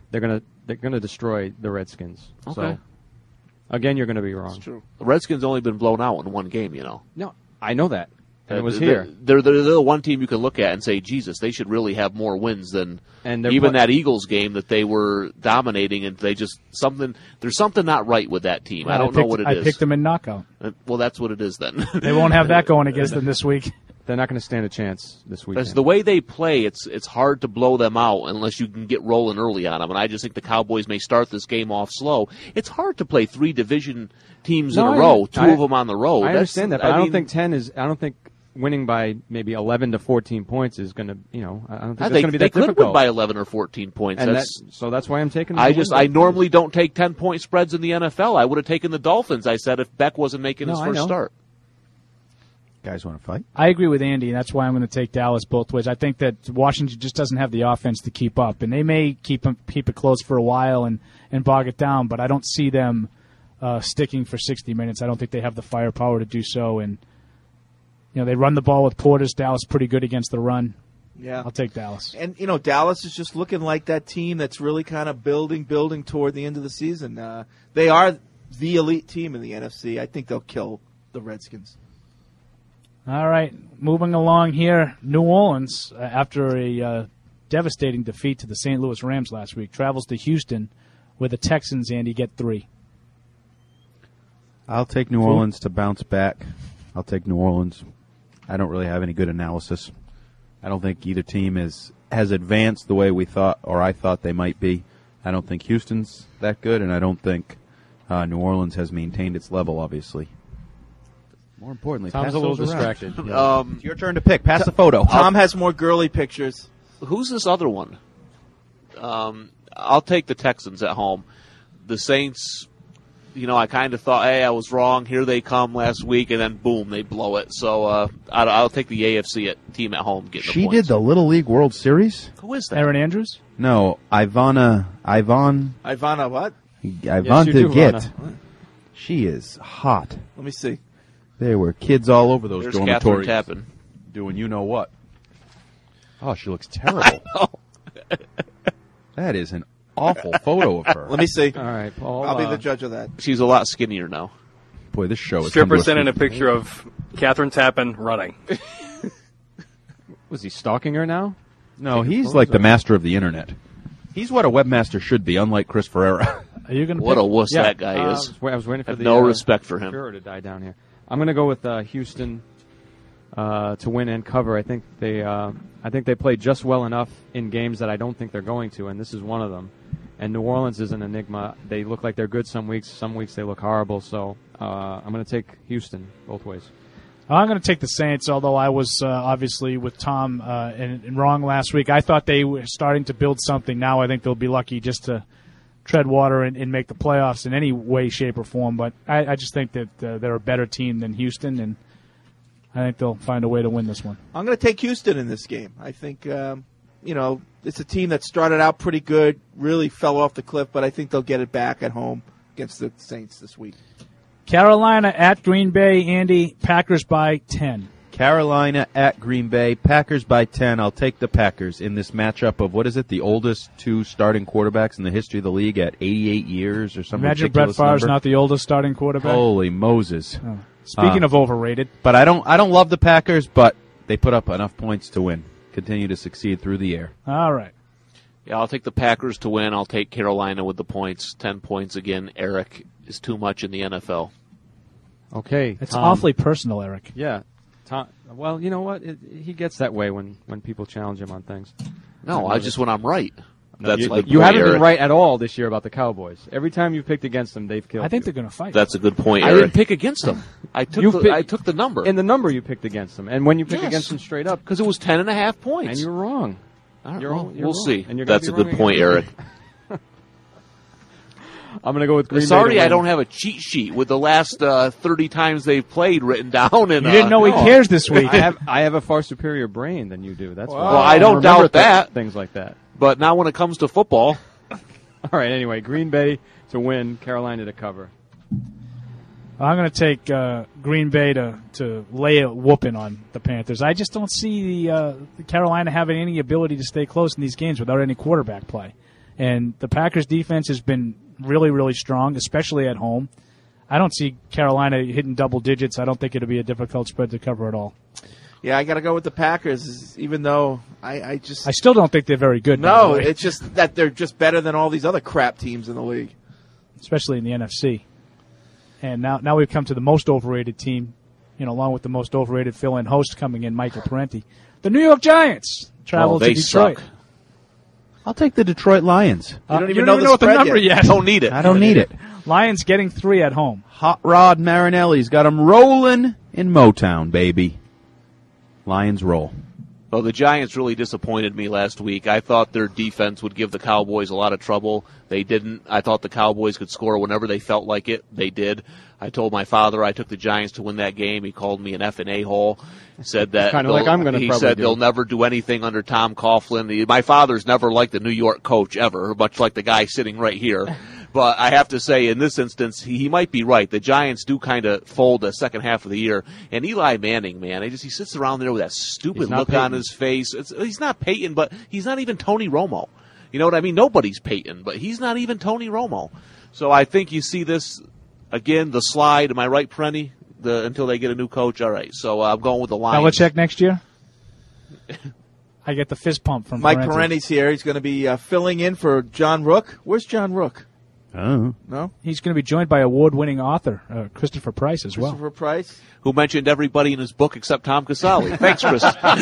they're gonna destroy the Redskins. Okay. So again, you're going to be wrong. That's true. The Redskins only been blown out in one game, No, I know that. And it was here. They're the one team you can look at and say, Jesus, they should really have more wins than even that Eagles game that they were dominating, and they just there's something not right with that team. I don't know what it is. I picked them in knockout. Well, that's what it is then. They won't have that going against them this week. They're not going to stand a chance this week. That's the way they play. It's hard to blow them out unless you can get rolling early on them. And I just think the Cowboys may start this game off slow. It's hard to play 3 division teams in a row, two of them on the road. I understand that, but I don't think 10 is. I don't think winning by maybe 11 to 14 points is going to. I don't think it's going to be that difficult. They could win by 11 or 14 points. And so that's why I'm taking. I normally don't take 10-point spreads in the NFL. I would have taken the Dolphins. I said if Beck wasn't making his first start. Guys want to fight? I agree with Andy. That's why I'm going to take Dallas both ways. I think that Washington just doesn't have the offense to keep up, and they may keep it close for a while and bog it down. But I don't see them sticking for 60 minutes. I don't think they have the firepower to do so. And they run the ball with Portis. Dallas pretty good against the run. Yeah, I'll take Dallas. And Dallas is just looking like that team that's really kind of building toward the end of the season. They are the elite team in the NFC. I think they'll kill the Redskins. All right, moving along here. New Orleans, after a devastating defeat to the St. Louis Rams last week, travels to Houston where the Texans, Andy, get 3. I'll take New Orleans to bounce back. I'll take New Orleans. I don't really have any good analysis. I don't think either team has advanced the way we thought, or I thought they might be. I don't think Houston's that good, and I don't think New Orleans has maintained its level, obviously. More importantly, Tom's a little distracted. It's your turn to pick. Pass the photo. Tom has more girly pictures. Who's this other one? I'll take the Texans at home. The Saints, I kind of thought, hey, I was wrong. Here they come last week, and then boom, they blow it. So I'll take the AFC team at home. Getting She the points. did the Little League World Series? Who is that? Erin Andrews? No, Ivana what? Ivana Get. She is hot. Let me see. There were kids all over those There's dormitories Catherine Tappan. doing you-know-what. Oh, she looks terrible. That is an awful photo of her. Let me see. All right, Paul. I'll be the judge of that. She's a lot skinnier now. Boy, this show is Stripper sent in a picture of Catherine Tappan running. Was he stalking her now? No, he's like the master of the internet. He's what a webmaster should be, unlike Chris Ferreira. Are you going to What a wuss that guy is. I was waiting for have no respect for him. To die down here. I'm going to go with Houston to win and cover. I think they played just well enough in games that I don't think they're going to, and this is one of them. And New Orleans is an enigma. They look like they're good some weeks they look horrible. So I'm going to take Houston both ways. I'm going to take the Saints, although I was obviously with Tom and wrong last week. I thought they were starting to build something. Now I think they'll be lucky just to tread water and make the playoffs in any way, shape, or form. But I just think that they're a better team than Houston, and I think they'll find a way to win this one. I'm going to take Houston in this game. I think, it's a team that started out pretty good, really fell off the cliff, but I think they'll get it back at home against the Saints this week. Carolina at Green Bay, Andy, Packers by 10. Carolina at Green Bay, Packers by 10. I'll take the Packers in this matchup of, the oldest 2 starting quarterbacks in the history of the league at 88 years or something. Imagine Brett Favre's not the oldest starting quarterback. Holy Moses. Oh. Speaking of overrated. But I don't love the Packers, but they put up enough points to win. Continue to succeed through the air. All right. Yeah, I'll take the Packers to win. I'll take Carolina with the points. 10 points again. Eric is too much in the NFL. Okay. It's awfully personal, Eric. Yeah. Tom, well, you know what? He gets that way when people challenge him on things. No, when I'm right. That's you haven't been right at all this year about the Cowboys. Every time you've picked against them, they've killed. I think you. they're going to fight. That's a good point, Eric. I didn't pick against them. I took the number. In the number you picked against them. And when you picked against them straight up. Because it was 10.5 points. And you're wrong. We'll see. And that's a good point, Eric. I'm going to go with Green Bay. Sorry, I don't have a cheat sheet with the last 30 times they've played written down. And, you didn't know he cares this week. I have a far superior brain than you do. That's why. Well, I don't doubt that. Things like that. But now when it comes to football. All right, anyway, Green Bay to win, Carolina to cover. I'm going to take Green Bay to lay a whooping on the Panthers. I just don't see the Carolina having any ability to stay close in these games without any quarterback play. And the Packers' defense has been really, really strong, especially at home. I don't see Carolina hitting double digits. I don't think it'll be a difficult spread to cover at all. Yeah, I got to go with the Packers, even though I still don't think they're very good. No, it's just that they're just better than all these other crap teams in the league. Especially in the NFC. And now we've come to the most overrated team, along with the most overrated fill-in host coming in, Michael Parenti. The New York Giants travel to Detroit. Suck. I'll take the Detroit Lions. You don't even know the the number yet. Don't need it. I don't need it. Lions getting 3 at home. Hot Rod Marinelli's got them rolling in Motown, baby. Lions roll. Well, the Giants really disappointed me last week. I thought their defense would give the Cowboys a lot of trouble. They didn't. I thought the Cowboys could score whenever they felt like it. They did. I told my father I took the Giants to win that game. He called me an F and A-hole. Said that kind of like I'm going to. He said they'll never do anything under Tom Coughlin. My father's never liked the New York coach ever, much like the guy sitting right here. But I have to say, in this instance, he might be right. The Giants do kind of fold the second half of the year. And Eli Manning, man, he sits around there with that stupid look on his face. He's not Peyton, but he's not even Tony Romo. You know what I mean? Nobody's Peyton, but he's not even Tony Romo. So I think you see this, again, the slide. Am I right, Parenti? Until they get a new coach? All right, so I'm going with the Lions. Belichick next year? I get the fist pump from Mike Parenti's here. He's going to be filling in for John Rook. Where's John Rook? Oh. No? He's going to be joined by award-winning author Christopher Price as well. Christopher Price? Who mentioned everybody in his book except Tom Casale. Thanks, Chris.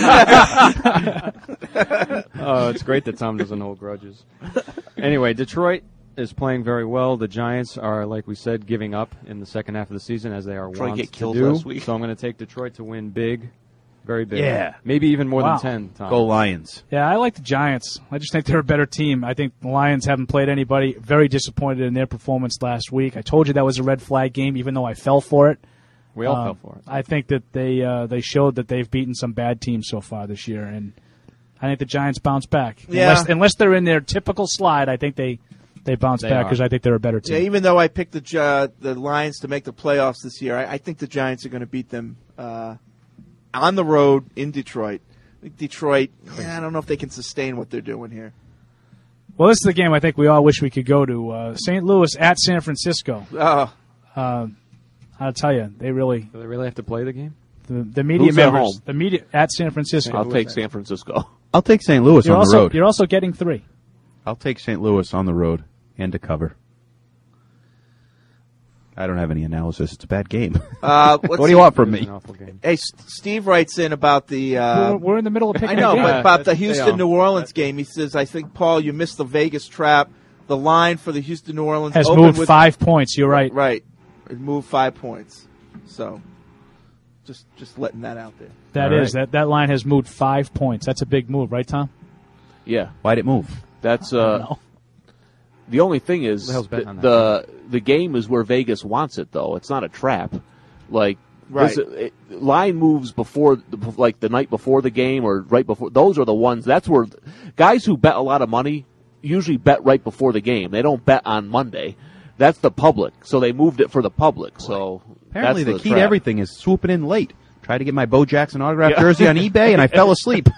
Oh, it's great that Tom doesn't hold grudges. Anyway, Detroit is playing very well. The Giants are, like we said, giving up in the second half of the season, as they are wont get killed to do. last week. So I'm going to take Detroit to win big, very big. Yeah. Maybe even more than 10, Tom. Go Lions. Yeah, I like the Giants. I just think they're a better team. I think the Lions haven't played anybody. Very disappointed in their performance last week. I told you that was a red flag game, even though I fell for it. We all fell for it. I think that they showed that they've beaten some bad teams so far this year, and I think the Giants bounce back. Yeah. Unless they're in their typical slide, I think they bounce back because I think they're a better team. Yeah, even though I picked the Lions to make the playoffs this year, I think the Giants are going to beat them on the road in Detroit. I think Detroit, I don't know if they can sustain what they're doing here. Well, this is the game I think we all wish we could go to. St. Louis at San Francisco. I'll tell you, Do they really have to play the game? The media Who's at members. home? The media at San Francisco. I'll take San Francisco. I'll take St. Louis on the road. You're also getting 3. I'll take St. Louis on the road and to cover. I don't have any analysis. It's a bad game. What do you want from me? Hey, Steve writes in about the... we're in the middle of picking I know, a game. but about the Houston-New Orleans game. He says, I think, Paul, you missed the Vegas trap. The line for the Houston-New Orleans has opened moved with 5 points. You're right. Right. It moved 5 points. So, just letting that out there. That line has moved 5 points. That's a big move, right, Tom? Yeah. Why'd it move? That's the only thing is the game is where Vegas wants it, though. It's not a trap. Like right. Line moves before, like the night before the game or right before. Those are the ones. That's where guys who bet a lot of money usually bet right before the game. They don't bet on Monday. That's the public, so they moved it for the public. So apparently, that's the key trap. to everything is swooping in late. Tried to get my Bo Jackson autographed jersey on eBay, and I fell asleep.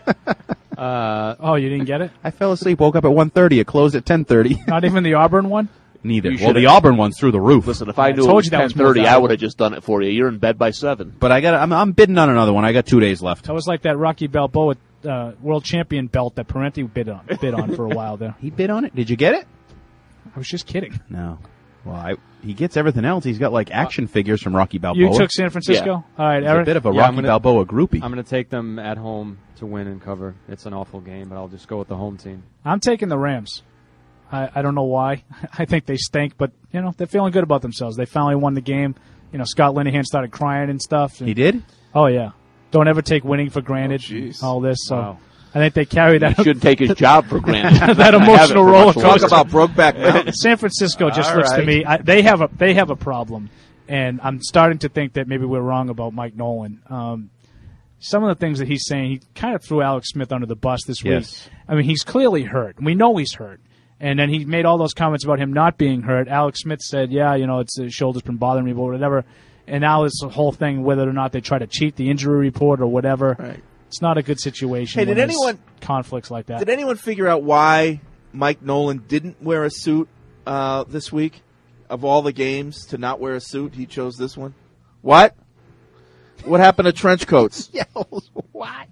You didn't get it? I fell asleep. Woke up at 1:30. It closed at 10:30. Not even the Auburn one? Neither. You Well, the should've- Auburn one's through the roof. Listen, if I knew it told was you that was 10:30, more I would valuable. have just done it for you. You're in bed by 7. But I'm bidding on another one. I got 2 days left. That was like that Rocky Balboa world champion belt that Parenti bid on for a while there. He bid on it? Did you get it? I was just kidding. No. Well, he gets everything else. He's got like action figures from Rocky Balboa. You took San Francisco? Yeah. All right, He's Eric. a bit of a Rocky Balboa groupie. I'm going to take them at home to win and cover. It's an awful game, but I'll just go with the home team. I'm taking the Rams. I don't know why. I think they stink, but they're feeling good about themselves. They finally won the game. Scott Linehan started crying and stuff. He did? Oh yeah. Don't ever take winning for granted. All this. So Wow. I think they carry that. He shouldn't take his job for granted. That emotional roller Talk coaster. about Brokeback Mountain. San Francisco just looks to me. They have a problem, and I'm starting to think that maybe we're wrong about Mike Nolan. Some of the things that he's saying, he kind of threw Alex Smith under the bus this week. Yes. I mean, he's clearly hurt. We know he's hurt. And then he made all those comments about him not being hurt. Alex Smith said, it's his shoulder's been bothering me, but whatever. And now it's the whole thing, whether or not they try to cheat the injury report or whatever. Right. It's not a good situation. Hey, when did there's anyone conflicts like that? Did anyone figure out why Mike Nolan didn't wear a suit this week. Of all the games to not wear a suit, he chose this one. What? What happened to trench coats? What?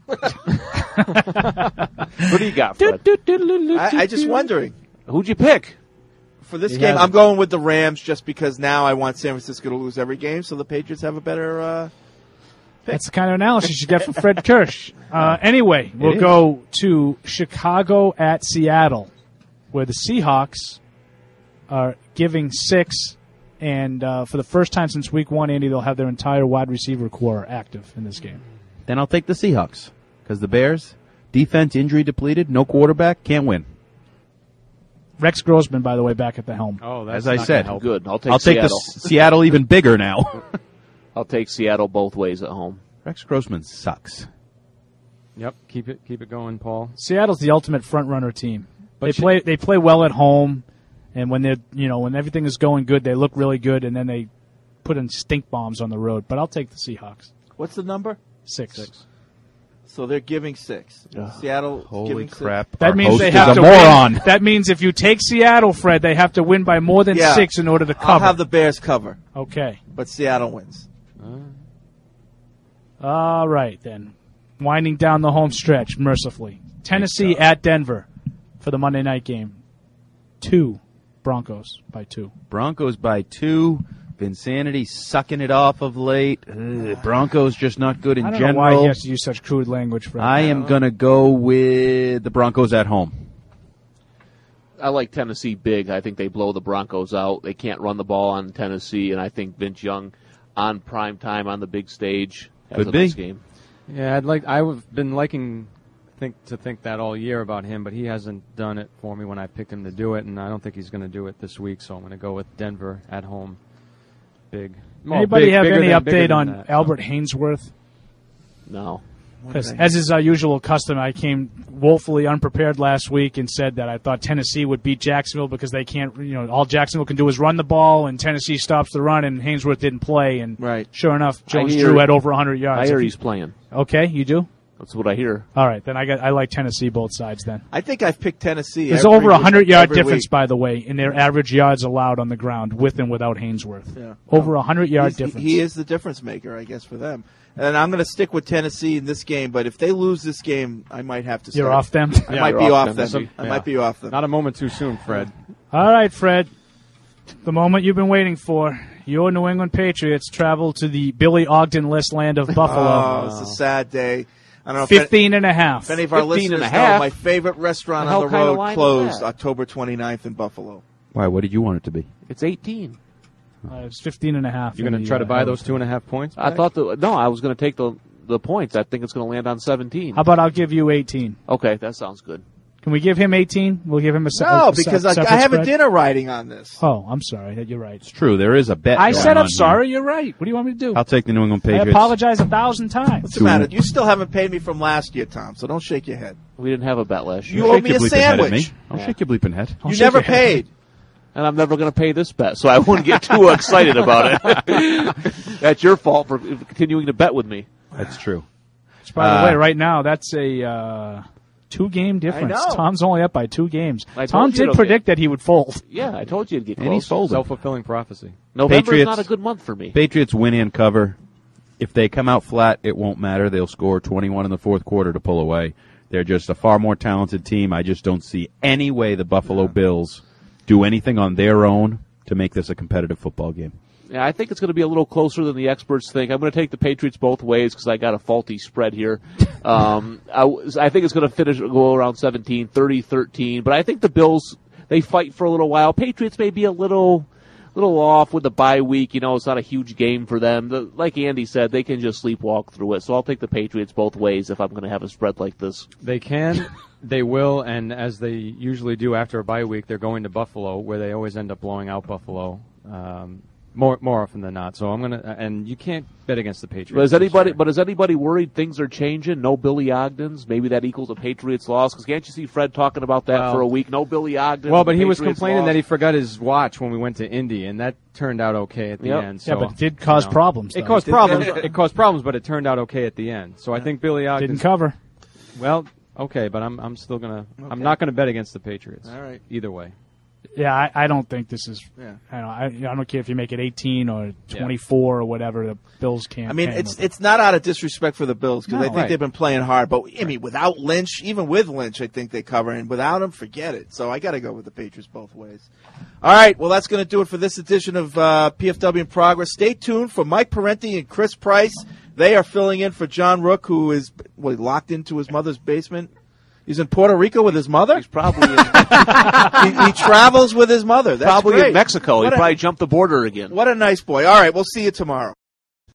What do you got, Fred? I just wondering. Who'd you pick? For this game, I'm going with the Rams just because now I want San Francisco to lose every game so the Patriots have a better pick. That's the kind of analysis you get from Fred Kirsch. Anyway, we'll go to Chicago at Seattle, where the Seahawks are giving 6. And for the first time since week 1, Andy, they'll have their entire wide receiver core active in this game. Then I'll take the Seahawks because the Bears, defense injury depleted, no quarterback, can't win. Rex Grossman, by the way, back at the helm. Oh, that's as I said. Good. I'll take Seattle. Seattle. The Seattle even bigger now. I'll take Seattle both ways at home. Rex Grossman sucks. Yep, keep it going, Paul. Seattle's the ultimate front runner team. They play well at home. And when when everything is going good, they look really good, and then they put in stink bombs on the road. But I'll take the Seahawks. What's the number? 6. So they're giving 6. Seattle giving 6. Crap. That Our means host they is have a to moron. win. That means if you take Seattle, Fred, they have to win by more than 6 in order to cover. I'll have the Bears cover. Okay. But Seattle wins. All right, then. Winding down the home stretch, mercifully. Tennessee at Denver for the Monday night game. 2. Broncos by 2. Broncos by 2. Vinsanity sucking it off of late. Broncos just not good in I don't general. know why he has to use such crude language, Fred. I am going to go with the Broncos at home. I like Tennessee big. I think they blow the Broncos out. They can't run the ball on Tennessee, and I think Vince Young on prime time on the big stage has a nice game. Yeah, I've been liking to think that all year about him, but he hasn't done it for me when I picked him to do it, and I don't think he's going to do it this week. So I'm going to go with Denver at home. Big. Anybody have any bigger update than on that. Albert Hainsworth? No. As is our usual custom, I came woefully unprepared last week and said that I thought Tennessee would beat Jacksonville because they can't, all Jacksonville can do is run the ball, and Tennessee stops the run, and Hainsworth didn't play. And sure enough, Jones-Drew had over 100 yards. I hear he's playing. Okay, you do? That's what I hear. All right, then I like Tennessee both sides then. I think I've picked Tennessee. There's over 100-yard difference, by the way, in their average yards allowed on the ground with and without Hainsworth. Yeah. Over 100-yard difference. He is the difference maker, I guess, for them. And I'm going to stick with Tennessee in this game, but if they lose this game, I might have to start. You're off them? I might be off them. I might be off them. Not a moment too soon, Fred. All right, Fred. The moment you've been waiting for. Your New England Patriots travel to the Billy Ogden-less land of Buffalo. Oh, it's a sad day. I don't know 15 and a half. If any of our listeners know, my favorite restaurant on the road closed October 29th in Buffalo. Why? What did you want it to be? It's 18. It's 15 and a half. You're going to try to buy those 2.5 points? I thought I was going to take the points. I think it's going to land on 17. How about I'll give you 18? Okay, that sounds good. Can we give him 18? We'll give him a No, because I have a dinner riding on this. Oh, I'm sorry. You're right. It's true. There is a bet. I said I'm on sorry. here. You're right. What do you want me to do? I'll take the New England Patriots. I apologize 1,000 times. What's the matter? You still haven't paid me from last year, Tom, so don't shake your head. We didn't have a bet last year. You owe me a sandwich. I'll shake your bleeping head. You never paid. And I'm never going to pay this bet, so I wouldn't get too excited about it. That's your fault for continuing to bet with me. That's true. Which, by the way, right now, that's a 2-game difference. I know. Tom's only up by 2 games. I Tom told you did predict that he would fold. Yeah, I told you it'd get close. And he's folded. Self-fulfilling prophecy. November is not a good month for me. Patriots win and cover. If they come out flat, it won't matter. They'll score 21 in the fourth quarter to pull away. They're just a far more talented team. I just don't see any way the Buffalo Bills do anything on their own to make this a competitive football game. Yeah, I think it's going to be a little closer than the experts think. I'm going to take the Patriots both ways because I got a faulty spread here. I think it's going to go around 17, 30-13. But I think the Bills, they fight for a little while. Patriots may be a little off with the bye week. It's not a huge game for them. Like Andy said, they can just sleepwalk through it. So I'll take the Patriots both ways if I'm going to have a spread like this. They can, they will, and as they usually do after a bye week, they're going to Buffalo, where they always end up blowing out Buffalo. More often than not. So I'm gonna, and you can't bet against the Patriots. But is anybody worried things are changing? No Billy Ogdens. Maybe that equals a Patriots loss. Because can't you see Fred talking about that for a week? No Billy Ogden. Well, but he was Patriots complaining loss. that he forgot his watch when we went to Indy, and that turned out okay at the end. So, yeah, but it did cause problems. It caused problems. It caused problems, but it turned out okay at the end. So I think Billy Ogden didn't cover. Well, Okay, but I'm still gonna. I'm not gonna bet against the Patriots. All right. Either way. Yeah, I don't think this is. Yeah. I don't care if you make it 18 or 24 or whatever. The Bills can't. I mean, it's not out of disrespect for the Bills because I think right. they've been playing hard. But I mean, without Lynch, even with Lynch, I think they cover. And without him, forget it. So I got to go with the Patriots both ways. All right, well, that's going to do it for this edition of PFW in Progress. Stay tuned for Mike Parenti and Chris Price. They are filling in for John Rook, who is locked into his mother's basement. He's in Puerto Rico with his mother? He's probably in he travels with his mother. That's probably great. in Mexico. He probably jumped the border again. What a nice boy. All right, we'll see you tomorrow.